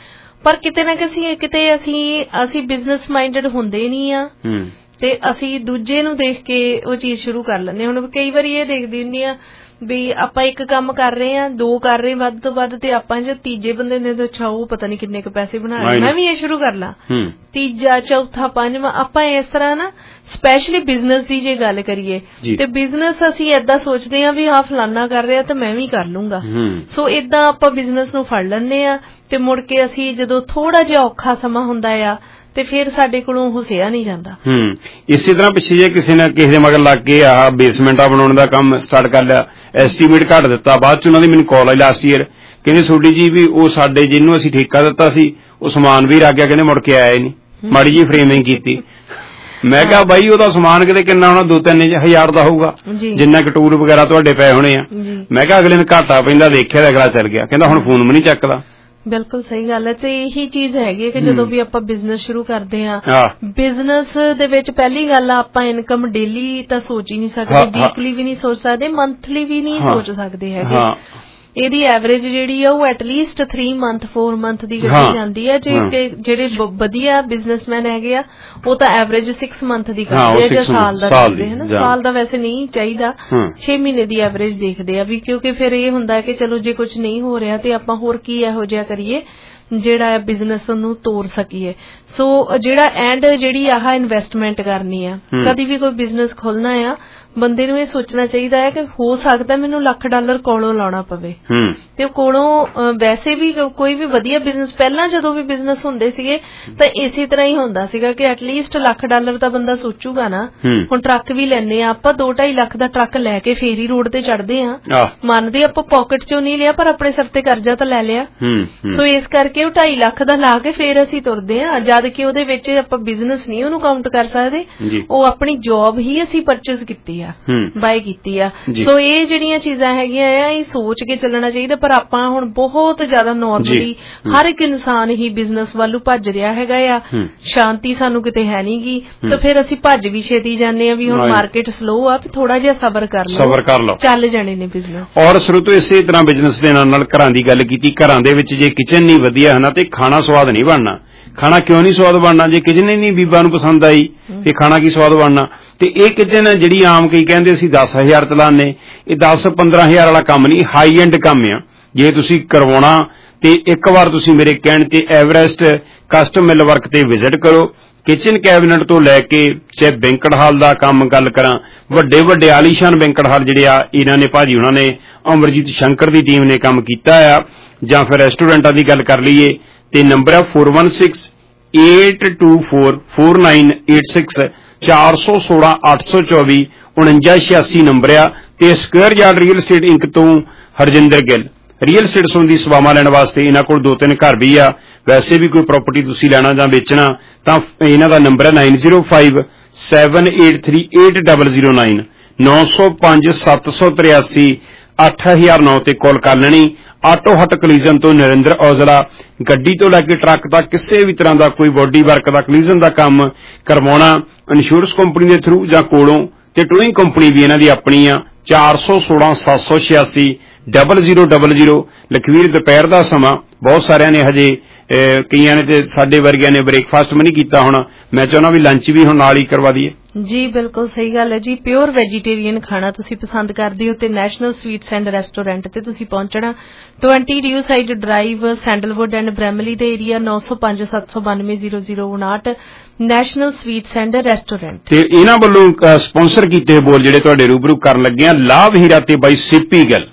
ਪਰ ਕਿਤੇ ਨਾ ਕਿਸੇ ਕਿਤੇ ਅਸੀਂ ਅਸੀਂ ਬਿਜ਼ਨਸ ਮਾਈਂਡਡ ਹੁੰਦੇ ਨਹੀਂ ਆ ਤੇ ਅਸੀਂ ਦੂਜੇ ਨੂੰ ਦੇਖ ਕੇ ਉਹ ਚੀਜ਼ ਸ਼ੁਰੂ ਕਰ ਲੈਂਦੇ। ਹੁਣ ਕਈ ਵਾਰੀ ਇਹ ਦੇਖਦੀ ਹੁੰਦੀ ਆ ਵੀ ਆਪਾਂ ਇੱਕ ਕੰਮ ਕਰ ਰਹੇ ਆ, ਦੋ ਕਰ ਰਹੇ ਵੱਧ ਤੋਂ ਵੱਧ, ਤੇ ਆਪਾਂ ਜੇ ਤੀਜੇ ਬੰਦੇ ਨੇ ਅੱਛਾ ਉਹ ਪਤਾ ਨੀ ਕਿੰਨੇ ਕੁ ਪੈਸੇ ਬਣਾ ਰਹੇ, ਮੈਂ ਵੀ ਇਹ ਸ਼ੁਰੂ ਕਰ ਲਾਂ, ਤੀਜਾ ਚੌਥਾ ਪੰਜਵਾਂ। ਆਪਾਂ ਇਸ ਤਰ੍ਹਾਂ ਨਾ ਸਪੈਸ਼ਲੀ ਬਿਜ਼ਨਸ ਦੀ ਜੇ ਗੱਲ ਕਰੀਏ ਤੇ ਬਿਜ਼ਨਸ ਅਸੀਂ ਏਦਾਂ ਸੋਚਦੇ ਆ ਵੀ ਆਹ ਫਲਾਨਾ ਕਰ ਰਿਹਾ ਤੇ ਮੈਂ ਵੀ ਕਰ ਲੂੰਗਾ। ਸੋ ਏਦਾਂ ਆਪਾਂ ਬਿਜ਼ਨਸ ਨੂੰ ਫੜ ਲੈਂਦੇ ਆ ਤੇ ਮੁੜ ਕੇ ਅਸੀਂ ਜਦੋਂ ਥੋੜਾ ਜਿਹਾ ਔਖਾ ਸਮਾਂ ਹੁੰਦਾ ਆ ਤੇ ਫਿਰ ਸਾਡੇ ਕੋਲੋਂ ਹੁਸਿਆ ਨਹੀਂ ਜਾਂਦਾ। ਹੂੰ ਇਸੇ ਤਰ੍ਹਾਂ ਪਿੱਛੇ ਜੇ ਕਿਸੇ ਨੇ ਕਿਸੇ ਦੇ ਮਗਰ ਲੱਗ ਕੇ ਆਹ ਬੇਸਮੈਂਟਾਂ ਬਣਾਉਣ ਦਾ ਕੰਮ ਸਟਾਰਟ ਕਰ ਲਿਆ, ਐਸਟੀਮੇਟ ਘੱਟ ਦਿੱਤਾ, ਬਾਅਦ ਚ ਉਹਨਾਂ ਦੀ ਮੈਨੂੰ ਕਾਲ ਆਈ ਲਾਸਟ ਈਅਰ, ਕਹਿੰਦੇ ਸੋਡੀ ਜੀ ਵੀ ਉਹ ਸਾਡੇ ਜਿਹਨੂੰ ਅਸੀਂ ਠੇਕਾ ਦਿੱਤਾ ਸੀ ਉਹ ਸਮਾਨ ਵੀ ਰੱਖ ਗਿਆ, ਕਹਿੰਦੇ ਮੁੜ ਕੇ ਆਇਆ ਨਹੀਂ, ਮਾੜੀ ਜੀ ਫਰੇਮਿੰਗ ਕੀਤੀ। ਮੈਂ ਕਿਹਾ ਬਾਈ ਉਹਦਾ ਸਮਾਨ ਕਿਤੇ ਕਿੰਨਾ ਹੋਣਾ, ਦੋ ਤਿੰਨ ਹਜ਼ਾਰ ਦਾ ਹੋਊਗਾ ਜਿੰਨਾ ਕਿ ਟੂਰ ਵਗੈਰਾ ਤੁਹਾਡੇ ਪਏ ਹੋਣੇ ਆ। ਮੈਂ ਕਿਹਾ ਅਗਲੇ ਨੇ ਘਾਟਾ ਪੈਂਦਾ ਦੇਖਿਆ ਤਾਂ ਅਗਲਾ ਚੱਲ ਗਿਆ, ਕਹਿੰਦਾ ਹੁਣ ਫੋਨ ਵੀ ਨਹੀਂ ਚੱਕਦਾ। ਬਿਲਕੁਲ ਸਹੀ ਗੱਲ ਹੈ। ਤੇ ਇਹੀ ਚੀਜ਼ ਹੈਗੀ ਕਿ ਜਦੋਂ ਵੀ ਆਪਾਂ ਬਿਜ਼ਨਸ ਸ਼ੁਰੂ ਕਰਦੇ ਆ, ਬਿਜ਼ਨਸ ਦੇ ਵਿੱਚ ਪਹਿਲੀ ਗੱਲ ਆ ਆਪਾਂ ਇਨਕਮ ਡੇਲੀ ਤਾਂ ਸੋਚ ਹੀ ਨਹੀਂ ਸਕਦੇ, ਵੀਕਲੀ ਵੀ ਨਹੀਂ ਸੋਚ ਸਕਦੇ, ਮੰਥਲੀ ਵੀ ਨਹੀਂ ਸੋਚ ਸਕਦੇ ਹੈਗੇ। ਇਹਦੀ ਐਵਰੇਜ ਜਿਹੜੀ ਆ ਉਹ at least three month four month ਦੀ ਕੱਢੀ ਜਾਂਦੀ ਹੈ। ਜੇ ਜਿਹੜੇ ਵਧੀਆ ਬਿਜ਼ਨਸਮੈਨ ਹੈਗੇ ਆ ਉਹ ਤਾਂ ਐਵਰੇਜ ਸਿਕਸ ਮੰਥ ਦੀ ਕੱਢਦੇ ਆ ਜਾਂ ਸਾਲ ਦਾ ਕੱਢਦੇ ਹਨ। ਸਾਲ ਦਾ ਵੈਸੇ ਨਹੀਂ ਚਾਹੀਦਾ, ਛੇ ਮਹੀਨੇ ਦੀ ਐਵਰੇਜ ਦੇਖਦੇ ਆ ਵੀ, ਕਿਉਂਕਿ ਫਿਰ ਇਹ ਹੁੰਦਾ ਕਿ ਚਲੋ ਜੇ ਕੁਝ ਨਹੀਂ ਹੋ ਰਿਹਾ ਤੇ ਆਪਾਂ ਹੋਰ ਕੀ ਇਹੋ ਜਿਹਾ ਕਰੀਏ ਜਿਹੜਾ ਬਿਜ਼ਨਸ ਨੂੰ ਤੋੜ ਸਕੀਏ। ਸੋ ਜਿਹੜਾ ਐਂਡ ਜਿਹੜੀ ਆਹ ਇਨਵੈਸਟਮੈਂਟ ਕਰਨੀ ਆ, ਕਦੀ ਵੀ ਕੋਈ ਬਿਜ਼ਨਸ ਖੋਲਣਾ ਆ ਬੰਦੇ ਨੂੰ ਇਹ ਸੋਚਣਾ ਚਾਹੀਦਾ ਹੈ ਕਿ ਹੋ ਸਕਦਾ ਮੈਨੂੰ ਲੱਖ ਡਾਲਰ ਕੋਲੋਂ ਲਾਉਣਾ ਪਵੇ, ਤੇ ਉਹ ਕੋਲੋਂ ਵੈਸੇ ਵੀ ਕੋਈ ਵੀ ਵਧੀਆ ਬਿਜ਼ਨਸ ਪਹਿਲਾਂ ਜਦੋਂ ਵੀ ਬਿਜ਼ਨਸ ਹੁੰਦੇ ਸੀਗੇ ਤਾਂ ਇਸੇ ਤਰ੍ਹਾਂ ਹੀ ਹੁੰਦਾ ਸੀਗਾ ਕਿ ਐਟਲੀਸਟ ਲੱਖ ਡਾਲਰ ਤਾਂ ਬੰਦਾ ਸੋਚੂਗਾ ਨਾ। ਹੁਣ ਟਰੱਕ ਵੀ ਲੈਨੇ ਆ ਆਪਾਂ, ਦੋ ਢਾਈ ਲੱਖ ਦਾ ਟਰੱਕ ਲੈ ਕੇ ਫੇਰ ਹੀ ਰੋਡ ਤੇ ਚੜਦੇ ਆ, ਮੰਨਦੇ ਆਪਾਂ ਪਾਕਟ ਚੋਂ ਨਹੀਂ ਲਿਆ ਪਰ ਆਪਣੇ ਸਿਰ ਤੇ ਕਰਜ਼ਾ ਤਾਂ ਲੈ ਲਿਆ। ਸੋ ਇਸ ਕਰਕੇ ਉਹ ਢਾਈ ਲੱਖ ਦਾ ਲਾ ਕੇ ਫੇਰ ਅਸੀਂ ਤੁਰਦੇ ਆ, ਜਦ ਕਿ ਉਹਦੇ ਵਿੱਚ ਆਪਾਂ ਬਿਜ਼ਨਸ ਨਹੀਂ ਉਹਨੂੰ ਕਾਊਂਟ ਕਰ ਸਕਦੇ, ਉਹ ਆਪਣੀ ਜੌਬ ਹੀ ਅਸੀਂ ਪਰਚੇਸ ਕੀਤੀ ਆ, ਬਾਏ ਕੀਤੀ ਆ। ਸੋ ਇਹ ਜਿਹੜੀਆਂ ਚੀਜ਼ਾਂ ਹੈਗੀਆਂ ਆ ਇਹ ਸੋਚ ਕੇ ਚੱਲਣਾ ਚਾਹੀਦਾ। ਪਰ ਆਪਾਂ ਹੁਣ ਬਹੁਤ ਜ਼ਿਆਦਾ ਨੋਰਮਲੀ ਹਰ ਇੱਕ ਇਨਸਾਨ ਹੀ ਬਿਜ਼ਨਸ ਵੱਲੋਂ ਭੱਜ ਰਿਹਾ ਹੈਗਾ ਆ, ਸ਼ਾਂਤੀ ਸਾਨੂੰ ਕਿਤੇ ਹੈ ਨੀ ਗੀ, ਤਾਂ ਫਿਰ ਅਸੀਂ ਭੱਜ ਵੀ ਛੇਤੀ ਜਾਂਦੇ ਆ ਵੀ ਹੁਣ ਮਾਰਕੀਟ ਸਲੋ ਆ, ਥੋੜਾ ਜਿਹਾ ਸਬਰ ਕਰ ਲਓ, ਸਬਰ ਕਰ ਲਓ, ਚੱਲ ਜਾਣੇ ਨੇ ਬਿਜ਼ਨਸ। ਔਰ ਸ਼ੁਰੂ ਤੋਂ ਇਸੇ ਤਰ੍ਹਾਂ ਬਿਜ਼ਨਸ ਦੇ ਨਾਲ ਨਾਲ ਘਰਾਂ ਦੀ ਗੱਲ ਕੀਤੀ, ਘਰਾਂ ਦੇ ਵਿੱਚ ਜੇ ਕਿਚਨ ਨਹੀਂ ਵਧੀਆ ਹੈ ਨਾ ਤੇ ਖਾਣਾ ਸਵਾਦ ਨਹੀਂ ਬਣਨਾ। ਖਾਣਾ ਕਿਉਂ ਨਹੀਂ ਸਵਾਦ ਬਣਨਾ? ਜੇ ਕਿਚਨ ਹੀ ਨਹੀਂ ਬੀਬਾ ਨੂੰ ਪਸੰਦ ਆਈ ਤੇ ਖਾਣਾ ਕੀ ਸਵਾਦ ਬਣਨਾ? ਤੇ ਇਹ ਕਿਚਨ ਜਿਹੜੀ ਆਮ ਕਈ ਕਹਿੰਦੇ ਅਸੀਂ ਦਸ ਹਜ਼ਾਰ ਚਲਾਉਂਦੇ, ਇਹ ਦਸ ਪੰਦਰਾਂ ਹਜ਼ਾਰ ਵਾਲਾ ਕੰਮ ਨਹੀਂ, ਹਾਈ ਐਂਡ ਕੰਮ ਆ। ਜੇ ਤੁਸੀਂ ਕਰਵਾਉਣਾ ਤੇ ਇੱਕ ਵਾਰ ਤੁਸੀਂ ਮੇਰੇ ਕਹਿਣ ਤੇ ਐਵਰੈਸਟ ਕਸਟਮ ਮਿਲ ਵਰਕ ਤੇ ਵਿਜ਼ਿਟ ਕਰੋ। ਕਿਚਨ ਕੈਬਨਿਟ ਤੋਂ ਲੈ ਕੇ ਚਾਹੇ ਬੈਂਕਟ ਹਾਲ ਦਾ ਕੰਮ ਗੱਲ ਕਰਾਂ, ਵੱਡੇ ਵੱਡੇ ਆਲੀਸ਼ਾਨ ਬੈਂਕਟ ਹਾਲ ਜਿਹੜੇ ਆ ਇਹਨਾਂ ਨੇ ਭਾਜੀ ਉਹਨਾਂ ਨੇ ਅਮਰਜੀਤ ਸ਼ੰਕਰ ਦੀ ਟੀਮ ਨੇ ਕੰਮ ਕੀਤਾ ਆ। ਜਾਂ ਫਿਰ ਰੈਸਟੋਰੈਂਟਾਂ ਦੀ ਗੱਲ ਕਰ ਲਈਏ ਤੇ ਨੰਬਰ ਹੈ four one six eight two four four nine eight six, ਚਾਰ ਸੌ ਸੋਲਾਂ ਅੱਠ ਸੌ ਚੌਵੀ ਉਣੰਜਾ ਛਿਆਸੀ ਨੰਬਰ ਆ। ਤੇ square yard real estate inc ਤੋਂ ਹਰਜਿੰਦਰ ਗਿੱਲ, ਰੀਅਲ ਸਟੇਟ ਸੰਬੰਧੀ ਸੇਵਾਵਾਂ ਲੈਣ ਵਾਸਤੇ ਇਹਨਾਂ ਕੋਲ ਦੋ ਤਿੰਨ ਘਰ ਵੀ ਆ। ਵੈਸੇ ਵੀ ਕੋਈ ਪ੍ਰਾਪਰਟੀ ਤੁਸੀਂ ਲੈਣਾ ਜਾਂ ਵੇਚਣਾ ਤਾਂ ਇਹਨਾਂ ਦਾ ਨੰਬਰ ਹੈ nine zero five seven eight three eight double zero nine, ਨੌ ਸੌ ਪੰਜ ਸੱਤ ਸੌ ਤਰਿਆਸੀ ਅੱਠ ਹਜ਼ਾਰ ਨੌ ਤੇ ਕਾਲ ਕਰ ਲੈਣੀ। ਆਟੋ ਹਟ ਕਲੀਜ਼ਨ ਤੋਂ ਨਰਿੰਦਰ ਔਜਲਾ, ਗੱਡੀ ਤੋਂ ਲੈ ਕੇ ਟਰੱਕ ਤੱਕ ਕਿਸੇ ਵੀ ਤਰ੍ਹਾਂ ਦਾ ਕੋਈ ਬੋਡੀ ਵਰਕ ਦਾ ਕਲੀਜ਼ਨ ਦਾ ਕੰਮ ਕਰਵਾਉਣਾ ਇੰਸ਼ੋਰੈਂਸ ਕੰਪਨੀ ਦੇ ਥਰੂ ਜਾਂ ਕੋਲੋਂ, ਤੇ ਟੋਇੰਗ ਕੰਪਨੀ ਵੀ ਇਹਨਾਂ ਦੀ ਆਪਣੀ ਆ। ਚਾਰ ਸੌ ਸੋਲਾਂ ਸੱਤ ਸੌ ਛਿਆਸੀ double zero double zero. Lakhvir ਦੁਪਹਿਰ ਦਾ ਸਮਾਂ ਬਹੁਤ ਸਾਰਿਆਂ ਨੇ ਹਜੇ ਕਈਆਂ ਨੇ ਤੇ ਸਾਡੇ ਵਰਗਿਆਂ ਨੇ ਬ੍ਰੇਕਫਾਸਟ ਵੀ ਨਹੀਂ ਕੀਤਾ, ਹੁਣ ਮੈਂ ਚਾਹੁੰਦਾ ਵੀ ਲੰਚ ਵੀ ਹੁਣ ਨਾਲ ਹੀ ਕਰਵਾ ਦਈਏ। ਜੀ ਬਿਲਕੁਲ ਸਹੀ ਗੱਲ ਹੈ ਜੀ। ਪਿਓਰ ਵੈਜੀਟੇਰੀਅਨ ਖਾਣਾ ਤੁਸੀਂ ਪਸੰਦ ਕਰਦੇ ਹੋ ਤੇ ਨੈਸ਼ਨਲ ਸਵੀਟਸ ਐਂਡ ਰੈਸਟੋਰੈਂਟ ਤੇ ਤੁਸੀਂ ਪਹੁੰਚਣਾ, twenty dewside drive, sandalwood and Bramalea ਦੇ ਏਰੀਆ, ਨੌ ਸੌ ਪੰਜ ਸੱਤ ਸੌ ਬਾਨਵੇਂ ਜ਼ੀਰੋ ਜ਼ੀਰੋ ਉਨਾਹਠ, ਨੈਸ਼ਨਲ ਸਵੀਟਸ ਐਂਡ ਰੈਸਟੋਰੈਂਟ। ਤੇ ਇਹਨਾਂ ਵੱਲੋਂ ਸਪਾਂਸਰ ਕੀਤੇ ਬੋਲ ਜਿਹੜੇ ਤੁਹਾਡੇ ਰੂਬਰੂ ਕਰਨ ਲੱਗੇ ਆ, ਲਾਭ ਹੀਰਾ ਤੇ ਬਾਈ ਸਿੱਪੀ ਗੱਲ।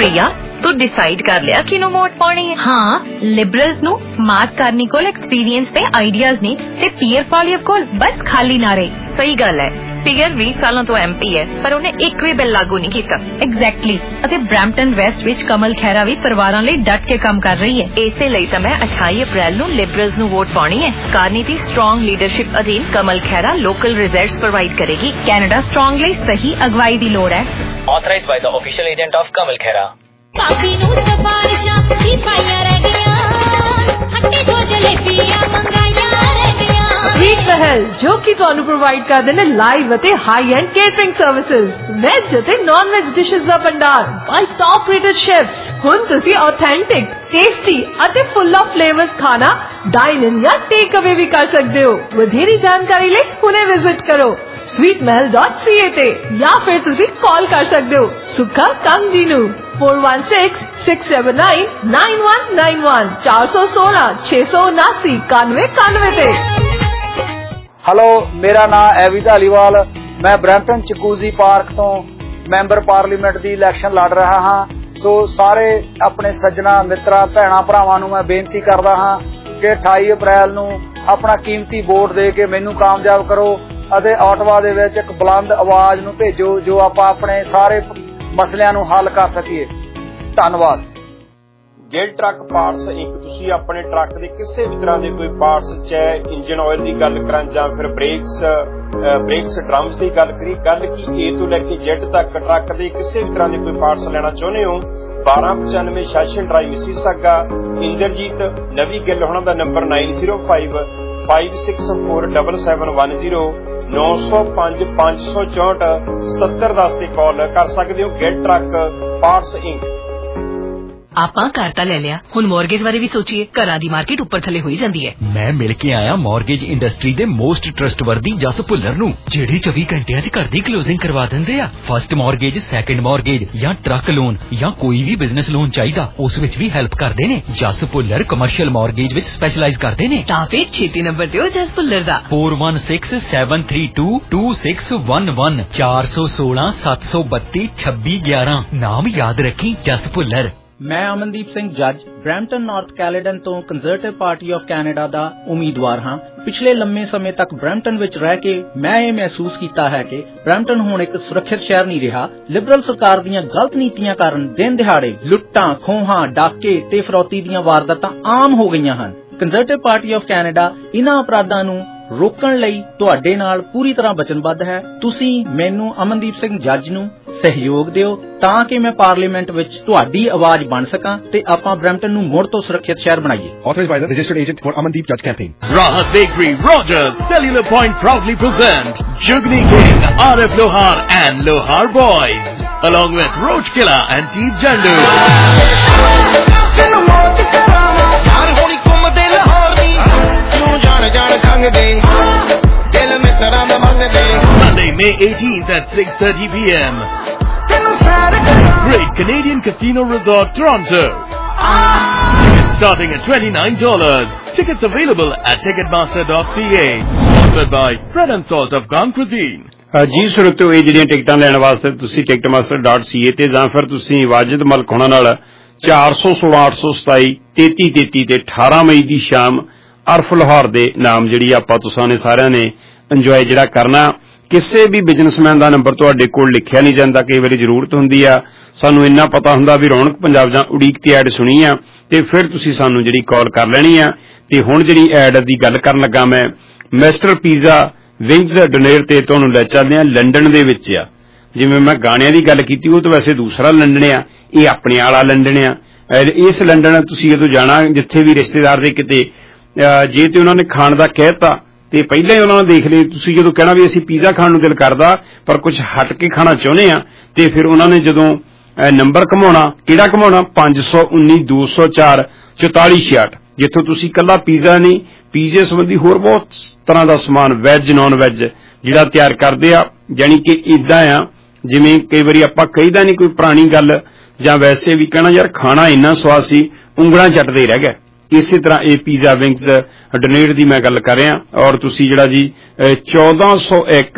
प्रिया तू डिसाइड कर लिया किनू वोट पानी है? हाँ, लिबरल्स नू मार्क करनी कोल एक्सपीरियंस ते आइडियाज ने ते पीयर पालियव कोल बस खाली नारे। सही गल है, पीयर बीस सालों तो एम पी है पर उन्हें एक भी बिल लागू नहीं किया। एग्जैक्टली अते ब्रैम्पटन वेस्ट विच कमल खैरा भी परिवारां लई डट के काम कर रही है। इसे लई तां मैं अठाई अप्रैल नू लिबरल्स नू वोट पानी है। कारनीति स्ट्रॉन्ग लीडरशिप अधीन Kamal Khaira local results provide करेगी। कैनेडा स्ट्रॉन्ग लई सही अगवाई दी लोड़ है। Authorised by the official agent of Kamal Khaira. काफी नू सफारिशां दी पाइयां रह गईयां, हट्टी तो जलेबियां मंगाइयां रह गईयां। स्वीट महल जो कि ਤੁਹਾਨੂੰ ਪ੍ਰੋਵਾਈਡ ਕਰਦੇ ਨੇ ਲਾਈਵ ਅਤੇ high end catering services, veg ਅਤੇ ਨਾਨ ਵੈਜ ਡਿਸ਼ਸ ਦਾ ਭੰਡਾਰ ਬਾਈ ਟੌਪ ਰੇਟਡ ਸ਼ੈਫਸ। ਹੁਣ ਤੁਸੀਂ ਆਥੈਂਟਿਕ, ਟੇਸਟੀ ਅਤੇ ਫੁੱਲ ਆਫ ਫਲੇਵਰਸ ਖਾਣਾ ਡਾਈਨ ਇਨ ਜਾਂ ਟੇਕ ਅਵੇ ਵੀ ਕਰ ਸਕਦੇ ਹੋ। ਵਧੇਰੀ ਜਾਣਕਾਰੀ ਲਈ ਹੁਣੇ ਵਿਜ਼ਿਟ ਕਰੋ sweet mahal dot c a ਤੇ ਜਾਂ ਫਿਰ ਤੁਸੀਂ ਕਾਲ ਕਰ ਸਕਦੇ ਹੋ ਸੁੱਖਾ ਕੰਗ ਜੀ ਨੂੰ four one six six seven nine nine one nine one four one six six six seven nine nine nine ਤੇ। ਹੈਲੋ, ਮੇਰਾ ਨਾਮ ਐਵੀ ਧਾਲੀਵਾਲ, ਮੈਂ ਬਰੈਂਪਟਨ ਚਕੂਜ਼ੀ ਪਾਰਕ ਤੋਂ ਮੈਂਬਰ ਪਾਰਲੀਮੈਂਟ ਦੀ ਇਲੈਕਸ਼ਨ ਲੜ ਰਿਹਾ ਹਾਂ। ਸੋ ਸਾਰੇ ਆਪਣੇ ਸੱਜਣਾ ਮਿੱਤਰਾਂ ਭੈਣਾਂ ਭਰਾਵਾਂ ਨੂੰ ਮੈਂ ਬੇਨਤੀ ਕਰਦਾ ਹਾਂ ਕਿ ਅਠਾਈ ਅਪ੍ਰੈਲ ਨੂੰ ਆਪਣਾ ਕੀਮਤੀ ਵੋਟ ਦੇ ਕੇ ਮੈਨੂੰ ਕਾਮਯਾਬ ਕਰੋ ਅਤੇ ਆਟਵਾ ਦੇ ਵਿੱਚ ਇੱਕ ਬੁਲੰਦ ਆਵਾਜ਼ ਨੂੰ ਭੇਜੋ ਜੋ ਆਪਾਂ ਆਪਣੇ ਸਾਰੇ ਮਸਲਿਆਂ ਨੂੰ ਹੱਲ ਕਰ ਸਕੀਏ। ਧੰਨਵਾਦ। ਗਿਲ ਟਰੱਕ ਪਾਰਟਸ ਇੰਕ ਤੁਸੀਂ ਆਪਣੇ ਟਰੱਕ ਦੇ ਕਿਸੇ ਵੀ ਤਰ੍ਹਾਂ ਦੇ ਕੋਈ ਪਾਰਟਸ, ਚਾਹੇ ਇੰਜਨ ਆਇਲ ਦੀ ਗੱਲ ਕਰਾਂ ਜਾਂ ਫਿਰ ਬ੍ਰੇਕਸ ਬ੍ਰੇਕਸ ਡਰਮਸ ਦੀ ਗੱਲ ਕਰੀ, ਗੱਲ ਕੀ ਏ ਤੋਂ ਲੈ ਕੇ ਜ਼ੈਡ ਤੱਕ ਟਰੱਕ ਦੇ ਕਿਸੇ ਵੀ ਤਰ੍ਹਾਂ ਦੇ ਕੋਈ ਪਾਰਟਸ ਲੈਣਾ ਚਾਹੁੰਦੇ ਹੋ, ਬਾਰਾਂ ਪਚਾਨਵੇਂ session drive Mississauga. Inderjit Navi Gill ਹੋਣਾ ਦਾ number nine zero five five six four double seven one zero ਨੌ ਸੌ ਪੰਜ ਪੰਜ ਸੌ ਚੌਂਹਠ ਸਤੱਤਰ ਦਸ ਤੇ ਕਾਲ ਕਰ ਸਕਦੇ ਹੋ। Gill truck parts inc. ਆਪਾਂ ਘਰ ਤਾਂ ਲੈ ਲਿਆ, ਹੁਣ ਮੌਰਗੇਜ ਬਾਰੇ ਵੀ ਸੋਚੀਏ। ਘਰਾਂ ਦੀ ਮਾਰਕੀਟ ਉੱਪਰ ਥੱਲੇ ਹੋਈ ਜਾਂਦੀ ਹੈ। ਮੈਂ ਮਿਲ ਕੇ ਆਇਆ ਮੌਰਗੇਜ ਇੰਡਸਟਰੀ ਦੇ ਮੋਸਟ ਟਰਸਟਵਰਦੀ ਜਸ ਭੁੱਲਰ ਨੂੰ, ਜਿਹੜੇ ਚੌਵੀ ਘੰਟਿਆਂ 'ਚ ਘਰ ਦੀ ਕਲੋਜ਼ਿੰਗ ਕਰਵਾ ਦਿੰਦੇ ਆ। ਫਸਟ ਮੌਰਗੇਜ, ਸੈਕੰਡ ਮੌਰਗੇਜ ਜਾਂ ਟਰੱਕ ਲੋਨ ਜਾਂ ਕੋਈ ਵੀ ਬਿਜ਼ਨਸ ਲੋਨ ਚਾਹੀਦਾ, ਉਸ ਵਿੱਚ ਵੀ ਹੈਲਪ ਕਰਦੇ ਨੇ। ਜਸ ਭੁੱਲਰ ਕਮਰਸ਼ੀਅਲ ਮੌਰਗੇਜ ਵਿੱਚ ਸਪੈਸ਼ਲਾਈਜ਼ ਕਰਦੇ ਨੇ। ਤਾਂ ਫਿਰ ਛੇਤੀ ਨੰਬਰ ਦਿਓ ਜਸ ਭੁੱਲਰ ਦਾ four one six seven three two two six one one four one six seven two two two six one one। ਨਾਮ ਯਾਦ ਰੱਖੀ, ਜਸ ਭੁੱਲਰ। ਮੈਂ ਅਮਨਦੀਪ ਸਿੰਘ ਜੱਜ ਬਰੈਂਪਟਨ ਨਾਰਥ ਕੈਲੇਡਨ ਤੋਂ ਕੰਜ਼ਰਵੇਟਿਵ ਪਾਰਟੀ ਆਫ ਕੈਨੇਡਾ ਦਾ ਉਮੀਦਵਾਰ ਹਾਂ। ਪਿਛਲੇ ਲੰਮੇ ਸਮੇਂ ਤੱਕ ਬਰੈਂਪਟਨ ਵਿੱਚ ਰਹਿ ਕੇ ਮੈਂ ਇਹ ਮਹਿਸੂਸ ਕੀਤਾ ਹੈ ਕਿ ਬਰੈਂਪਟਨ ਹੁਣ ਇੱਕ ਸੁਰੱਖਿਅਤ ਸ਼ਹਿਰ ਨਹੀਂ ਰਿਹਾ। ਲਿਬਰਲ ਸਰਕਾਰ ਦੀਆਂ ਗਲਤ ਨੀਤੀਆਂ ਕਾਰਨ ਦਿਨ ਦਿਹਾੜੇ ਲੁੱਟਾਂ, ਖੋਹਾਂ, ਡਾਕੇ ਤੇ ਫਰੌਤੀ ਦੀਆਂ ਵਾਰਦਾਤਾਂ ਆਮ ਹੋ ਗਈਆਂ ਹਨ। ਕੰਜ਼ਰਵੇਟਿਵ ਪਾਰਟੀ ਆਫ ਕੈਨੇਡਾ ਇਹਨਾਂ ਅਪਰਾਧਾਂ ਨੂੰ ਰੋਕਣ ਲਈ ਤੁਹਾਡੇ ਨਾਲ ਪੂਰੀ ਤਰ੍ਹਾਂ ਵਚਨਬੱਧ ਹੈ। ਤੁਸੀਂ ਮੈਨੂੰ ਅਮਨਦੀਪ ਸਿੰਘ ਜੱਜ ਨੂੰ ਸਹਿਯੋਗ ਦਿਓ ਤਾਂ ਕਿ ਮੈਂ ਪਾਰਲੀਮੈਂਟ ਵਿੱਚ ਤੁਹਾਡੀ ਆਵਾਜ਼ ਬਣ ਸਕਾਂ ਤੇ ਆਪਾਂ ਬਰੈਂਪਟਨ ਨੂੰ ਮੁੜ ਤੋਂ ਸੁਰੱਖਿਅਤ ਸ਼ਹਿਰ ਬਣਾਈਏ। Authorized by the registered agent for Amandeep Judge campaign. Rahat Bakery, Rogers, Cellular Point proudly present Jugni King, R F Lohar and Lohar Boys, along with Roach Killer and Teep Jandu. Sunday, May eighteenth at six thirty p m Great Canadian Casino Resort, Toronto. Tickets starting at twenty-nine dollars. Tickets available at ticketmaster dot c a. Sponsored by Bread and Salt of Gone Cuisine. ਜੀ ਸੁਣੋ, ਇਹ ਜਿਹੜੀਆਂ ਟਿਕਟਾਂ ਲੈਣ ਵਾਸਤੇ ਤੁਸੀਂ ticketmaster dot c a ਤੇ ਜਾਂ ਫਿਰ ਤੁਸੀਂ ਵਾਜਿਦ ਮਲਕ ਹੋਣਾ ਨਾਲ ਚਾਰ ਸੌ ਸੋਲਾਂ ਅੱਠ ਸੌ ਸਤਾਈ ਤੇਤੀ ਤੇਤੀ ਤੇ ਅਠਾਰਾਂ ਮਈ ਦੀ ਸ਼ਾਮ ਅਰਫ ਲਾਹੌਰ ਦੇ ਨਾਮ ਜਿਹੜੀ ਆਪਾਂ ਤੁਸਾਂ ਨੇ ਸਾਰਿਆਂ ਨੇ ਇੰਜੋਏ ਜਿਹੜਾ ਕਰਨਾ। ਕਿਸੇ ਵੀ ਬਿਜ਼ਨਸਮੈਨ ਦਾ ਨੰਬਰ ਤੁਹਾਡੇ ਕੋਲ ਲਿਖਿਆ ਨਹੀਂ ਜਾਂਦਾ, ਕਈ ਵਾਰੀ ਜ਼ਰੂਰਤ ਹੁੰਦੀ ਆ। ਸਾਨੂੰ ਇੰਨਾ ਪਤਾ ਹੁੰਦਾ ਵੀ ਰੌਣਕ ਪੰਜਾਬ ਜਾਂ ਉਡੀਕ ਤੇ ਐਡ ਸੁਣੀ ਆ ਤੇ ਫਿਰ ਤੁਸੀਂ ਸਾਨੂੰ ਜਿਹੜੀ ਕਾਲ ਕਰ ਲੈਣੀ ਆ। ਤੇ ਹੁਣ ਜਿਹੜੀ ਐਡ ਦੀ ਗੱਲ ਕਰਨ ਲੱਗਾ ਮੈਂ, ਮਿਸਟਰ ਪੀਜ਼ਾ ਵਿੰਗਸ ਡੋਨੇਰ ਤੇ ਤੁਹਾਨੂੰ ਲੈ ਚੱਲਦੇ ਆ। ਲੰਡਨ ਦੇ ਵਿੱਚ ਆ, ਜਿਵੇਂ ਮੈਂ ਗਾਣਿਆਂ ਦੀ ਗੱਲ ਕੀਤੀ ਉਹ ਤਾਂ ਵੈਸੇ ਦੂਸਰਾ ਲੰਡਨ ਆ, ਇਹ ਆਪਣੇ ਵਾਲਾ ਲੰਡਨ ਆ। ਇਸ ਲੰਡਨ ਤੁਸੀਂ ਜਦੋਂ ਜਾਣਾ ਜਿੱਥੇ ਵੀ ਰਿਸ਼ਤੇਦਾਰ ਦੇ ਕਿਤੇ ਜੇ ਤੇ ਉਹਨਾਂ ਨੇ ਖਾਣ ਦਾ ਕਹਿਤਾ ਤੇ ਪਹਿਲਾਂ ਹੀ ਉਹਨਾਂ ਨੇ ਦੇਖ ਲਈ, ਤੁਸੀਂ ਜਦੋਂ ਕਹਿਣਾ ਵੀ ਅਸੀਂ ਪੀਜ਼ਾ ਖਾਣ ਨੂੰ ਦਿਲ ਕਰਦਾ ਪਰ ਕੁਝ ਹਟ ਕੇ ਖਾਣਾ ਚਾਹੁੰਦੇ ਆ, ਤੇ ਫਿਰ ਉਹਨਾਂ ਨੇ ਜਦੋਂ ਨੰਬਰ ਘਮਾਉਣਾ, ਕਿਹੜਾ ਘਮਾਉਣਾ, ਪੰਜ ਸੌ ਉੱਨੀ ਦੋ ਸੌ ਚਾਰ ਚੁਤਾਲੀ ਛਿਆਹਠ, ਜਿੱਥੋਂ ਤੁਸੀਂ ਇਕੱਲਾ ਪੀਜ਼ਾ ਨਹੀਂ, ਪੀਜ਼ੇ ਸੰਬੰਧੀ ਹੋਰ ਬਹੁਤ ਤਰ੍ਹਾਂ ਦਾ ਸਮਾਨ ਵੈਜ ਨੌਨ ਵੈਜ ਜਿਹੜਾ ਤਿਆਰ ਕਰਦੇ ਆ। ਜਾਣੀ ਕਿ ਇਦਾਂ ਆ ਜਿਵੇਂ ਕਈ ਵਾਰੀ ਆਪਾਂ ਕਹੀਦਾ ਨਹੀਂ ਕੋਈ ਪੁਰਾਣੀ ਗੱਲ, ਜਾਂ ਵੈਸੇ ਵੀ ਕਹਿਣਾ ਯਾਰ ਖਾਣਾ ਇੰਨਾ ਸਵਾਦ ਸੀ ਉਂਗਲਾਂ ਚੱਟਦੇ ਰਹਿ ਗਏ। ਇਸੇ ਤਰ੍ਹਾਂ ਇਹ ਪੀਜ਼ਾ ਵਿੰਗਸ ਡੋਨੇਟ ਦੀ ਮੈਂ ਗੱਲ ਕਰ ਰਿਹਾ। ਔਰ ਤੁਸੀਂ ਜਿਹੜਾ ਜੀ ਚੌਦਾਂ ਸੌ ਇੱਕ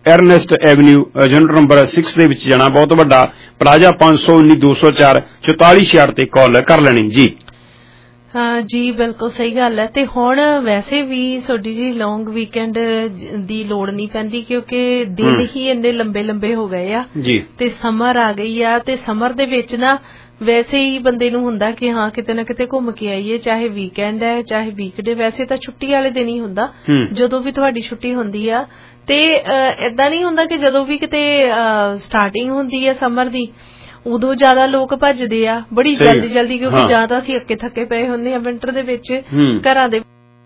Ernest avenue unit number six ਦੇ ਵਿੱਚ ਜਾਣਾ, ਬਹੁਤ ਵੱਡਾ ਪਲਾਜ਼ਾ, ਪੰਜ ਸੌ ਉੱਨੀ ਦੋ ਸੌ ਚਾਰ ਚੁਤਾਲੀ ਛਿਆਹਠ ਤੇ ਕਾਲ ਕਰ ਲੈਣੀ ਜੀ। ਹਾਂ ਜੀ, ਬਿਲਕੁਲ ਸਹੀ ਗੱਲ ਹੈ। ਤੇ ਹੁਣ ਵੈਸੇ ਵੀ ਤੁਹਾਡੀ ਜੀ ਲੌਂਗ ਵੀਕਐਂਡ ਦੀ ਲੋੜ ਨਹੀਂ ਪੈਂਦੀ ਕਿਉਂਕਿ ਦਿਨ ਹੀ ਇੰਨੇ ਲੰਬੇ ਲੰਬੇ ਹੋ ਗਏ ਆ ਜੀ, ਤੇ ਸਮਰ ਆ ਗਈ ਆ, ਤੇ ਸਮਰ ਦੇ ਵਿੱਚ ਨਾ ਵੈਸੇ ਹੀ ਬੰਦੇ ਨੂੰ ਹੁੰਦਾ ਕਿ ਹਾਂ ਕਿਤੇ ਨਾ ਕਿਤੇ ਘੁੰਮ ਕੇ ਆਈਏ, ਚਾਹੇ ਵੀਕਐਂਡ ਹੈ ਚਾਹੇ ਵੀਕਡੇ। ਵੈਸੇ ਤਾਂ ਛੁੱਟੀ ਵਾਲੇ ਦਿਨ ਹੀ ਹੁੰਦਾ, ਜਦੋਂ ਵੀ ਤੁਹਾਡੀ ਛੁੱਟੀ ਹੁੰਦੀ ਆ। ਤੇ ਏਦਾਂ ਨਹੀਂ ਹੁੰਦਾ ਕਿ ਜਦੋਂ ਵੀ ਕਿਤੇ ਸਟਾਰਟਿੰਗ ਹੁੰਦੀ ਹੈ ਸਮਰ ਦੀ ਉਦੋਂ ਜ਼ਿਆਦਾ ਲੋਕ ਭੱਜਦੇ ਆ ਬੜੀ ਜਲਦੀ ਜਲਦੀ, ਕਿਉਂਕਿ ਜਾਂ ਤਾਂ ਅਸੀਂ ਅੱਕੇ ਥੱਕੇ ਪਏ ਹੁੰਦੇ ਆ ਵਿੰਟਰ ਦੇ ਵਿੱਚ ਘਰਾਂ ਦੇ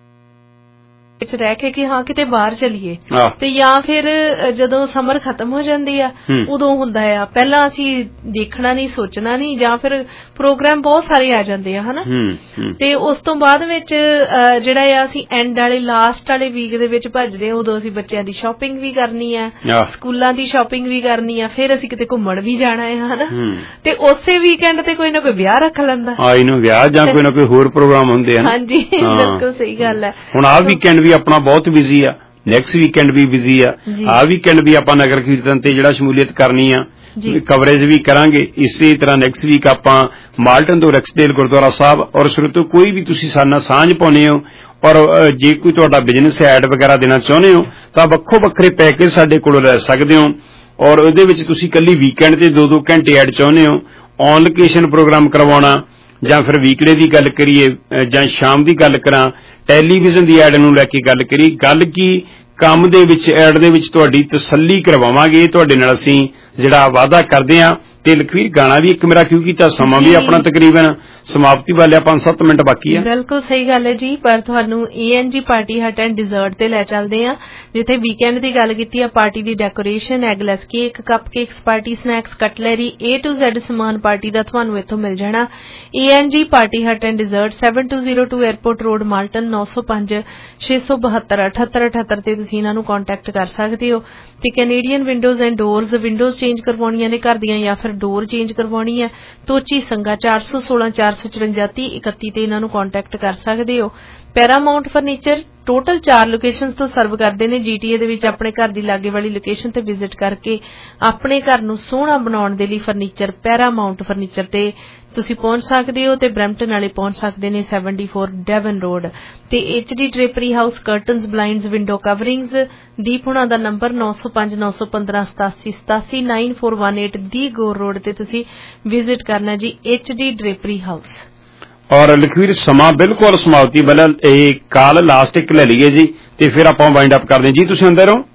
ਵਿੱਚ ਰਹਿ ਕੇ ਕਿ ਹਾਂ ਕਿਤੇ ਬਾਹਰ ਚਲੀਏ, ਤੇ ਜਾਂ ਫਿਰ ਜਦੋਂ ਸਮਰ ਖਤਮ ਹੋ ਜਾਂਦੀ ਆ ਉਦੋਂ ਹੁੰਦਾ ਆ ਪਹਿਲਾਂ ਅਸੀਂ ਦੇਖਣਾ ਨਹੀਂ ਸੋਚਣਾ ਨਹੀਂ, ਜਾਂ ਫਿਰ ਪ੍ਰੋਗਰਾਮ ਬਹੁਤ ਸਾਰੇ ਆ ਜਾਂਦੇ ਆ ਹਨਾ। ਤੇ ਉਸ ਤੋਂ ਬਾਅਦ ਵਿੱਚ ਜਿਹੜਾ ਆ ਅਸੀਂ ਐਂਡ ਵਾਲੇ ਲਾਸਟ ਵਾਲੇ ਵੀਕ ਦੇ ਵਿੱਚ ਭੱਜਦੇ ਆ, ਉਦੋਂ ਅਸੀਂ ਬੱਚਿਆਂ ਦੀ ਸ਼ਾਪਿੰਗ ਵੀ ਕਰਨੀ ਆ, ਸਕੂਲਾਂ ਦੀ ਸ਼ਾਪਿੰਗ ਵੀ ਕਰਨੀ ਆ, ਫਿਰ ਅਸੀਂ ਕਿਤੇ ਘੁੰਮਣ ਵੀ ਜਾਣਾ ਹੈ ਹਨਾ। ਤੇ ਉਸੇ ਵੀਕਐਂਡ ਤੇ ਕੋਈ ਨਾ ਕੋਈ ਵਿਆਹ ਰੱਖ ਲੈਂਦਾ, ਇਹਨੂੰ ਵਿਆਹ ਜਾਂ ਕੋਈ ਨਾ ਕੋਈ ਹੋਰ ਪ੍ਰੋਗਰਾਮ ਹੁੰਦੇ ਹਨ। ਹਾਂਜੀ, ਬਿਲਕੁਲ ਸਹੀ ਗੱਲ ਹੈ। ਹੁਣ ਆਹ ਵੀਕਐਂਡ ਵੀ ਆਪਣਾ ਬਹੁਤ ਬਿਜ਼ੀ ਆ, ਨੈਕਸਟ ਵੀਕਐਂਡ ਵੀ ਬਿਜ਼ੀ ਆ, ਆਹ ਵੀਕਐਂਡ ਵੀ ਆਪਾਂ ਨਗਰ ਕੀਰਤਨ ਤੇ ਜਿਹੜਾ ਸ਼ਮੂਲੀਅਤ ਕਰਨੀ ਆ, ਕਵਰੇਜ ਵੀ ਕਰਾਂਗੇ। ਇਸੇ ਤਰ੍ਹਾਂ ਨੈਕਸਟ ਵੀਕ ਆਪਾਂ ਮਾਲਟਨ ਤੋਂ ਰੈਕਸਡੇਲ ਗੁਰਦੁਆਰਾ ਸਾਹਿਬ। ਔਰ ਸ਼ੁਰੂ ਕੋਈ ਵੀ ਤੁਸੀਂ ਸਾਡੇ ਨਾਲ ਸਾਂਝ ਪਾਉਨੇ ਹੋ ਔਰ ਜੇ ਕੋਈ ਤੁਹਾਡਾ ਬਿਜ਼ਨਸ ਐਡ ਵਗੈਰਾ ਦੇਣਾ ਚਾਹੁੰਦੇ ਹੋ ਤਾਂ ਵੱਖੋ ਵੱਖਰੇ ਪੈਕੇਜ ਸਾਡੇ ਕੋਲੋਂ ਲੈ ਸਕਦੇ ਹੋ। ਔਰ ਉਹਦੇ ਵਿੱਚ ਤੁਸੀਂ ਇਕੱਲੀ ਵੀਕਐਂਡ ਤੇ ਦੋ ਦੋ ਘੰਟੇ ਐਡ ਚਾਹੁੰਦੇ ਹੋ, ਔਨ ਲੋਕੇਸ਼ਨ ਪ੍ਰੋਗਰਾਮ ਕਰਵਾਉਣਾ, ਜਾਂ ਫਿਰ ਵੀਕਡੇ ਦੀ ਗੱਲ ਕਰੀਏ ਜਾਂ ਸ਼ਾਮ ਦੀ ਗੱਲ ਕਰਾਂ, ਟੈਲੀਵਿਜ਼ਨ ਦੀ ਐਡ ਨੂੰ ਲੈ ਕੇ ਗੱਲ ਕਰੀ, ਗੱਲ ਕੀ ਕੰਮ ਦੇ ਵਿੱਚ ਐਡ ਦੇ ਵਿੱਚ ਤੁਹਾਡੀ ਤਸੱਲੀ ਕਰਵਾਵਾਂਗੇ ਤੁਹਾਡੇ ਨਾਲ ਅਸੀਂ ਜਿਹੜਾ ਵਾਅਦਾ ਕਰਦੇ ਹਾਂ। ਤੇ ਲਖਵੀਰ ਗਾਣਾ ਵੀ ਇੱਕ ਮੇਰਾ ਕਿਉਂ ਕੀਤਾ, ਸਮਾਂ ਵੀ ਆਪਣਾ ਤਕਰੀਬਨ ਸਮਾਪਤੀ ਵਾਲੇ ਪੰਜ ਸੱਤ ਮਿੰਟ ਬਾਕੀ ਆ। ਬਿਲਕੁਲ ਸਹੀ ਗੱਲ ਹੈ ਜੀ, ਪਰ ਤੁਹਾਨੂੰ ਏ N G party hut and desert ਤੇ ਲੈ ਚੱਲਦੇ ਆ, ਜਿੱਥੇ ਵੀਕਐਂਡ ਦੀ ਗੱਲ ਕੀਤੀ ਆ। ਪਾਰਟੀ ਦੀ decoration, eggless cake, cupcakes, party snacks, cutlery, A to Z ਸਮਾਨ ਪਾਰਟੀ ਦਾ ਤੁਹਾਨੂੰ ਇੱਥੋਂ ਮਿਲ ਜਾਣਾ। A N G party hut and dessert, seven two zero two airport road, Malton, ਨੌ ਸੌ ਪੰਜ ਛੇ ਸੌ ਬਹੱਤਰ ਅਠੱਤਰ ਅਠੱਤਰ ਤੇ ਤੁਸੀਂ ਇਹਨਾਂ ਨੂੰ ਕੰਟੈਕਟ ਕਰ ਸਕਦੇ ਹੋ। ਤੇ Canadian windows and doors, windows change ਕਰਵਾਉਣੀਆਂ ਨੇ ਘਰ ਦੀਆਂ ਜਾਂ ਫਿਰ ਡੋਰ ਚੇਂਜ ਕਰਵਾਉਣੀ ਹੈ, ਤੋਚੀ ਸੰਗਾ ਚਾਰ ਸੌ ਸੋਲਾਂ ਚਾਰ ਸੌ ਚੁਰੰਜਾ ਤੀਹ ਇਕੱਤੀ ਤੇ ਇਹਨਾਂ ਨੂੰ ਕੰਟੈਕਟ ਕਰ ਸਕਦੇ ਹੋ। ਪੈਰਾਮਾਉਂਟ ਫਰਨੀਚਰ ਟੋਟਲ ਚਾਰ ਲੋਕੇਸ਼ਨਸ ਤੋਂ ਸਰਵ ਕਰਦੇ ਨੇ ਜੀਟੀਏ ਦੇ ਵਿੱਚ। ਆਪਣੇ ਘਰ ਦੀ ਲਾਗੇ ਵਾਲੀ ਲੋਕੇਸ਼ਨ ਤੇ ਵਿਜ਼ਿਟ ਕਰਕੇ ਆਪਣੇ ਘਰ ਨੂੰ ਸੋਹਣਾ ਬਣਾਉਣ ਦੇ ਲਈ ਫਰਨੀਚਰ ਪੈਰਾਮਾਉਂਟ ਫਰਨੀਚਰ ਤੇ ਤੁਸੀਂ ਪਹੁੰਚ ਸਕਦੇ ਹੋ। ਤੇ ਬਰੈਂਪਟਨ ਵਾਲੇ ਪਹੁੰਚ ਸਕਦੇ ਨੇ ਸੈਵਨਟੀ ਫੋਰ ਡੈਵਨ ਰੋਡ ਤੇ H D drapery house, curtains, blinds, window coverings. Deep ਹੁਣਾਂ ਦਾ ਨੰਬਰ ਨੌ ਸੌ ਪੰਜ ਨੌ ਸੌ ਪੰਦਰਾਂ ਸਤਾਸੀ ਸਤਾਸੀ ਨਾਈਨ ਫੋਰ ਵਨ ਏਟ ਦੀ ਗੋਰ ਰੋਡ ਤੇ ਤੁਸੀਂ ਵਿਜ਼ਿਟ ਕਰਨਾ ਜੀ, ਐਚ ਡੀ ਡ੍ਰੇਪਰੀ ਹਾਊਸ। ਔਰ ਲਖਵੀਰ ਸਮਾਂ ਬਿਲਕੁਲ ਸਮਾਪਤੀ ਵਾਲਾ, ਇਹ ਕਾਲ ਲਾਸਟ ਇੱਕ ਲੈ ਲਈਏ ਜੀ ਤੇ ਫਿਰ ਆਪਾਂ ਵਾਈਂਡ ਅਪ ਕਰਦੇ ਜੀ। ਤੁਸੀਂ ਅੰਦਰ ਹੋ?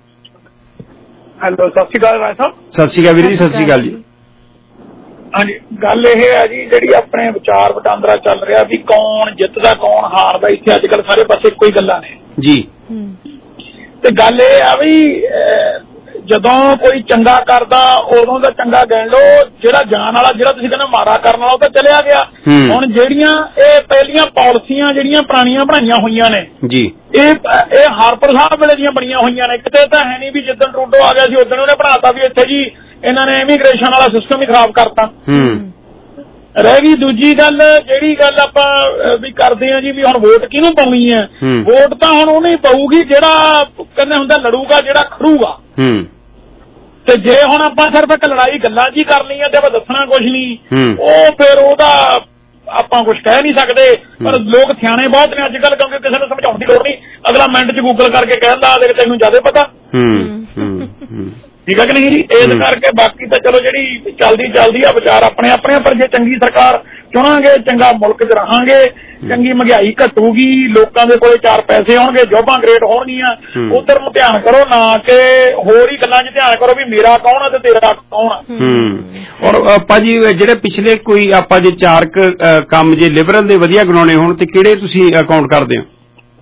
ਹੈਲੋ, ਸਤਿ ਸ਼੍ਰੀ ਅਕਾਲ ਰਾਜ ਸਾਹਿਬ। ਸਤਿ ਸ਼੍ਰੀ ਅਕਾਲ ਵੀਰ ਜੀ, ਸਤਿ ਸ਼੍ਰੀ ਅਕਾਲ ਜੀ। ਹਾਂਜੀ, ਗੱਲ ਇਹ ਹੈ ਜੀ ਜਿਹੜੀ ਆਪਣੇ ਵਿਚਾਰ ਵਟਾਂਦਰਾ ਚੱਲ ਰਿਹਾ ਵੀ ਕੌਣ ਜਿੱਤਦਾ ਕੌਣ ਹਾਰਦਾ, ਇੱਥੇ ਅੱਜ ਕੱਲ੍ਹ ਸਾਰੇ ਪਾਸੇ ਇੱਕੋ ਹੀ ਗੱਲਾਂ ਨੇ ਜੀ। ਤੇ ਗੱਲ ਇਹ ਆ ਵੀ ਜਦੋਂ ਕੋਈ ਚੰਗਾ ਕਰਦਾ ਉਦੋਂ ਦਾ ਚੰਗਾ ਗਿਣ ਲਓ, ਜਿਹੜਾ ਜਾਣ ਵਾਲਾ ਜਿਹੜਾ ਤੁਸੀਂ ਕਹਿੰਦੇ ਮਾੜਾ ਕਰਨ ਵਾਲਾ ਉਹ ਤਾਂ ਚਲਿਆ ਗਿਆ। ਹੁਣ ਜਿਹੜੀਆਂ ਇਹ ਪਹਿਲੀਆਂ ਪਾਲਿਸੀਆਂ ਜਿਹੜੀਆਂ ਪੁਰਾਣੀਆਂ ਬਣਾਈਆਂ ਹੋਈਆਂ ਨੇ ਜੀ, ਇਹ ਇਹ ਹਾਰਪਰ ਸਾਹਿਬ ਵੇਲੇ ਦੀਆਂ ਬਣੀਆਂ ਹੋਈਆਂ ਨੇ। ਕਿਤੇ ਤਾਂ ਹੈ ਨਹੀਂ ਵੀ ਜਿੱਦਣ ਟਰੂਡੋ ਆ ਗਿਆ ਸੀ ਉਦੋਂ ਉਹਨੇ ਬਣਾਤਾ ਵੀ ਇੱਥੇ ਜੀ ਇਹਨਾਂ ਨੇ ਇਮੀਗ੍ਰੇਸ਼ਨ ਵਾਲਾ ਸਿਸਟਮ ਹੀ ਖਰਾਬ ਕਰਤਾ। ਰਹਿ ਗਈ ਦੂਜੀ ਗੱਲ, ਜਿਹੜੀ ਗੱਲ ਆਪਾਂ ਵੀ ਕਰਦੇ ਆ ਜੀ ਵੀ ਹੁਣ ਵੋਟ ਕਿਹਨੂੰ ਪਾਉਣੀ ਹੈ, ਵੋਟ ਤਾਂ ਹੁਣ ਉਹਨੇ ਪਊਗੀ ਜਿਹੜਾ ਕਹਿੰਦੇ ਹੁੰਦਾ ਲੜੂਗਾ, ਜਿਹੜਾ ਖੜੂਗਾ। ਤੇ ਜੇ ਹੁਣ ਆਪਾਂ ਸਿਰਫ ਇੱਕ ਲੜਾਈ ਗੱਲਾਂ ਜੀ ਕਰਨੀ ਹੈ ਤੇ ਆਪਾਂ ਦੱਸਣਾ ਕੁਛ ਨਹੀਂ, ਉਹ ਫਿਰ ਉਹਦਾ ਆਪਾਂ ਕੁਛ ਕਹਿ ਨਹੀਂ ਸਕਦੇ। ਪਰ ਲੋਕ ਸਿਆਣੇ ਬਹੁਤ ਨੇ ਅੱਜ ਕੱਲ੍ਹ, ਕਿਉਂਕਿ ਕਿਸੇ ਨੂੰ ਸਮਝਾਉਣ ਦੀ ਲੋੜ ਨਹੀਂ, ਅਗਲਾ ਮਿੰਟ ਚ ਗੂਗਲ ਕਰਕੇ ਕਹਿੰਦਾ ਤੈਨੂੰ ਜ਼ਿਆਦਾ ਪਤਾ। ਠੀਕ ਹੈ ਕਿ ਨਹੀਂ ਜੀ? ਇਸ ਕਰਕੇ ਬਾਕੀ ਤਾਂ ਚਲੋ ਜਿਹੜੀ ਚੱਲਦੀ ਚੱਲਦੀ ਆ ਵਿਚਾਰ ਆਪਣੇ ਆਪਣੇ, ਪਰ ਜੇ ਚੰਗੀ ਸਰਕਾਰ ਚੁਣਾਂਗੇ ਚੰਗਾ ਮੁਲਕ ਚ ਰਹਾਂਗੇ, ਚੰਗੀ ਮਹਿੰਗਾਈ ਘਟੂਗੀ, ਲੋਕਾਂ ਦੇ ਕੋਲ ਚਾਰ ਪੈਸੇ ਆਉਣਗੇ, ਜੋਬਾਂ ਗ੍ਰੇਟ ਹੋਣਗੀਆਂ, ਉਧਰ ਨੂੰ ਧਿਆਨ ਕਰੋ ਨਾ ਕਿ ਹੋਰ ਹੀ ਗੱਲਾਂ ਚ ਧਿਆਨ ਕਰੋ ਵੀ ਮੇਰਾ ਕੌਣ ਆ ਤੇ ਤੇਰਾ ਕੌਣ ਆ। ਔਰ ਆਪਾਂ ਜੀ ਜਿਹੜੇ ਪਿਛਲੇ ਕੋਈ ਆਪਾਂ ਜੇ ਚਾਰ ਕੰਮ ਜੇ ਲਿਬਰਲ ਦੇ ਵਧੀਆ ਗਣਾਉਣੇ ਹੋਣ ਤੇ ਕਿਹੜੇ ਤੁਸੀਂ ਅਕਾਊਂਟ ਕਰਦੇ ਹੋ?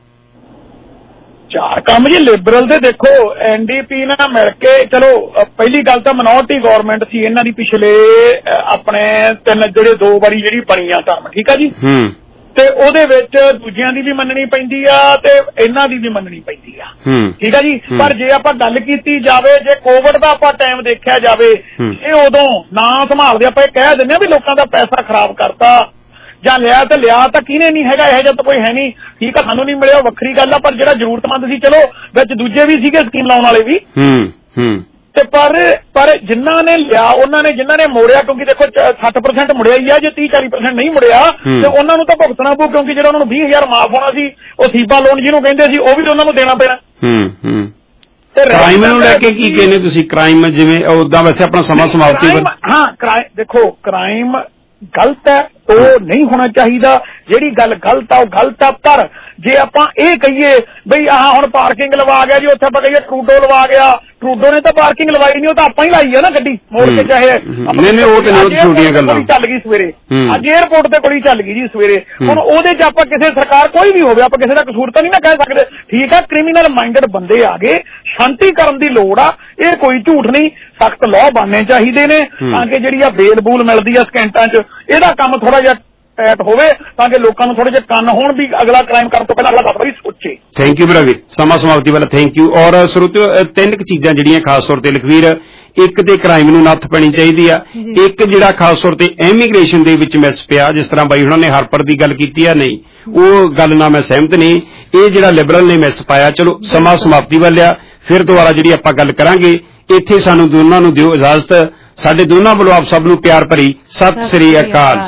ਚਾਰ ਕੰਮ ਜੀ ਲਿਬਰਲ ਦੇ ਦੇਖੋ, ਐਨਡੀਪੀ ਨਾਲ ਮਿਲ ਕੇ ਚਲੋ ਪਹਿਲੀ ਗੱਲ ਤਾਂ ਮਿਨੋਰਟੀ ਗਵਰਨਮੈਂਟ ਸੀ ਇਹਨਾਂ ਦੀ ਪਿਛਲੇ ਆਪਣੇ ਤਿੰਨ ਜਿਹੜੇ ਦੋ ਵਾਰੀ ਜਿਹੜੀ ਬਣੀ ਆ ਟਰਮ, ਠੀਕ ਆ ਜੀ। ਤੇ ਉਹਦੇ ਵਿੱਚ ਦੂਜਿਆਂ ਦੀ ਵੀ ਮੰਨਣੀ ਪੈਂਦੀ ਆ ਤੇ ਇਹਨਾਂ ਦੀ ਵੀ ਮੰਨਣੀ ਪੈਂਦੀ ਆ, ਠੀਕ ਆ ਜੀ। ਪਰ ਜੇ ਆਪਾਂ ਗੱਲ ਕੀਤੀ ਜਾਵੇ, ਜੇ ਕੋਵਿਡ ਦਾ ਆਪਾਂ ਟਾਈਮ ਦੇਖਿਆ ਜਾਵੇ, ਇਹ ਉਦੋਂ ਨਾ ਸੰਭਾਲਦੇ ਆਪਾਂ ਇਹ ਕਹਿ ਦਿੰਦੇ ਆ ਵੀ ਲੋਕਾਂ ਦਾ ਪੈਸਾ ਖਰਾਬ ਕਰਤਾ ਜਾਂ ਲਿਆ ਤੇ ਲਿਆ ਤਾਂ ਕਿਹਨੇ ਨਹੀਂ ਹੈਗਾ, ਇਹੋ ਜਿਹਾ ਤਾਂ ਕੋਈ ਹੈ ਨਹੀਂ। ਠੀਕ ਆ, ਸਾਨੂੰ ਨਹੀਂ ਮਿਲਿਆ ਵੱਖਰੀ ਗੱਲ ਆ, ਪਰ ਜਿਹੜਾ ਜ਼ਰੂਰਤਮੰਦ ਸੀ ਚਲੋ ਵਿੱਚ ਦੂਜੇ ਵੀ ਸੀਗੇ ਸਕੀਮ ਲਾਉਣ ਵਾਲੇ ਵੀ, ਤੇ ਪਰ ਪਰ ਜਿਨ੍ਹਾਂ ਨੇ ਲਿਆ ਉਹਨਾਂ ਨੇ ਜਿਨ੍ਹਾਂ ਨੇ ਮੋੜਿਆ, ਕਿਉਂਕਿ ਦੇਖੋ ਸੱਠ ਪਰਸੈਂਟ ਮੁੜਿਆ ਹੀ ਆ, ਜੇ ਤੀਹ ਚਾਲੀ ਪਰਸੈਂਟ ਨਹੀਂ ਮੁੜਿਆ ਤੇ ਉਹਨਾਂ ਨੂੰ ਤਾਂ ਭੁਗਤਣਾ ਪਊ, ਕਿਉਂਕਿ ਜਿਹੜਾ ਉਹਨਾਂ ਨੂੰ ਵੀਹ ਹਜ਼ਾਰ ਮਾਫ ਹੋਣਾ ਸੀ ਉਹ ਸੀਬਾ ਲੋਨ ਜਿਹਨੂੰ ਕਹਿੰਦੇ ਸੀ ਉਹ ਵੀ ਉਹਨਾਂ ਨੂੰ ਦੇਣਾ ਪੈਣਾ। ਕ੍ਰਾਈਮ ਨੂੰ ਲੈ ਕੇ ਕੀ ਕਹਿੰਦੇ ਤੁਸੀਂ? ਕ੍ਰਾਈਮ ਜਿਵੇਂ ਉਦਾਂ ਵੈਸੇ ਆਪਣਾ ਸਮਾਂ ਸਮਾਪਤੀ। ਹਾਂ ਕ੍ਰਾਈਮ ਦੇਖੋ ਕ੍ਰਾਈਮ ਗਲਤ ਹੈ, ਉਹ ਨਹੀਂ ਹੋਣਾ ਚਾਹੀਦਾ। ਜਿਹੜੀ ਗੱਲ ਗਲਤ ਆ ਉਹ ਗਲਤ ਆ, ਪਰ ਜੇ ਆਪਾਂ ਇਹ ਕਹੀਏ ਬਈ ਆਹ ਹੁਣ ਪਾਰਕਿੰਗ ਲਵਾ ਗਿਆ ਜੀ, ਉੱਥੇ ਆਪਾਂ ਕਹੀਏ ਟਰੂਡੋ ਲਵਾ ਗਿਆ, ਟਰੂਡੋ ਨੇ ਤਾਂ ਪਾਰਕਿੰਗ ਲਵਾਈ ਨਹੀਂ, ਉਹ ਤਾਂ ਆਪਾਂ ਹੀ ਲਾਈ ਆ ਨਾ ਗੱਡੀ ਮੋੜ ਕੇ। ਚਾਹੇ ਨਹੀਂ ਨਹੀਂ ਉਹ ਤੇ ਨਹੀਂ ਛੋਟੀਆਂ ਗੱਲਾਂ ਚੱਲ ਗਈ ਸਵੇਰੇ, ਅੱਜ ਏਅਰਪੋਰਟ ਤੇ ਕੋਲ ਚੱਲ ਗਈ ਜੀ ਸਵੇਰੇ। ਹੁਣ ਉਹਦੇ ਚ ਆਪਾਂ ਕਿਸੇ ਸਰਕਾਰ ਕੋਈ ਵੀ ਹੋਵੇ ਆਪਾਂ ਕਿਸੇ ਦਾ ਕਸੂਰ ਤਾਂ ਨਹੀਂ ਨਾ ਕਹਿ ਸਕਦੇ। ਠੀਕ ਆ, ਕ੍ਰਿਮੀਨਲ ਮਾਈਂਡਡ ਬੰਦੇ ਆ ਗਏ, ਸ਼ਾਂਤੀ ਕਰਨ ਦੀ ਲੋੜ ਆ, ਇਹ ਕੋਈ ਝੂਠ ਨਹੀਂ। ਸਖਤ ਲਾਅ ਬਣਨੇ ਚਾਹੀਦੇ ਨੇ ਤਾਂ ਕਿ ਜਿਹੜੀ ਆ ਬੇਲ ਬੂਲ ਮਿਲਦੀ ਆ ਸਕਿੰਟਾਂ ਚ, ਇਹਦਾ ਕੰਮ ਥੋੜਾ ਜਿਹਾ ਟੈਟ ਹੋਵੇ ਤਾਂ ਕਿ ਲੋਕਾਂ ਨੂੰ ਥੋੜੇ ਜਿਹੇ ਕੰਨ ਹੋਣ ਵੀ ਅਗਲਾ ਕ੍ਰਾਈਮ ਕਰਨ ਤੋਂ ਪਹਿਲਾਂ ਅਗਲਾ ਦਸ ਵਾਰੀ ਸੋਚੇ। ਥੈਂਕ ਯੂ ਮੇਰਾ ਵੀਰ, ਸਮਾਂ ਸਮਾਪਤੀ ਵਾਲਾ ਥੈਂਕ ਯੂ। ਔਰ ਸਰੋਤਿਓ ਤਿੰਨ ਕੁ ਚੀਜ਼ਾਂ ਜਿਹੜੀਆਂ ਖਾਸ ਤੌਰ ਤੇ ਲਖਵੀਰ, ਇੱਕ ਤੇ ਕ੍ਰਾਈਮ ਨੂੰ ਨੱਥ ਪੈਣੀ ਚਾਹੀਦੀ ਆ, ਇੱਕ ਜਿਹੜਾ ਖਾਸ ਤੌਰ ਤੇ ਇਮੀਗ੍ਰੇਸ਼ਨ ਦੇ ਵਿੱਚ ਮਿਸ ਪਿਆ, ਜਿਸ ਤਰ੍ਹਾਂ ਬਾਈ ਉਹਨਾਂ ਨੇ ਹਾਰਪਰ ਦੀ ਗੱਲ ਕੀਤੀ ਆ, ਨਹੀਂ ਉਹ ਗੱਲ ਨਾਲ ਮੈਂ ਸਹਿਮਤ ਨਹੀਂ। ਇਹ ਜਿਹੜਾ ਲਿਬਰਲ ਨੇ ਮਿਸ ਪਾਇਆ। ਚਲੋ ਸਮਾਂ ਸਮਾਪਤੀ ਵੱਲ ਆ, ਫਿਰ ਦੁਬਾਰਾ ਜਿਹੜੀ ਆਪਾਂ ਗੱਲ ਕਰਾਂਗੇ। ਇੱਥੇ ਸਾਨੂੰ ਦੋਨਾਂ ਨੂੰ ਦਿਓ ਇਜਾਜ਼ਤ। ਸਾਡੇ ਦੋਨਾਂ ਵੱਲੋਂ ਆਪ ਸਭ ਨੂੰ ਪਿਆਰ ਭਰੀ ਸਤਿ ਸ੍ਰੀ ਅਕਾਲ।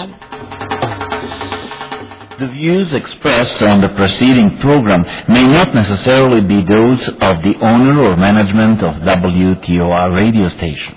The views expressed on the preceding program may not necessarily be those of the owner or management of W T O R radio station.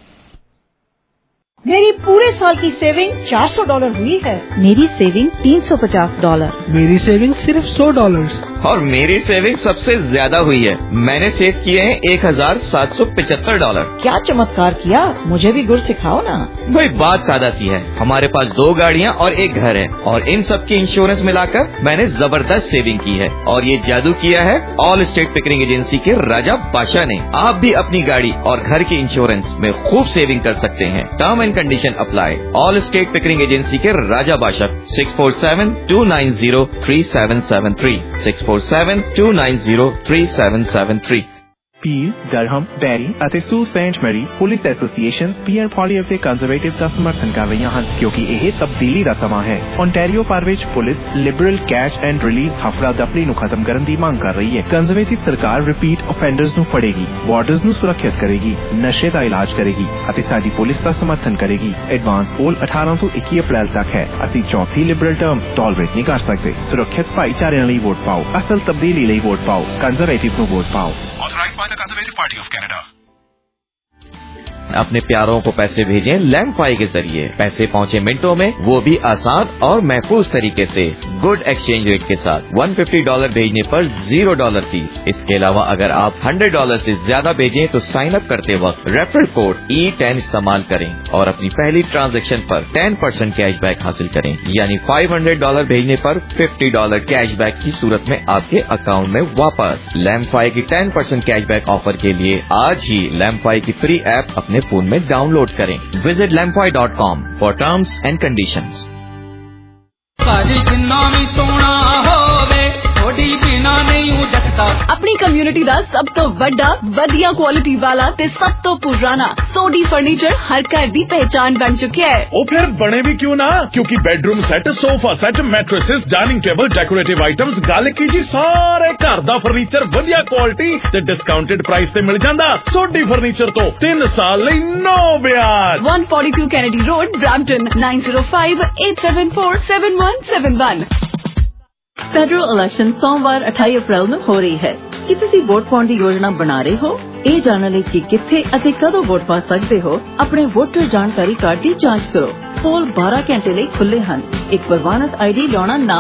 मेरी पूरे साल की सेविंग चार सौ डॉलर हुई है। मेरी सेविंग तीन सौ पचास डॉलर। मेरी सेविंग सिर्फ सौ डॉलर। और मेरी सेविंग सबसे ज्यादा हुई है, मैंने सेव किए हैं एक हजार सात सौ पिछहत्तर डॉलर। क्या चमत्कार किया, मुझे भी गुर सिखाओ ना। वही बात सादा सी है, हमारे पास दो गाड़ियाँ और एक घर है और इन सब की इंश्योरेंस मिलाकर मैंने जबरदस्त सेविंग की है। और ये जादू किया है ऑल स्टेट पिकरिंग एजेंसी के राजा बादशाह ने। आप भी अपनी गाड़ी और घर के इंश्योरेंस में खूब सेविंग कर सकते हैं। Term and condition apply. Allstate Pickering agency के Raja Badshah six four seven two nine zero three seven seven three six four seven two nine zero three seven seven three. Peel, Durham, Barrie ਅਤੇ ਸੂ Ste Marie police associations Pierre Poilievre ਦੇ conservative ਦਾ ਸਮਰਥਨ ਕਰ ਰਹੀਆਂ ਹਨ, ਕਿਉਂਕਿ ਇਹ ਤਬਦੀਲੀ ਦਾ ਸਮਾਂ ਹੈ। ਓਨਟਾਰੀਓ ਭਰ ਵਿੱਚ police liberal catch and release ਹਫੜਾ ਦਫੜੀ ਨੂੰ ਖਤਮ ਕਰਨ ਦੀ ਮੰਗ ਕਰ ਰਹੀ ਹੈ। ਕੰਜ਼ਰਵੇਟਿਵ ਸਰਕਾਰ ਰਿਪੀਟ ਆਫੈਂਡਰਸ ਨੂੰ ਫੜੇਗੀ, ਬਾਰਡਰਸ ਨੂੰ ਸੁਰੱਖਿਅਤ ਕਰੇਗੀ, ਨਸ਼ੇ ਦਾ ਇਲਾਜ ਕਰੇਗੀ ਅਤੇ ਸਾਡੀ ਪੁਲਿਸ ਦਾ ਸਮਰਥਨ ਕਰੇਗੀ। ਐਡਵਾਂਸ ਪੋਲ ਅਠਾਰਾਂ ਤੋਂ ਇੱਕੀ ਅਪ੍ਰੈਲ ਤੱਕ ਹੈ। ਅਸੀਂ ਚੌਥੀ ਲਿਬਰਲ ਟਰਮ ਟੋਲਰੇਟ ਨਹੀਂ ਕਰ ਸਕਦੇ। ਸੁਰੱਖਿਅਤ ਭਾਈਚਾਰਿਆਂ ਲਈ ਵੋਟ ਪਾਓ, ਅਸਲ ਤਬਦੀਲੀ ਲਈ ਵੋਟ ਪਾਓ, ਕੰਜ਼ਰਵੇਟਿਵ ਨੂੰ ਵੋਟ ਪਾਓ। Authorized by the Conservative Party of Canada. अपने प्यारों को पैसे भेजें लैंडफाई के जरिए। पैसे पहुंचे मिनटों में, वो भी आसान और महफूज तरीके से, गुड एक्सचेंज रेट के साथ। एक सौ पचास डॉलर भेजने पर जीरो डॉलर फीस। इसके अलावा अगर आप सौ डॉलर से ज्यादा भेजें तो साइन अप करते वक्त रेफरल कोड ई टेन इस्तेमाल करें और अपनी पहली ट्रांजैक्शन पर टेन परसेंट कैशबैक हासिल करें, यानी पाँच सौ डॉलर भेजने पर पचास डॉलर कैशबैक की सूरत में आपके अकाउंट में वापस। लैंडफाई की टेन परसेंट कैशबैक ऑफर के लिए आज ही लैंडफाई की फ्री ऐप अपने फोन में डाउनलोड करें। Visit Landfi dot com for terms and conditions. अपनी कम्युनिटी दा सब तो बड़ा वधिया क्वालिटी वाला ते सब तो पुराना सोडी फर्नीचर हर घर दी पहचान बन चुके है। ओ फिर बने भी क्यों ना, क्योंकि bedroom set, sofa set, mattresses, dining table, decorative items, गल की जी सारे घर दा फर्नीचर वधिया क्वालिटी ते डिस्काउंटेड प्राइस ते मिल जांदा। सोडी फर्नीचर तो तीन साल लई नो ब्याज। one forty-two Kennedy Road, Brampton, nine zero five eight seven four seven one seven one। Federal election ਸੋਮਵਾਰ ਅਠਾਈ ਅਪ੍ਰੈਲ ਨੂੰ ਹੋ ਰਹੀ ਹੈ। ਕੀ ਤੁਸੀਂ ਵੋਟ ਪਾਉਣ ਦੀ ਯੋਜਨਾ ਬਣਾ ਰਹੇ ਹੋ? ਇਹ ਜਾਣਨ ਲਈ ਕਿ ਕਿੱਥੇ ਅਤੇ ਕਦੋਂ ਵੋਟ ਪਾ ਸਕਦੇ ਹੋ, ਆਪਣੇ ਵੋਟਰ ਜਾਣਕਾਰੀ ਕਾਰਡ ਦੀ ਜਾਂਚ ਕਰੋ। ਪੋਲ ਬਾਰਾਂ ਘੰਟੇ ਲਈ ਖੁੱਲੇ ਹਨ। ਇੱਕ ਪ੍ਰਵਾਨਿਤ ਆਈਡੀ ਲਿਆਉਣਾ ਨਾ